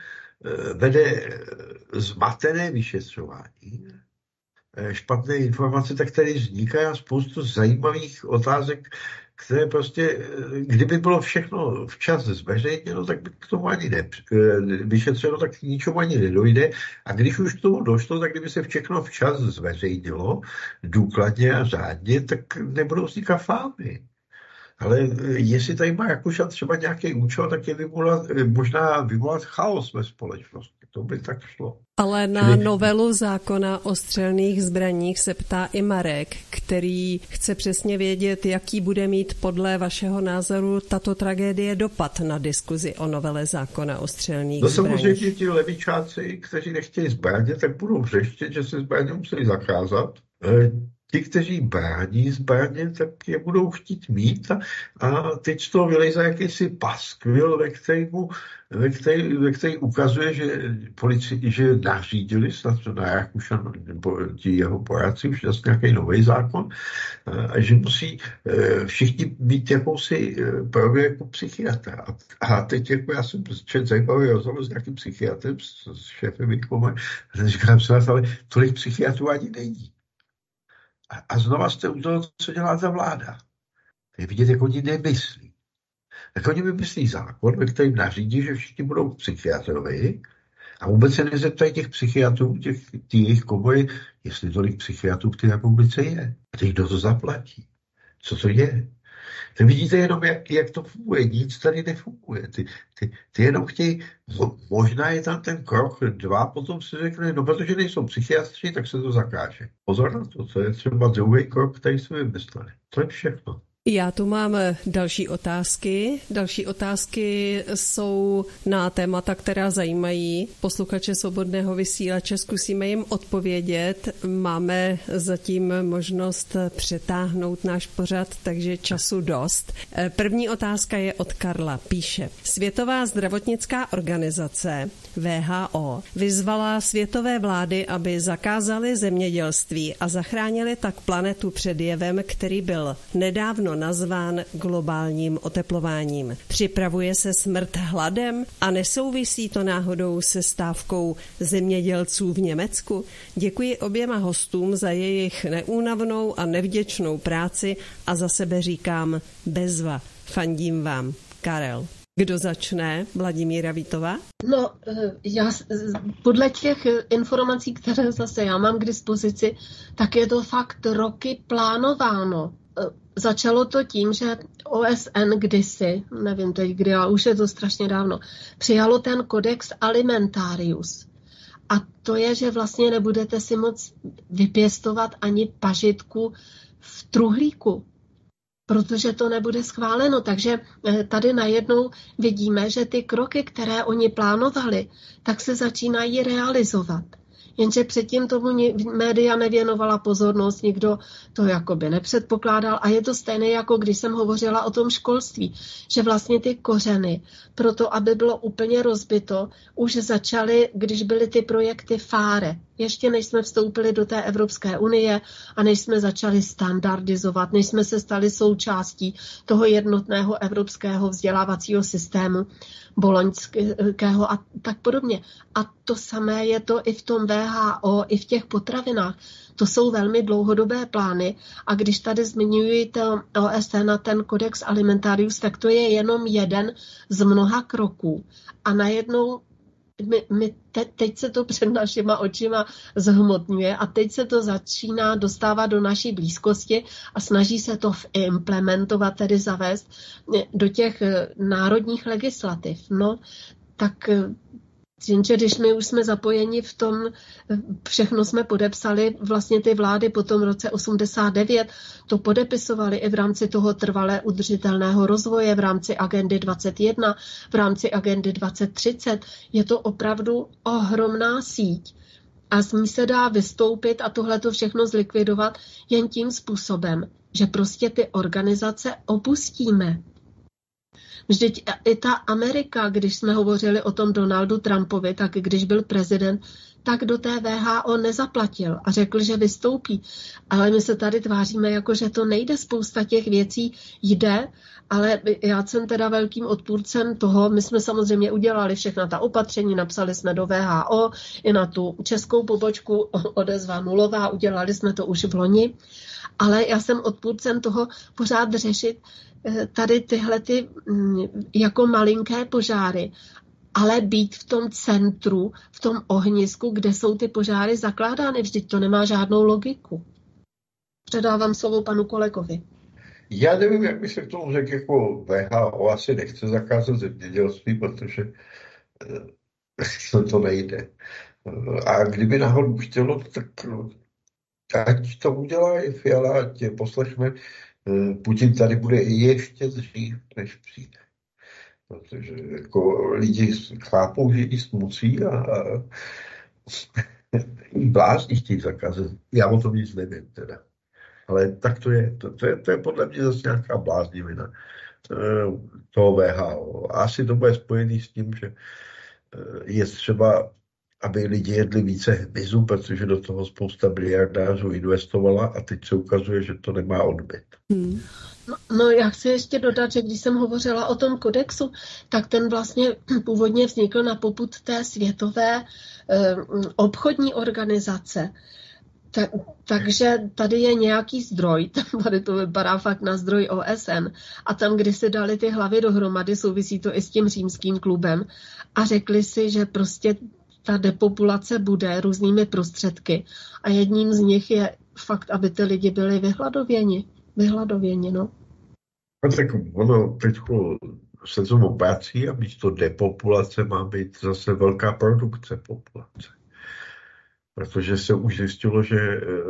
vede zmatené vyšetřování. Špatné informace, tak tady vznikají spoustu zajímavých otázek, které prostě, kdyby bylo všechno včas zveřejněno, tak by k tomu ani ne, vyšetřeno, tak k ničemu ani nedojde. A když už k tomu došlo, tak kdyby se všechno včas zveřejnilo, důkladně a řádně, tak nebudou vznikat fámy. Ale jestli tady má Rakušan třeba nějaký účel, tak je vyvolat, možná vyvolat chaos ve společnosti. To by tak šlo. Ale na novelu zákona o střelných zbraních se ptá i Marek, který chce přesně vědět, jaký bude mít podle vašeho názoru tato tragédie dopad na diskuzi o novele zákona o střelných no, zbraních. No samozřejmě ti levičáci, kteří nechtějí zbraně, tak budou vřeštět, že se zbraně musí zakázat. Ti, kteří brání zbraně, tak je budou chtít mít a, a teď z toho vylejzá jakýsi paskvil, ve kterému, ve který, ve který ukazuje, že policii, že nařídili snad na Rakušan nebo ti jeho poradci už zase nějaký nový zákon, a že musí všichni mít jakousi prověrku psychiatra. A teď jako já jsem čet zajímavý rozhovor s nějakým psychiatrem, s šéfem výkoma, a říkám se, ale tolik psychiatrů ani není. A znova jste u toho, co dělá ta vláda. Je vidět, jak oni nemyslí. Tak oni vymyslí zákon, ve kterým nařídí, že všichni budou psychiatrovi a vůbec se nezeptají těch psychiatrů, těch, těch jejich komory, jestli tolik psychiatrů v té republice je. A teď kdo to zaplatí? Co to je? Tak vidíte jenom, jak, jak to funguje. Nic tady nefunguje. Ty, ty, ty jenom chtějí, možná je tam ten krok dva, potom si řekne, no protože nejsou psychiatři, tak se to zakáže. Pozor na to, to je třeba druhý krok, který jsme vymysleli. To je všechno. Já tu mám další otázky. Další otázky jsou na témata, která zajímají posluchače Svobodného vysílače. Zkusíme jim odpovědět. Máme zatím možnost přetáhnout náš pořad, takže času dost. První otázka je od Karla. Píše: Světová zdravotnická organizace W H O vyzvala světové vlády, aby zakázaly zemědělství a zachránili tak planetu před jevem, který byl nedávno nazván globálním oteplováním. Připravuje se smrt hladem a nesouvisí to náhodou se stávkou zemědělců v Německu? Děkuji oběma hostům za jejich neúnavnou a nevděčnou práci a za sebe říkám bezva. Fandím vám. Karel. Kdo začne? Vladimíra Vítová? No, já podle těch informací, které zase já mám k dispozici, tak je to fakt roky plánováno. Začalo to tím, že O S N kdysi, nevím teď kdy, ale už je to strašně dávno, přijalo ten Codex Alimentarius. A to je, že vlastně nebudete si moc vypěstovat ani pažitku v truhlíku, protože to nebude schváleno. Takže tady najednou vidíme, že ty kroky, které oni plánovali, tak se začínají realizovat. Jenže předtím tomu média nevěnovala pozornost, nikdo to jakoby nepředpokládal a je to stejné, jako když jsem hovořila o tom školství, že vlastně ty kořeny, proto aby bylo úplně rozbito, už začaly, když byly ty projekty FARE. Ještě než jsme vstoupili do té Evropské unie a než jsme začali standardizovat, než jsme se stali součástí toho jednotného evropského vzdělávacího systému, boloňského a tak podobně. A to samé je to i v tom W H O, i v těch potravinách. To jsou velmi dlouhodobé plány a když tady zmiňuji to O S N a ten Codex Alimentarius, tak to je jenom jeden z mnoha kroků. A najednou my, my te, teď se to před našima očima zhmotňuje a teď se to začíná dostávat do naší blízkosti a snaží se to implementovat, tedy zavést do těch národních legislativ. No, tak jenže když my už jsme zapojeni v tom, všechno jsme podepsali, vlastně ty vlády po tom roce osmdesát devět to podepisovali i v rámci toho trvalé udržitelného rozvoje, v rámci agendy dvacet jedna, v rámci agendy dvacet třicet. Je to opravdu ohromná síť. A z ní se dá vystoupit a tohle to všechno zlikvidovat jen tím způsobem, že prostě ty organizace opustíme. Vždyť i ta Amerika, když jsme hovořili o tom Donaldu Trumpovi, tak když byl prezident, tak do té V H O nezaplatil a řekl, že vystoupí. Ale my se tady tváříme, jako že to nejde, spousta těch věcí jde, ale já jsem teda velkým odpůrcem toho, my jsme samozřejmě udělali všechna ta opatření, napsali jsme do V H O, i na tu českou pobočku odezva nulová, udělali jsme to už v loni, ale já jsem odpůrcem toho pořád řešit tady tyhle ty jako malinké požáry, ale být v tom centru, v tom ohnisku, kde jsou ty požáry zakládány. Vždyť to nemá žádnou logiku. Předávám slovo panu kolegovi. Já nevím, jak by se k tomu řekl, jako V H O asi nechce zakázat zemědělství, protože to nejde. A kdyby náhodou chtělo, tak ať to udělá i Fiala, ať je poslechne. Putin tady bude ještě dřív, než přijde. Protože jako lidi chápou, že jíst musí a, a blázni chtějí zakázat. Já o tom nic nevím teda. Ale tak to je. To, to je, to je podle mě zase nějaká bláznivina toho V H O. A asi to bude spojený s tím, že je třeba, aby lidi jedli více hmyzu, protože do toho spousta miliardářů investovala a teď se ukazuje, že to nemá odbyt. Hmm. No, no já chci ještě dodat, že když jsem hovořila o tom kodexu, tak ten vlastně původně vznikl na popud té světové eh, obchodní organizace. Ta, takže tady je nějaký zdroj, tady to vypadá fakt na zdroj O S N a tam, kdy si dali ty hlavy dohromady, souvisí to i s tím římským klubem a řekli si, že prostě ta depopulace bude různými prostředky a jedním z nich je fakt, aby ty lidi byli vyhladověni. Vyhladověni, no. A tak ono teďko se tomu obrací a místo depopulace má být zase velká produkce populace. Protože se už zjistilo, že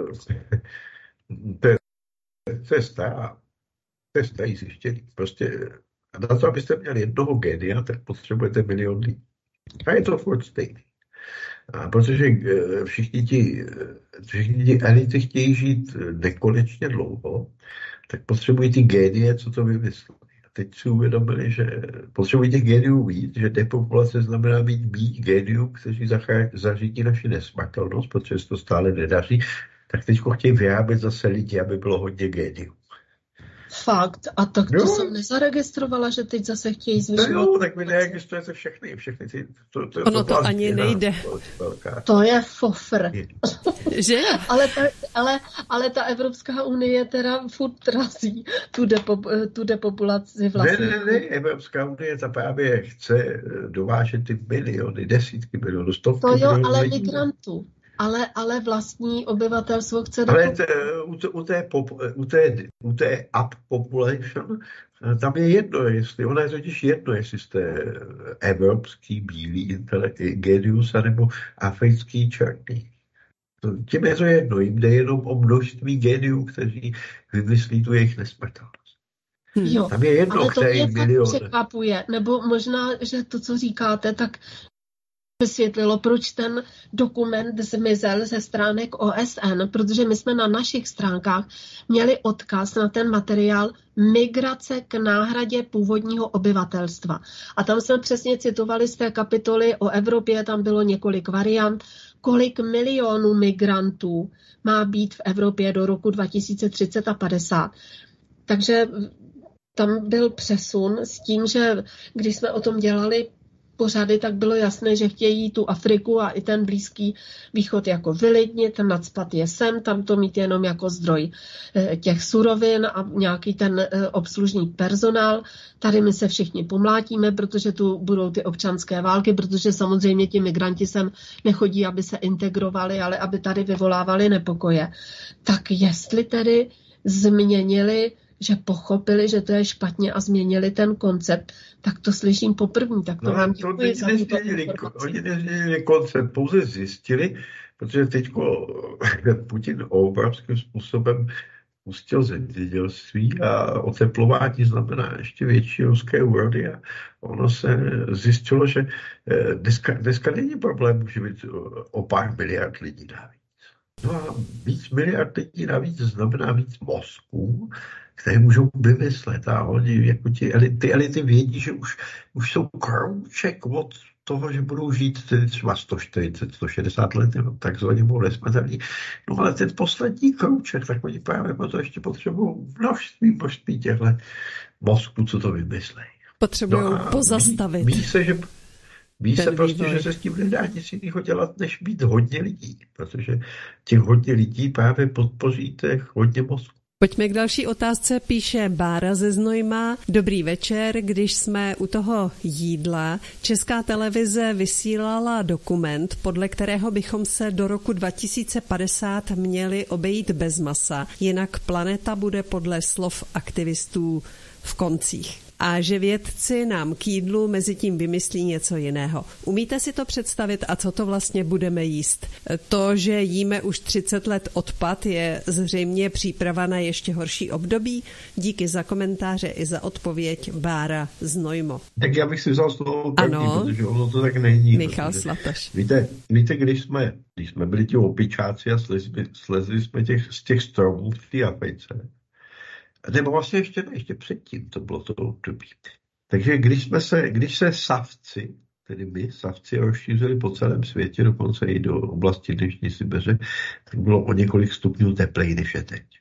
to je, to je stará, to je starý zjištění. Prostě na to, abyste měli jednoho génia, tak potřebujete milion lidí. A je to furt stejný. A protože všichni ti, všichni ti elity chtějí žít nekonečně dlouho, tak potřebují ty génie, co to vymyslí. A teď si uvědomili, že potřebují těch géniů víc, že depopulace znamená mít méně géniů, kteří zařídí naši nesmrtelnost, protože se to stále nedaří, tak teď chtějí vyrábět zase lidi, aby bylo hodně géniů. Fakt. A tak to jo. Jsem nezaregistrovala, že teď zase chtějí zvyšovat. No jo, tak vy neregistrujete všechny, všechny ty. To, to, ono to, to ani nejde. To je fofr. Že? ale, ta, ale, ale ta Evropská unie teda furt razí tu, depo, tu depopulaci vlastně. Ne, ne, ne, Evropská unie ta právě chce dovážet ty miliony, desítky milionů, stovky to jo, milionů. ale migrantů. Ale, ale vlastní obyvatelstvo chce... Ale t, u, t, u, té pop, u, té, u té up population, tam je jedno, jestli, ona je totiž jedno, jestli jste evropský bílý genius, anebo africký černý. Tím je to jedno, jim jde jenom o množství geniů, kteří vymyslí tu jejich nesmrtelnost. Jo, tam je jedno, ale to mě milion. překvapuje, nebo možná, že to, co říkáte, tak vysvětlilo, proč ten dokument zmizel ze stránek O S N, protože my jsme na našich stránkách měli odkaz na ten materiál Migrace k náhradě původního obyvatelstva. A tam jsme přesně citovali z té kapitoly o Evropě, tam bylo několik variant, kolik milionů migrantů má být v Evropě do roku dva tisíce třicet a padesát. Takže tam byl přesun s tím, že když jsme o tom dělali pořady, tak bylo jasné, že chtějí tu Afriku a i ten Blízký východ jako vylidnit, nacpat je sem, tam to mít jenom jako zdroj těch surovin a nějaký ten obslužný personál. Tady my se všichni pomlátíme, protože tu budou ty občanské války, protože samozřejmě ti migranti sem nechodí, aby se integrovali, ale aby tady vyvolávali nepokoje. Tak jestli tedy změnili, že pochopili, že to je špatně a změnili ten koncept, tak to slyším poprvé. Tak to no, vám to děkuji za tuto informaci. Oni nezměnili koncept, pouze zjistili, protože teďko Putin obrovským způsobem pustil zemědělství a oteplování znamená ještě větší ruské úrody a ono se zjistilo, že dneska, dneska není problém, může být o pár miliard lidí navíc. No a víc miliard lidí navíc znamená víc mozků, které můžou vymyslet a oni, jako ti elity, elity vědí, že už, už jsou krouček od toho, že budou žít tedy třeba sto čtyřicet, sto šedesát let, nebo takzvaně budou nesmrtelní. No ale ten poslední krouček, tak oni právě proto ještě potřebují množství, množství těchto mozků, co to vymyslejí. Potřebují no pozastavit. Ví, ví se, že Ví se prostě, vývoj. Že se s tím nedá nic jiného dělat, než být hodně lidí, protože těch hodně lidí právě podpoříte hodně mozku. Pojďme k další otázce, píše Bára ze Znojma. Dobrý večer, když jsme u toho jídla, Česká televize vysílala dokument, podle kterého bychom se do roku dva tisíce padesát měli obejít bez masa, jinak planeta bude podle slov aktivistů v koncích. A že vědci nám k jídlu mezi tím vymyslí něco jiného. Umíte si to představit a co to vlastně budeme jíst? To, že jíme už třicet let odpad, je zřejmě příprava na ještě horší období? Díky za komentáře i za odpověď Bára Znojmo. Tak já bych si vzal slovo taky, protože ono to tak není. Michal Slatoš. Víte, víte když, jsme, když jsme byli ti opičáci a slezli, slezli jsme těch, z těch stromů v té Africe, nebo vlastně ještě ne, ještě předtím to bylo to období. Takže když, jsme se, když se savci, tedy my savci, rozšířili po celém světě, dokonce i do oblasti dnešní Sibiře, tak bylo o několik stupňů tepleji než je teď.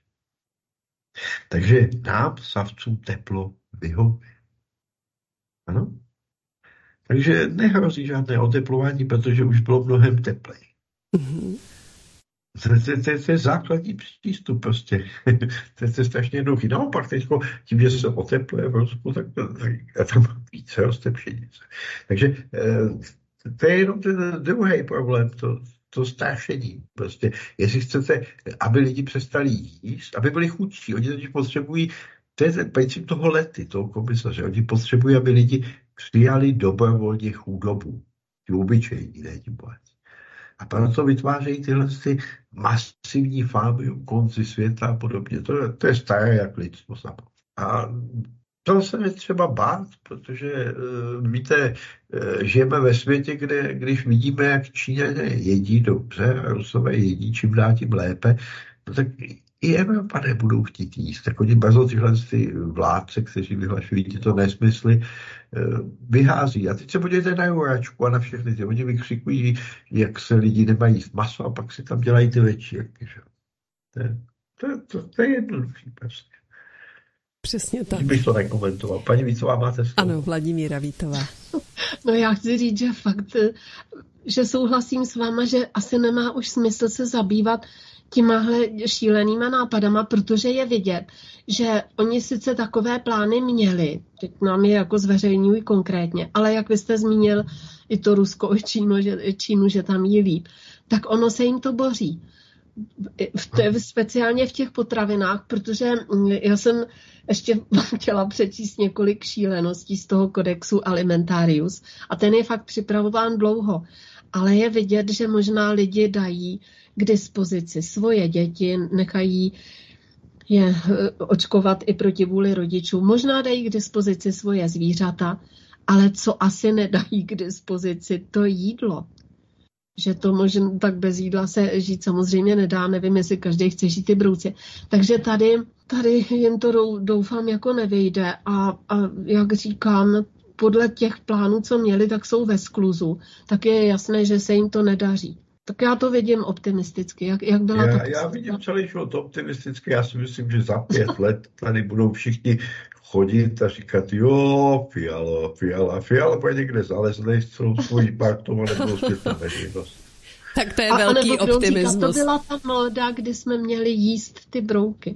Takže nám, savcům, teplo vyhovuje. Ano? Takže nehrozí žádné oteplování, protože už bylo mnohem tepleji. Mm-hmm. To, to, to, to je základní přístup prostě. to, to je strašně jednoduchý. Naopak teďko, tím, že se otepluje v Rusku, tak, tak tam více roste pšenice. Takže to je jenom ten druhý problém, to, to strašení. Prostě, jestli chcete, aby lidi přestali jíst, aby byli chudší, oni totiž potřebují, to je ten princip toho lety, toho komisaře, oni potřebují, aby lidi přijali dobrovolně chudobu. Ti obyčejní, ne ti bohatí. A proto vytvářejí tyhle ty masivní fámy u konci světa a podobně. To je, to je staré jak lidstvo samo. A to se mi třeba bát, protože víte, žijeme ve světě, kde když vidíme, jak Číňané jedí dobře a Rusové jedí čím dál tím lépe, no tak i Evropa nebudou chtít jíst. Tak oni brzo tyhle ty vládce, kteří vyhlašují tyto nesmysly, vyhází. A teď se podívejte na Juračku a na všechny ty. Oni vykřikují, jak se lidi nemají jíst maso a pak si tam dělají ty večírky. To je, to, to, to je jednoduchý prostě. Přesně tak. Bych to nekomentoval. Paní Vítová, máte slovo? Ano, Vladimíra Vítová. No já chci říct, že fakt, že souhlasím s váma, že asi nemá už smysl se zabývat těmahle šílenýma nápadama, protože je vidět, že oni sice takové plány měli, teď nám je jako zveřejňují konkrétně, ale jak vy jste zmínil i to Rusko, i Čínu, že, i Čínu, že tam jí líp, tak ono se jim to boří. V, speciálně v těch potravinách, protože já jsem ještě chtěla přečíst několik šíleností z toho kodexu Alimentarius a ten je fakt připravován dlouho, ale je vidět, že možná lidi dají k dispozici svoje děti, nechají je očkovat i proti vůli rodičů, možná dají k dispozici svoje zvířata, ale co asi nedají k dispozici, to jídlo. Že to možná tak bez jídla se žít samozřejmě nedá, nevím, jestli každý chce žít ty brouci. Takže tady, tady jen to doufám jako nevyjde a, a jak říkám, podle těch plánů, co měli, tak jsou ve skluzu, tak je jasné, že se jim to nedaří. Tak já to vidím optimisticky. Jak, jak byla já, to já vidím celý život optimisticky. Já si myslím, že za pět let tady budou všichni chodit a říkat, jo, Fialo, Fiala, Fiala bude někde zaleznej s celou svojí partou a nebudou svět na veřejnost. Tak to je a, velký optimismus. Říkat, to byla ta móda, kdy jsme měli jíst ty brouky.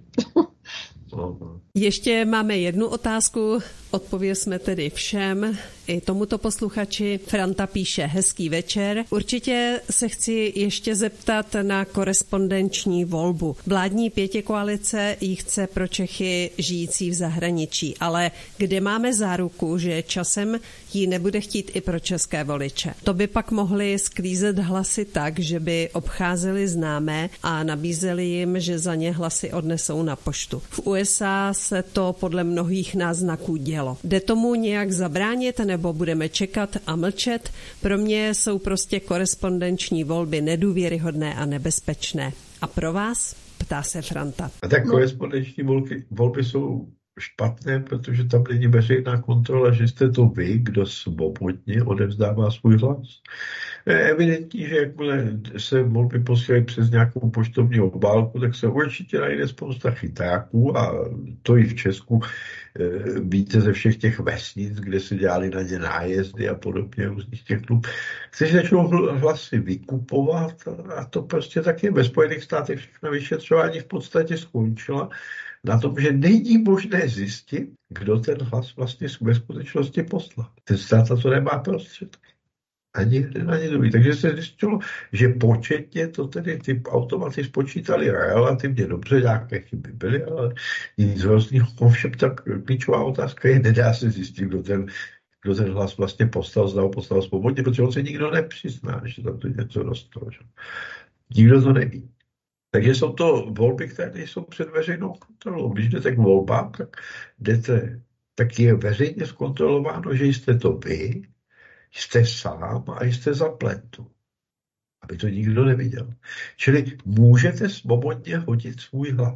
Ještě máme jednu otázku, odpovězme tedy všem, i tomuto posluchači. Franta píše, hezký večer. Určitě se chci ještě zeptat na korespondenční volbu. Vládní pětikoalice ji chce pro Čechy žijící v zahraničí, ale kde máme záruku, že časem ji nebude chtít i pro české voliče? To by pak mohli sklízet hlasy tak, že by obcházeli známé a nabízeli jim, že za ně hlasy odnesou na poštu. V U S A se to podle mnohých náznaků dělo. Jde tomu nějak zabránit, nebo budeme čekat a mlčet? Pro mě jsou prostě korespondenční volby nedůvěryhodné a nebezpečné. A pro vás? Ptá se Franta. A tak korespondenční volby, volby jsou špatné, protože tam není veřejná kontrola, že jste to vy, kdo svobodně odevzdává svůj hlas. Je evidentní, že jakmile se volby posílají přes nějakou poštovní obálku, tak se určitě najde spousta chytáků a to i v Česku. Víte ze všech těch vesnic, kde se dělali na ně nájezdy a podobně, různých těch klub, kteří začnou hlasy vykupovat a to prostě taky ve Spojených státech všechno vyšetřování v podstatě skončila na tom, že není možné zjistit, kdo ten hlas vlastně ve skutečnosti poslal. Ten stát to nemá prostředky. Ani jeden, ani druhý. Takže se zjistilo, že početně to tedy ty automaty spočítali relativně dobře, nějaké chyby byly, ale nic hrozného. Ovšem tak klíčová otázka je, nedá se zjistit, kdo ten, kdo ten hlas vlastně poslal, zda ho poslal svobodně, protože on se nikdo nepřizná, že tam to něco dostalo. Nikdo to neví. Takže jsou to volby, které nejsou před veřejnou kontrolou. Když jdete k volbám, tak, jdete, tak je veřejně zkontrolováno, že jste to vy, jste sám a jste za plentu. Aby to nikdo neviděl. Čili můžete svobodně hodit svůj hlas.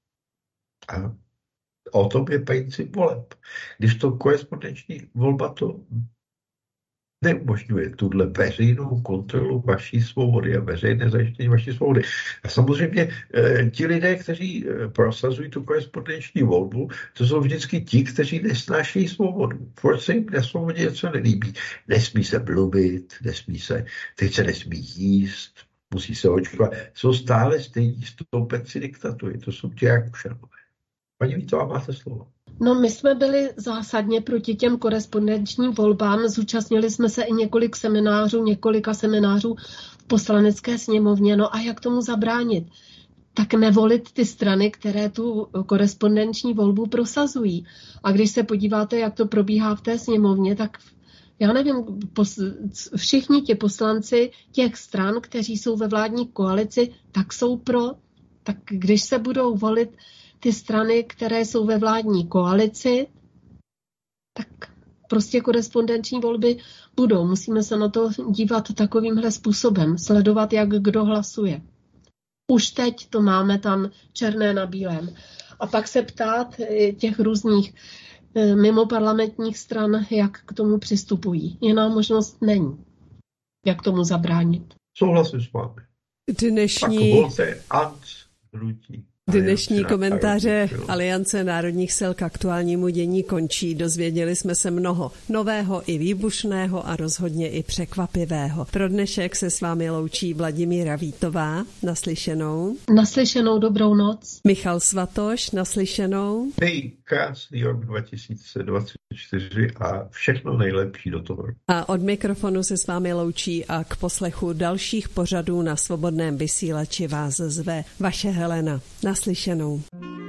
A o tom je princip voleb. Když to korespondenční volba to neumožňuje tuhle veřejnou kontrolu vaší svobody a veřejné zajištění vaší svobody. A samozřejmě e, ti lidé, kteří e, prosazují tu korespondenční volbu, to jsou vždycky ti, kteří nesnášejí svobodu. Furt se jim na svobodě něco nelíbí. Nesmí se mluvit, nesmí se, teď se nesmí jíst, musí se očkovat. Jsou stále stejní stoupenci diktatury. To jsou ti Rakušanové. Paní Vítová, máte slovo. No, my jsme byli zásadně proti těm korespondenčním volbám. Zúčastnili jsme se i několik seminářů, několika seminářů v poslanecké sněmovně. No a jak tomu zabránit? Tak nevolit ty strany, které tu korespondenční volbu prosazují. A když se podíváte, jak to probíhá v té sněmovně, tak já nevím, všichni ti poslanci těch stran, kteří jsou ve vládní koalici, tak jsou pro. Tak když se budou volit ty strany, které jsou ve vládní koalici, tak prostě korespondenční volby budou. Musíme se na to dívat takovýmhle způsobem, sledovat, jak kdo hlasuje. Už teď to máme tam černé na bílém. A pak se ptát těch různých mimo parlamentních stran, jak k tomu přistupují. Jiná možnost není. Jak tomu zabránit. Souhlasím s vámi. Dnešní... Tak volte Ant hnutí. Dnešní komentáře Aliance národních sil k aktuálnímu dění končí. Dozvěděli jsme se mnoho nového i výbušného a rozhodně i překvapivého. Pro dnešek se s vámi loučí Vladimíra Vítová. Naslyšenou. Naslyšenou, dobrou noc. Michal Svatoš, naslyšenou. Hej, krásný rok dva tisíce dvacet čtyři a všechno nejlepší do toho. A od mikrofonu se s vámi loučí a k poslechu dalších pořadů na Svobodném vysílači vás zve vaše Helena. Naslyšenou.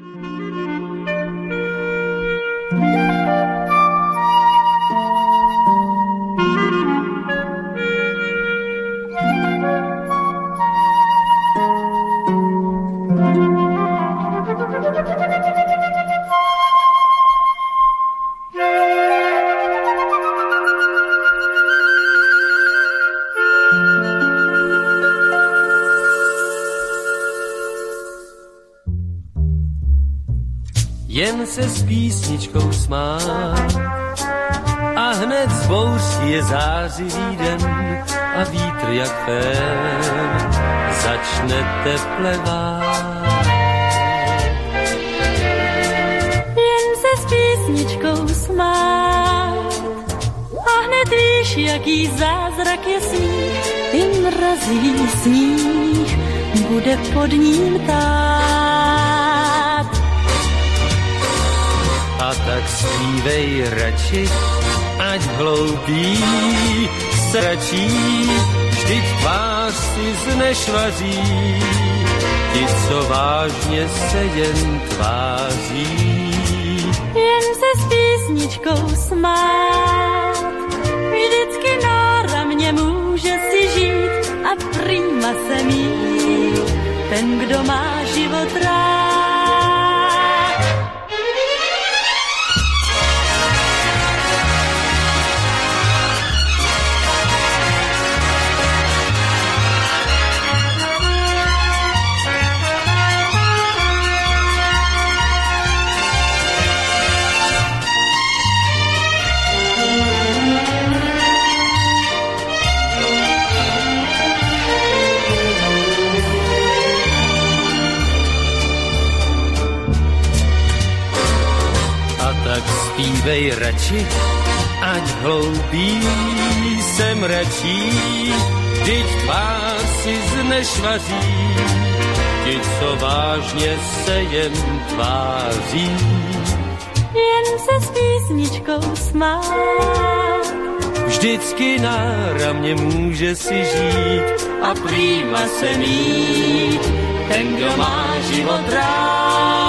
Jen se s písničkou smát a hned z bouří je zářivý den a vítr jak fén začne teplevát. Jen se s písničkou písničkou smát. A hned víš, jaký zázrak je smích, i mrazí sníh bude pod ním tát. A tak zpívej radši, ať hloupí sračí, vždyť tvář si znešvaří, ti, co vážně se jen tváří. Jen se s písničkou smát, vždycky náramně může si žít a prýma se mít ten, kdo má život rád. Tak zpívej radši, ať hloupí se mračí, vždyť tvář si znešvaří, ti, co vážně se jen tváří. Jen se s písničkou smát, vždycky náramně může si žít a prýma se mít ten, kdo má život rád.